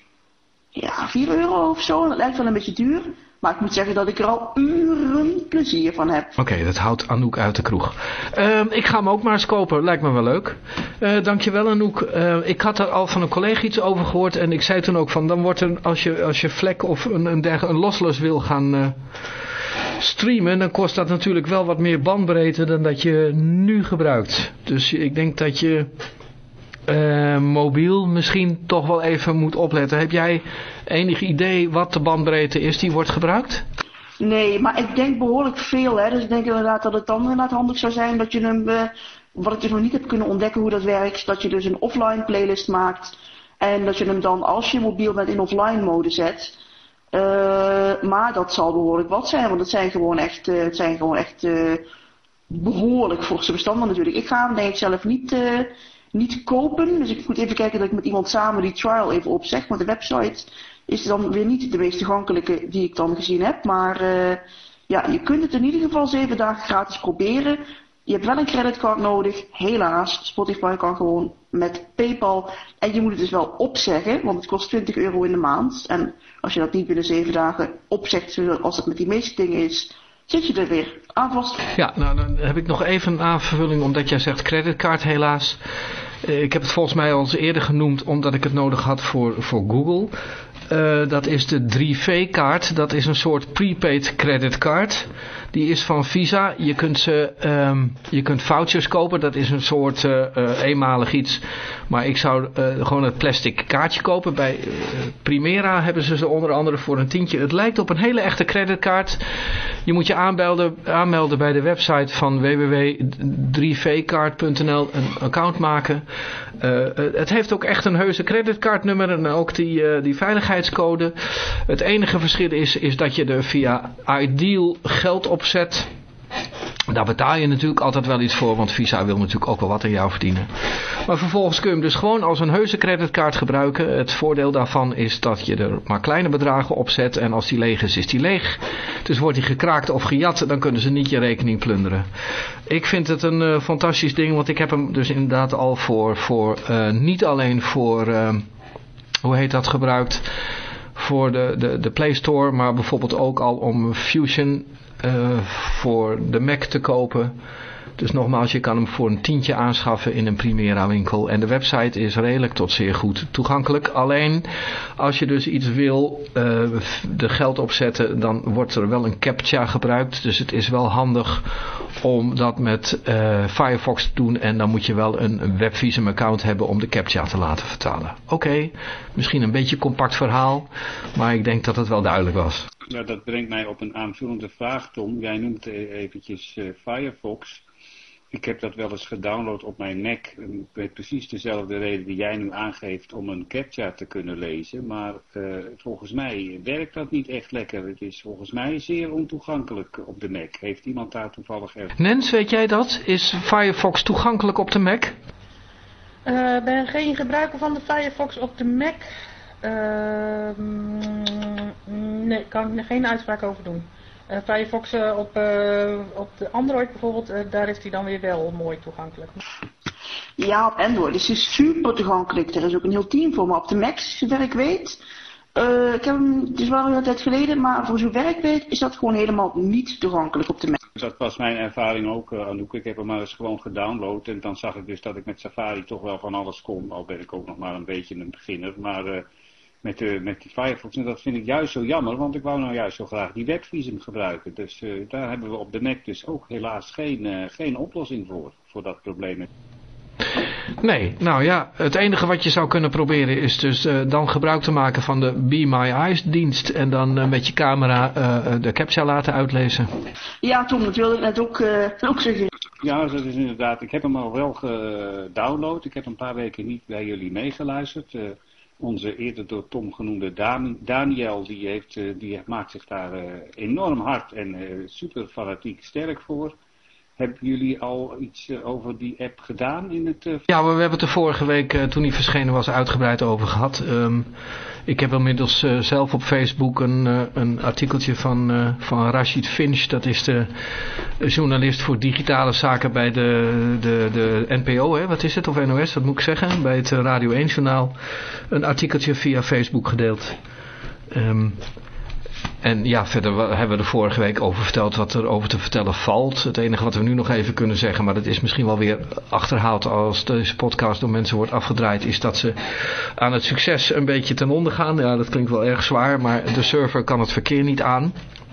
[SPEAKER 19] ja, vier euro of zo. Dat lijkt wel een beetje duur. Maar ik moet zeggen dat ik er al uren plezier van heb.
[SPEAKER 2] Oké, okay, dat houdt Anouk uit de kroeg. Uh, ik ga hem ook maar eens kopen. Lijkt me wel leuk. Uh, dankjewel Anouk. Uh, ik had er al van een collega iets over gehoord. En ik zei toen ook van, dan wordt er, als je, als je Vlek of een, een, derg, een lossless wil gaan uh, streamen, dan kost dat natuurlijk wel wat meer bandbreedte dan dat je nu gebruikt. Dus ik denk dat je Uh, mobiel misschien toch wel even moet opletten. Heb jij enig idee wat de bandbreedte is die wordt gebruikt?
[SPEAKER 19] Nee, maar ik denk behoorlijk veel. Hè? Dus ik denk inderdaad dat het dan inderdaad handig zou zijn dat je hem, uh, wat ik dus nog niet heb kunnen ontdekken hoe dat werkt, dat je dus een offline playlist maakt en dat je hem dan als je mobiel bent in offline mode zet. Uh, maar dat zal behoorlijk wat zijn, want het zijn gewoon echt, uh, het zijn gewoon echt uh, behoorlijk forse bestanden natuurlijk. Ik ga hem denk ik zelf niet... Uh, niet kopen, dus ik moet even kijken dat ik met iemand samen die trial even opzeg, want de website is dan weer niet de meest toegankelijke die ik dan gezien heb, maar uh, ja, je kunt het in ieder geval zeven dagen gratis proberen. Je hebt wel een creditcard nodig, helaas, Spotify kan gewoon met PayPal en je moet het dus wel opzeggen, want het kost twintig euro in de maand en als je dat niet binnen zeven dagen opzegt, zoals het met die meeste dingen is, zit je er weer aan vast.
[SPEAKER 2] Ja, nou dan heb ik nog even een aanvulling, omdat jij zegt creditcard helaas. Ik heb het volgens mij al eens eerder genoemd, omdat ik het nodig had voor, voor Google. Uh, dat is de drie V kaart. Dat is een soort prepaid creditcard. Die is van Visa. Je kunt, ze, um, je kunt vouchers kopen. Dat is een soort uh, uh, eenmalig iets. Maar ik zou uh, gewoon het plastic kaartje kopen. Bij uh, Primera hebben ze ze onder andere voor een tientje. Het lijkt op een hele echte creditcard. Je moet je aanmelden, aanmelden bij de website van w w w punt drie v kaart punt n l. Een account maken. Uh, het heeft ook echt een heuse creditcardnummer. En ook die, uh, die veiligheidscode. Het enige verschil is, is dat je er via Ideal geld opzet. Daar betaal je natuurlijk altijd wel iets voor, want Visa wil natuurlijk ook wel wat aan jou verdienen. Maar vervolgens kun je hem dus gewoon als een heuse creditcard gebruiken. Het voordeel daarvan is dat je er maar kleine bedragen op zet en als die leeg is, is die leeg. Dus wordt die gekraakt of gejat, dan kunnen ze niet je rekening plunderen. Ik vind het een uh, fantastisch ding, want ik heb hem dus inderdaad al voor, voor uh, niet alleen voor, uh, hoe heet dat, gebruikt voor de, de, de Play Store, maar bijvoorbeeld ook al om Fusion Uh, voor de Mac te kopen. Dus nogmaals, je kan hem voor een tientje aanschaffen in een Primera winkel. En de website is redelijk tot zeer goed toegankelijk. Alleen, als je dus iets wil, uh, de geld opzetten, dan wordt er wel een CAPTCHA gebruikt. Dus het is wel handig om dat met uh, Firefox te doen. En dan moet je wel een, een WebVisum account hebben om de CAPTCHA te laten vertalen. Oké, okay, misschien een beetje compact verhaal, maar ik denk dat het wel duidelijk was.
[SPEAKER 5] Ja, dat brengt mij op een aanvullende vraag, Tom. Jij noemt eventjes uh, Firefox. Ik heb dat wel eens gedownload op mijn Mac. Met precies dezelfde reden die jij nu aangeeft om een CAPTCHA te kunnen lezen. Maar uh, volgens mij werkt dat niet echt lekker. Het is volgens mij zeer ontoegankelijk op de Mac. Heeft iemand daar toevallig erg?
[SPEAKER 2] Nens, weet jij dat? Is Firefox toegankelijk op de Mac?
[SPEAKER 16] Ik uh, ben geen gebruiker van de Firefox op de Mac. Uh, nee, kan ik geen uitspraak over doen. Uh, Firefox uh, op, uh, op de Android bijvoorbeeld, uh, daar is die dan weer wel mooi toegankelijk.
[SPEAKER 19] Ja, op Android is die super toegankelijk. Er is ook een heel team voor, maar op de Mac, zover ik weet. Uh, ik heb hem, het is wel een hele tijd geleden, maar voor zover ik weet is dat gewoon helemaal niet toegankelijk op de Mac.
[SPEAKER 5] Dat was mijn ervaring ook, uh, Anouk. Ik heb hem maar eens gewoon gedownload en dan zag ik dus dat ik met Safari toch wel van alles kon. Al ben ik ook nog maar een beetje een beginner, maar... Uh, Met, uh, met die Firefox. En dat vind ik juist zo jammer, want ik wou nou juist zo graag die WebVisum gebruiken. Dus uh, daar hebben we op de Mac dus ook helaas geen, uh, geen oplossing voor, voor dat probleem.
[SPEAKER 2] Nee, nou ja, het enige wat je zou kunnen proberen is dus uh, dan gebruik te maken van de Be My Eyes dienst en dan uh, met je camera uh, de CAPTCHA laten uitlezen.
[SPEAKER 19] Ja, Tom, dat wilde ik net ook, uh, ook zeggen.
[SPEAKER 5] Ja, dat is inderdaad, ik heb hem al wel gedownload. Ik heb een paar weken niet bij jullie meegeluisterd. Uh, Onze eerder door Tom genoemde Dan, Daniel, die, heeft, uh, die maakt zich daar uh, enorm hard en uh, super fanatiek sterk voor. Hebben jullie al iets uh, over die app gedaan in het... Uh...
[SPEAKER 2] Ja, we hebben het er vorige week, uh, toen die verschenen was, uitgebreid over gehad. Um, ik heb inmiddels uh, zelf op Facebook een, uh, een artikeltje van, uh, van Rashid Finch. Dat is de journalist voor digitale zaken bij de, de, de N P O, hè? Wat is het? Of N O S, wat moet ik zeggen? Bij het Radio één journaal. Een artikeltje via Facebook gedeeld. Um, En ja, verder hebben we er vorige week over verteld wat er over te vertellen valt. Het enige wat we nu nog even kunnen zeggen, maar dat is misschien wel weer achterhaald als deze podcast door mensen wordt afgedraaid, is dat ze aan het succes een beetje ten onder gaan. Ja, dat klinkt wel erg zwaar, maar de server kan het verkeer niet aan.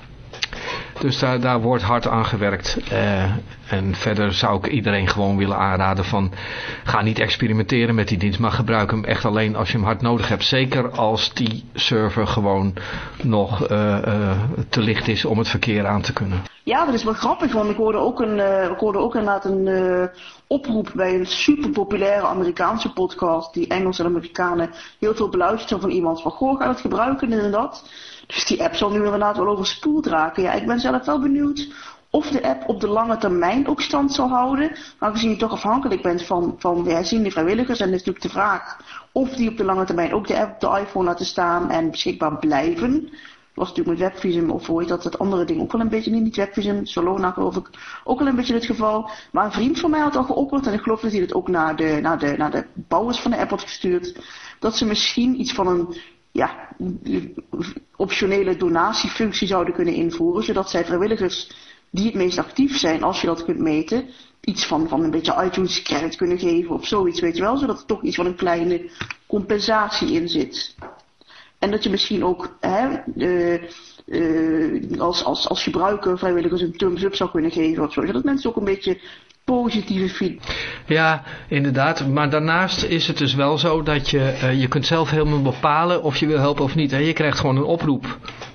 [SPEAKER 2] Dus daar, daar wordt hard aan gewerkt. Uh, en verder zou ik iedereen gewoon willen aanraden van... ga niet experimenteren met die dienst, maar gebruik hem echt alleen als je hem hard nodig hebt. Zeker als die server gewoon nog uh, uh, te licht is om het verkeer aan te kunnen.
[SPEAKER 19] Ja, dat is wel grappig, want ik hoorde ook, een, uh, ik hoorde ook inderdaad een uh, oproep bij een super populaire Amerikaanse podcast... die Engels en Amerikanen heel veel beluisteren van iemand van... goh, ga het gebruiken en dat... Dus die app zal nu inderdaad wel overspoeld raken. Ja, ik ben zelf wel benieuwd of de app op de lange termijn ook stand zal houden. Aangezien je toch afhankelijk bent van, van de herziende vrijwilligers. En is natuurlijk de vraag of die op de lange termijn ook de app op de iPhone laten staan en beschikbaar blijven. Dat was natuurlijk met WebVisum of hoe heet dat, het andere ding ook wel een beetje, niet WebVisum, Solona geloof ik, ook wel een beetje het geval. Maar een vriend van mij had al geopperd en ik geloof dat hij het ook naar de, naar de, naar de bouwers van de app had gestuurd. Dat ze misschien iets van een... ja, optionele donatiefunctie zouden kunnen invoeren, zodat zij vrijwilligers die het meest actief zijn, als je dat kunt meten, iets van, van een beetje iTunes credit kunnen geven of zoiets, weet je wel, zodat er toch iets van een kleine compensatie in zit. En dat je misschien ook hè, uh, uh, als, als, als gebruiker vrijwilligers een thumbs up zou kunnen geven of zo, zodat mensen ook een beetje positieve feedback.
[SPEAKER 2] Ja, inderdaad. Maar daarnaast is het dus wel zo dat je, uh, je kunt zelf helemaal bepalen of je wil helpen of niet. Hè? Je krijgt gewoon een oproep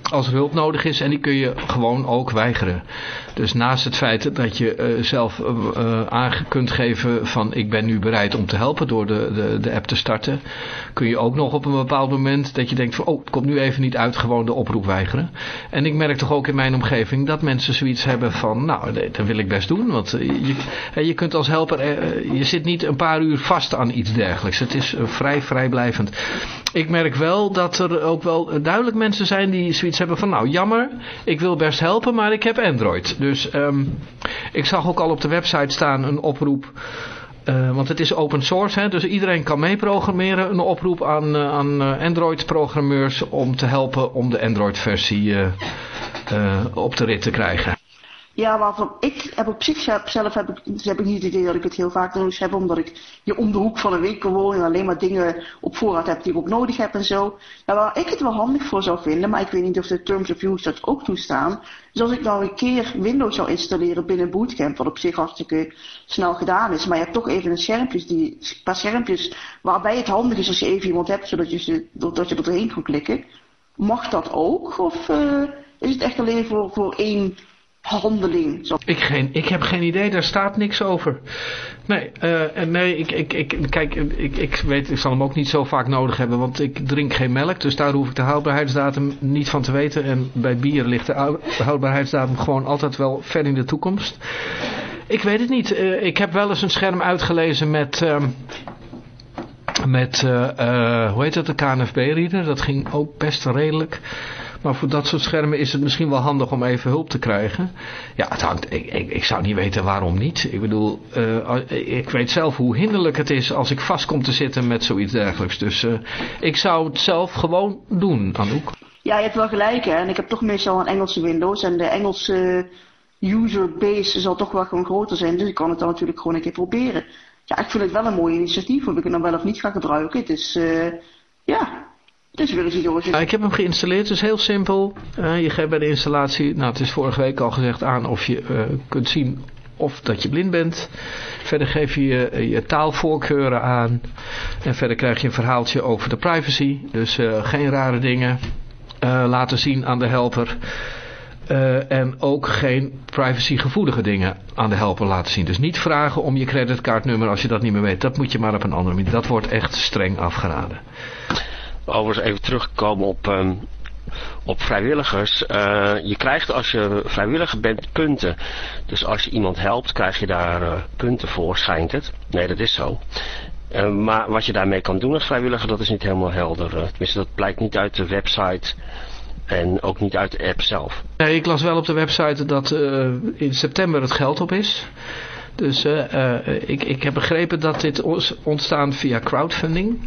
[SPEAKER 2] als er hulp nodig is en die kun je gewoon ook weigeren. Dus naast het feit dat je uh, zelf uh, aan kunt geven van ik ben nu bereid om te helpen door de, de, de app te starten, kun je ook nog op een bepaald moment dat je denkt van oh, het komt nu even niet uit, gewoon de oproep weigeren. En ik merk toch ook in mijn omgeving dat mensen zoiets hebben van nou, dat wil ik best doen, want je, je kunt als helper, je zit niet een paar uur vast aan iets dergelijks. Het is vrij vrijblijvend. Ik merk wel dat er ook wel duidelijk mensen zijn die zoiets hebben van nou jammer, ik wil best helpen, maar ik heb Android. Dus um, ik zag ook al op de website staan een oproep, uh, want het is open source, hè, dus iedereen kan meeprogrammeren. Een oproep aan, uh, aan uh, Android programmeurs om te helpen om de Android versie uh, uh, op de rit te krijgen.
[SPEAKER 19] Ja, waarvan ik heb op zich zelf heb ik, dus heb ik niet het idee dat ik het heel vaak nodig heb, omdat ik hier om de hoek van een winkel woon en alleen maar dingen op voorraad heb die ik ook nodig heb en zo. Ja, waar ik het wel handig voor zou vinden, maar ik weet niet of de Terms of Use dat ook toestaan. Dus als ik nou een keer Windows zou installeren binnen Bootcamp, wat op zich hartstikke snel gedaan is, maar je hebt toch even een schermpjes, die, een paar schermpjes waarbij het handig is als je even iemand hebt, zodat je, ze, dat je er doorheen kan klikken. Mag dat ook? Of uh, is het echt alleen voor, voor één handeling? Zo.
[SPEAKER 2] Ik, geen, ik heb geen idee, daar staat niks over. Nee, uh, nee ik, ik, ik, kijk, ik, ik weet, ik zal hem ook niet zo vaak nodig hebben, want ik drink geen melk, dus daar hoef ik de houdbaarheidsdatum niet van te weten. En bij bier ligt de houdbaarheidsdatum gewoon altijd wel ver in de toekomst. Ik weet het niet. Uh, ik heb wel eens een scherm uitgelezen met... Uh, met, uh, uh, hoe heet dat, de K N F B-reader. Dat ging ook best redelijk. Maar voor dat soort schermen is het misschien wel handig om even hulp te krijgen. Ja, het hangt, ik, ik, ik zou niet weten waarom niet. Ik bedoel, uh, ik weet zelf hoe hinderlijk het is als ik vast kom te zitten met zoiets dergelijks. Dus uh, ik zou het zelf gewoon doen, Anouk.
[SPEAKER 19] Ja, je hebt wel gelijk, hè. En ik heb toch meestal een Engelse Windows. En de Engelse user base zal toch wel gewoon groter zijn. Dus ik kan het dan natuurlijk gewoon een keer proberen. Ja, ik vind het wel een mooi initiatief. Of ik het dan wel of niet ga gebruiken. Het is, uh, ja... Dus weer eens
[SPEAKER 2] ja, ik heb hem geïnstalleerd, het is heel simpel. Uh, je geeft bij de installatie, nou het is vorige week al gezegd, aan of je uh, kunt zien of dat je blind bent. Verder geef je je, je taalvoorkeuren aan. En verder krijg je een verhaaltje over de privacy. Dus uh, geen rare dingen uh, laten zien aan de helper. Uh, en ook geen privacygevoelige dingen aan de helper laten zien. Dus niet vragen om je creditcardnummer als je dat niet meer weet. Dat moet je maar op een andere manier. Dat wordt echt streng afgeraden.
[SPEAKER 4] Overigens even terugkomen op, um, op vrijwilligers. Uh, je krijgt als je vrijwilliger bent punten. Dus als je iemand helpt krijg je daar uh, punten voor, schijnt het. Nee, dat is zo. Uh, maar wat je daarmee kan doen als vrijwilliger, dat is niet helemaal helder. Uh, tenminste, dat blijkt niet uit de website en ook niet uit de app zelf.
[SPEAKER 2] Nee, ik las wel op de website dat uh, in september het geld op is. Dus uh, uh, ik, ik heb begrepen dat dit ontstaan via crowdfunding.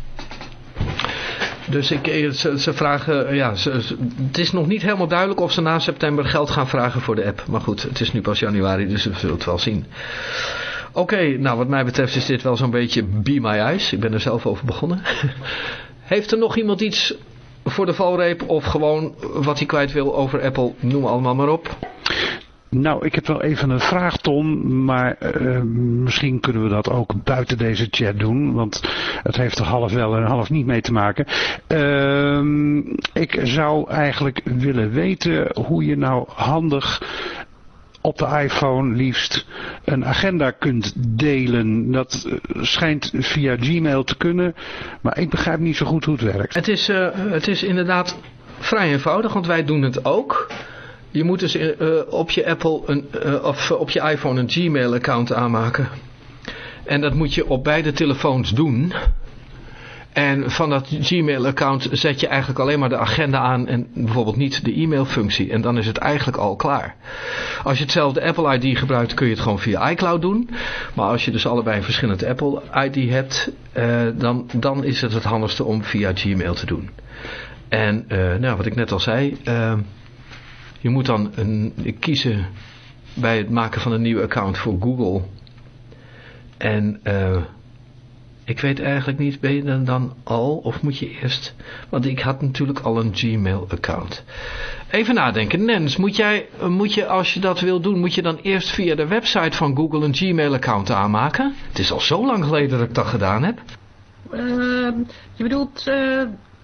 [SPEAKER 2] Dus ik, ze, ze vragen, ja, ze, het is nog niet helemaal duidelijk of ze na september geld gaan vragen voor de app. Maar goed, het is nu pas januari, dus we zullen het wel zien. Oké, okay, nou wat mij betreft is dit wel zo'n beetje be my eyes. Ik ben er zelf over begonnen. Heeft er nog iemand iets voor de valreep of gewoon wat hij kwijt wil over Apple? Noem allemaal maar op.
[SPEAKER 15] Nou, ik heb wel even een vraag, Ton, maar uh, misschien kunnen we dat ook buiten deze chat doen, want het heeft er half wel en half niet mee te maken. Uh, ik zou eigenlijk willen weten hoe je nou handig op de iPhone liefst een agenda kunt delen. Dat schijnt via Gmail te kunnen, maar ik begrijp niet zo goed hoe het werkt.
[SPEAKER 2] Het is, uh, het is inderdaad vrij eenvoudig, want wij doen het ook. Je moet dus uh, op je Apple een, uh, of op je iPhone een Gmail account aanmaken. En dat moet je op beide telefoons doen. En van dat Gmail account zet je eigenlijk alleen maar de agenda aan en bijvoorbeeld niet de e-mail functie. En dan is het eigenlijk al klaar. Als je hetzelfde Apple I D gebruikt kun je het gewoon via iCloud doen. Maar als je dus allebei een verschillend Apple I D hebt, uh, dan, dan is het het handigste om via Gmail te doen. En uh, nou, wat ik net al zei... Uh, Je moet dan een, kiezen bij het maken van een nieuw account voor Google. En uh, ik weet eigenlijk niet, ben je dan, dan al of moet je eerst... Want ik had natuurlijk al een Gmail account. Even nadenken, Nens, moet, jij, moet je als je dat wil doen, moet je dan eerst via de website van Google een Gmail account aanmaken? Het is al zo lang geleden dat ik dat gedaan heb.
[SPEAKER 16] Uh, je bedoelt... Uh...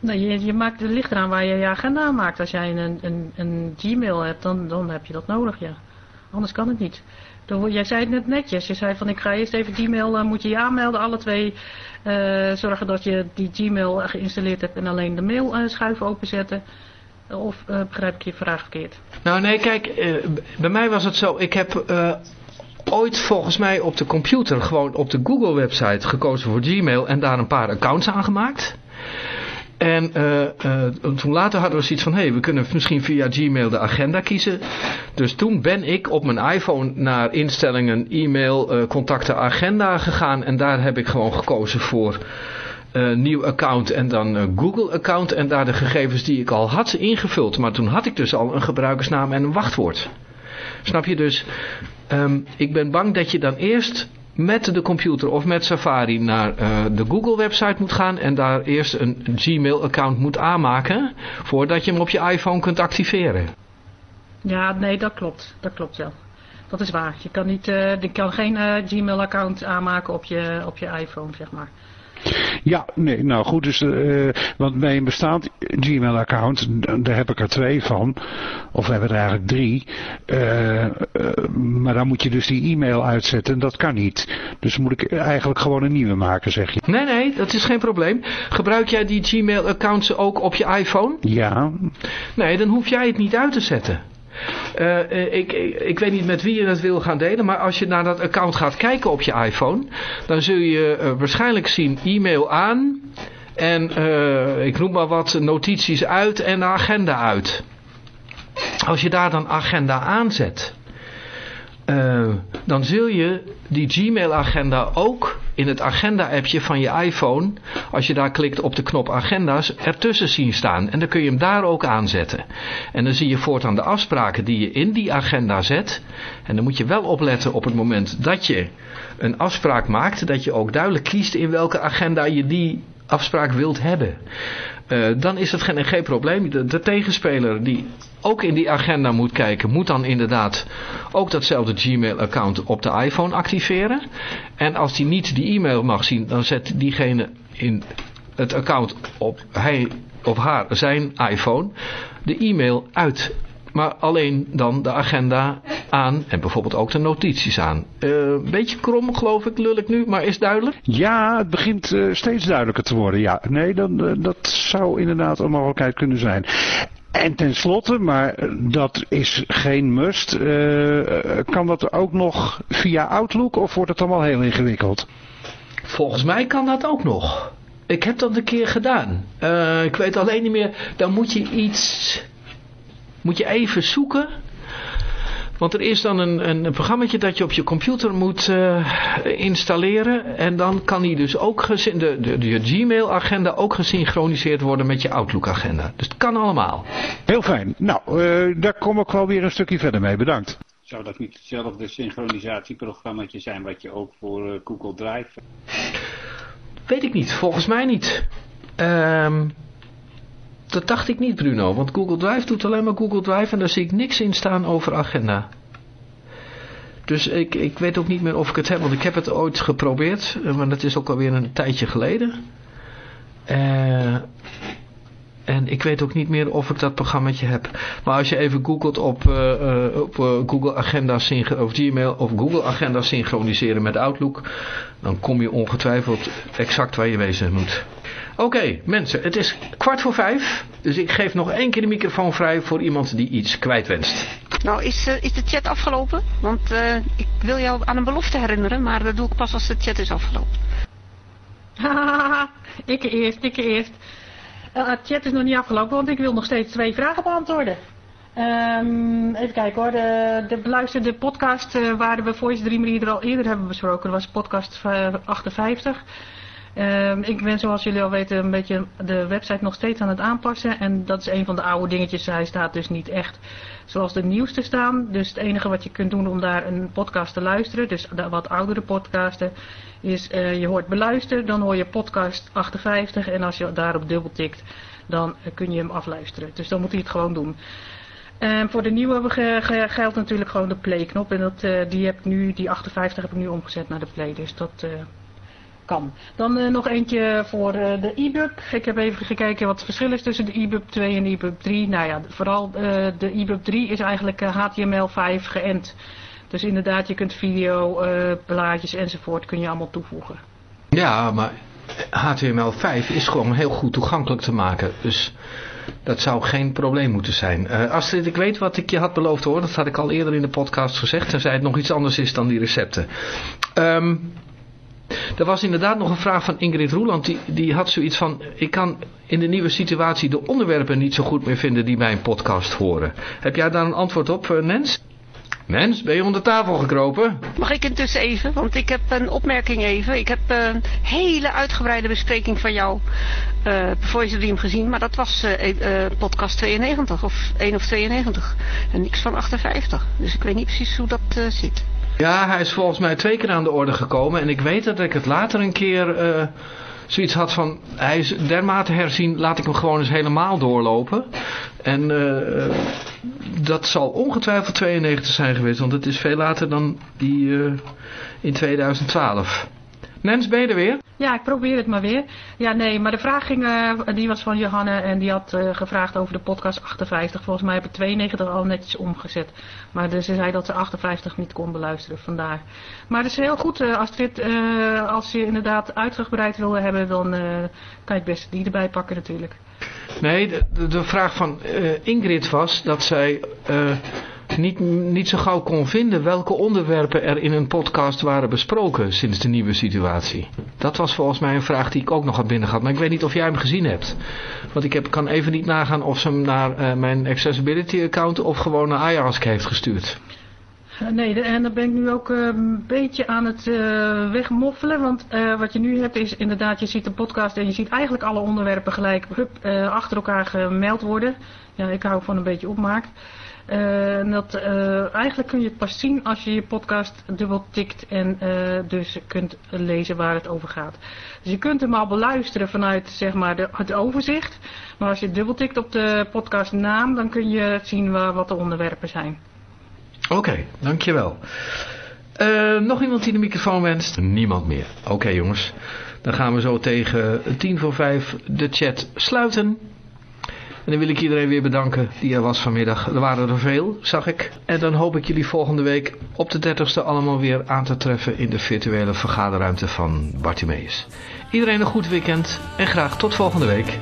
[SPEAKER 16] Nee, je, je maakt het licht eraan waar je je agenda aan maakt. Als jij een, een, een Gmail hebt, dan, dan heb je dat nodig, ja. Anders kan het niet. Jij zei het net netjes. Je zei van ik ga eerst even Gmail, uh, moet je je aanmelden, alle twee. Uh, zorgen dat je die Gmail geïnstalleerd hebt en alleen de mail uh, schuif openzetten. Of uh, begrijp ik je vraag verkeerd?
[SPEAKER 2] Nou nee, kijk, uh, bij mij was het zo. Ik heb uh, ooit volgens mij op de computer gewoon op de Google website gekozen voor Gmail en daar een paar accounts aangemaakt. En uh, uh, toen later hadden we zoiets van, hé, hey, we kunnen misschien via Gmail de agenda kiezen. Dus toen ben ik op mijn iPhone naar instellingen, e-mail, uh, contacten, agenda gegaan. En daar heb ik gewoon gekozen voor uh, nieuw account en dan uh, Google account. En daar de gegevens die ik al had ingevuld. Maar toen had ik dus al een gebruikersnaam en een wachtwoord. Snap je dus? Um, ik ben bang dat je dan eerst met de computer of met Safari naar uh, de Google website moet gaan en daar eerst een Gmail account moet aanmaken voordat je hem op je iPhone kunt activeren.
[SPEAKER 16] Ja, nee, dat klopt. Dat klopt wel. Dat is waar. Je kan, niet, uh, je kan geen uh, Gmail account aanmaken op je, op je iPhone, zeg maar.
[SPEAKER 15] Ja, nee, nou goed, dus, uh, want bij een bestaand Gmail account, daar heb ik er twee van, of we hebben er eigenlijk drie, uh, uh, maar dan moet je dus die e-mail uitzetten en dat kan niet. Dus moet ik eigenlijk gewoon een nieuwe maken, zeg je?
[SPEAKER 2] Nee, nee, dat is geen probleem. Gebruik jij die Gmail accounts ook op je iPhone?
[SPEAKER 15] Ja.
[SPEAKER 2] Nee, dan hoef jij het niet uit te zetten. Uh, ik, ik, ik weet niet met wie je het wil gaan delen, maar als je naar dat account gaat kijken op je iPhone, dan zul je uh, waarschijnlijk zien e-mail aan en uh, ik noem maar wat notities uit en de agenda uit. Als je daar dan agenda aanzet, uh, dan zul je die Gmail agenda ook in het agenda appje van je iPhone, als je daar klikt op de knop agenda's, ertussen zien staan. En dan kun je hem daar ook aanzetten. En dan zie je voortaan de afspraken die je in die agenda zet. En dan moet je wel opletten op het moment dat je een afspraak maakt, dat je ook duidelijk kiest in welke agenda je die afspraak wilt hebben. Uh, dan is het geen, geen probleem. De, de tegenspeler die ook in die agenda moet kijken, moet dan inderdaad ook datzelfde Gmail account op de iPhone activeren. En als die niet die e-mail mag zien, dan zet diegene in het account op hij of haar zijn iPhone de e-mail uit. Maar alleen dan de agenda aan en bijvoorbeeld ook de notities aan. Een uh, beetje krom geloof ik, lul ik nu, maar is duidelijk?
[SPEAKER 15] Ja, het begint uh, steeds duidelijker te worden. Ja, nee, dan, uh, dat zou inderdaad een mogelijkheid kunnen zijn. En tenslotte, maar dat is geen must, uh, kan dat ook nog via Outlook of wordt het allemaal heel ingewikkeld?
[SPEAKER 2] Volgens mij kan dat ook nog. Ik heb dat een keer gedaan. Uh, ik weet alleen niet meer, dan moet je iets... Moet je even zoeken. Want er is dan een, een, een programmaatje dat je op je computer moet uh, installeren. En dan kan die dus ook gezin, de, de, de Gmail agenda ook gesynchroniseerd worden met je Outlook agenda. Dus het kan allemaal.
[SPEAKER 15] Heel fijn. Nou, uh, daar kom ik wel weer een stukje verder mee. Bedankt.
[SPEAKER 5] Zou dat niet hetzelfde synchronisatieprogrammaatje zijn wat je ook voor uh, Google Drive...
[SPEAKER 2] Weet ik niet. Volgens mij niet. Ehm... Um, Dat dacht ik niet, Bruno, want Google Drive doet alleen maar Google Drive en daar zie ik niks in staan over agenda. Dus ik, ik weet ook niet meer of ik het heb, want ik heb het ooit geprobeerd, maar dat is ook alweer een tijdje geleden. Uh, en ik weet ook niet meer of ik dat programmaatje heb. Maar als je even googelt op, uh, uh, op uh, Google Agenda of Gmail of Google Agenda synchroniseren met Outlook, dan kom je ongetwijfeld exact waar je wezen moet. Oké, okay, mensen, het is kwart voor vijf, dus ik geef nog één keer de microfoon vrij voor iemand die iets kwijt wenst.
[SPEAKER 3] Nou, is, uh, is de chat afgelopen? Want uh, ik wil jou aan een belofte herinneren, maar dat doe ik pas als de chat is afgelopen.
[SPEAKER 16] Hahaha, ik eerst, ik eerst. Uh, de chat is nog niet afgelopen, want ik wil nog steeds twee vragen beantwoorden. Um, even kijken hoor, de, de beluisterde podcast uh, waar we Voice Dream Reader al eerder hebben besproken, dat was podcast achtenvijftig. Um, ik ben zoals jullie al weten een beetje de website nog steeds aan het aanpassen. En dat is een van de oude dingetjes. Hij staat dus niet echt zoals de nieuwste staan. Dus het enige wat je kunt doen om daar een podcast te luisteren, dus de wat oudere podcasten, is uh, je hoort beluisteren. Dan hoor je podcast achtenvijftig en als je daarop dubbeltikt, dan uh, kun je hem afluisteren. Dus dan moet hij het gewoon doen. Um, voor de nieuwe ge ge geldt natuurlijk gewoon de play knop. En dat, uh, die, heb ik nu, die achtenvijftig heb ik nu omgezet naar de play. Dus dat... Uh, kan. Dan uh, nog eentje voor uh, de e B U B. Ik heb even gekeken wat het verschil is tussen de e B U B twee en de e B U B drie. Nou ja, vooral uh, de e B U B drie is eigenlijk uh, H T M L vijf geënt. Dus inderdaad, je kunt video, uh, plaatjes enzovoort kun je allemaal toevoegen.
[SPEAKER 1] Ja, maar H T M L vijf is gewoon heel goed toegankelijk te maken. Dus dat zou geen probleem moeten zijn. Uh, Astrid, ik weet wat ik je had beloofd hoor. Dat had ik al eerder in de podcast gezegd. Tenzij het nog iets anders is dan die recepten. Um, er was inderdaad nog een vraag van Ingrid Roeland. Die, die had zoiets van... Ik kan in de nieuwe situatie de onderwerpen niet zo goed meer vinden die bij een podcast horen. Heb jij daar een antwoord op, uh, Nens? Nens, ben je onder tafel gekropen?
[SPEAKER 3] Mag ik intussen even? Want ik heb een opmerking even. Ik heb een hele uitgebreide bespreking van jou uh, Voice Dream gezien. Maar dat was uh, uh, podcast tweeënnegentig of één of tweeënnegentig. En niks van achtenvijftig. Dus ik weet niet precies hoe dat uh, zit.
[SPEAKER 1] Ja, hij is volgens mij twee keer aan de orde gekomen. En ik weet dat ik het later een keer... Uh, zoiets had van, hij is dermate herzien, laat ik hem gewoon eens helemaal doorlopen. En uh, dat zal ongetwijfeld tweeënnegentig zijn geweest, want het is veel later dan die uh, in tweeduizend twaalf. Nens, ben je er weer?
[SPEAKER 16] Ja, ik probeer het maar weer. Ja, nee, maar de vraag ging, uh, die was van Johanne en die had uh, gevraagd over de podcast achtenvijftig. Volgens mij heb ik tweeënnegentig al netjes omgezet. Maar dus ze zei dat ze achtenvijftig niet kon beluisteren, vandaar. Maar het is heel goed, uh, Astrid, uh, als je inderdaad uitgebreid wilde hebben, dan uh, kan je het beste die erbij pakken natuurlijk.
[SPEAKER 1] Nee, de, de, de vraag van uh, Ingrid was dat zij... Uh, Niet, niet zo gauw kon vinden welke onderwerpen er in een podcast waren besproken sinds de nieuwe situatie. Dat was volgens mij een vraag die ik ook nog had binnen gehad. Maar ik weet niet of jij hem gezien hebt. Want ik heb, kan even niet nagaan of ze hem naar uh, mijn Accessibility account of gewoon naar iAsk heeft gestuurd.
[SPEAKER 16] Uh, nee, de, en dan ben ik nu ook uh, een beetje aan het uh, wegmoffelen. Want uh, wat je nu hebt is inderdaad, je ziet de podcast en je ziet eigenlijk alle onderwerpen gelijk hup, uh, achter elkaar gemeld worden. Ja, ik hou van een beetje opmaak. Uh, dat, uh, eigenlijk kun je het pas zien als je je podcast dubbel tikt en uh, dus kunt lezen waar het over gaat. Dus je kunt hem al beluisteren vanuit zeg maar de, het overzicht. Maar als je dubbel tikt op de podcastnaam, dan kun je zien waar, wat de onderwerpen zijn.
[SPEAKER 1] Oké, okay, dankjewel. Uh, nog iemand die de microfoon wenst? Niemand meer. Oké okay, jongens, dan gaan we zo tegen tien voor vijf de chat sluiten. En dan wil ik iedereen weer bedanken die er was vanmiddag. Er waren er veel, zag ik. En dan hoop ik jullie volgende week op de dertigste allemaal weer aan te treffen in de virtuele vergaderruimte van Bartimeus. Iedereen een goed weekend en graag tot volgende week.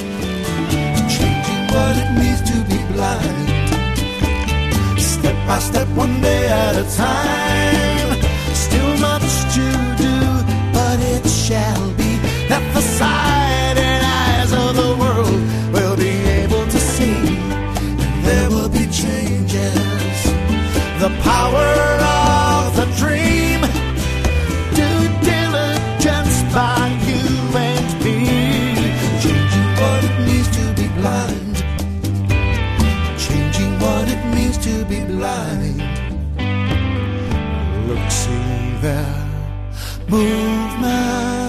[SPEAKER 1] Step by step, one day at a time. Still much to do, but it shall be that the sight and eyes of the world will be able to see. There will be changes. The power of the dream. Due diligence by you and me. Changing what it means to be blind. Changing what it means to be blind. Look, see there, movement.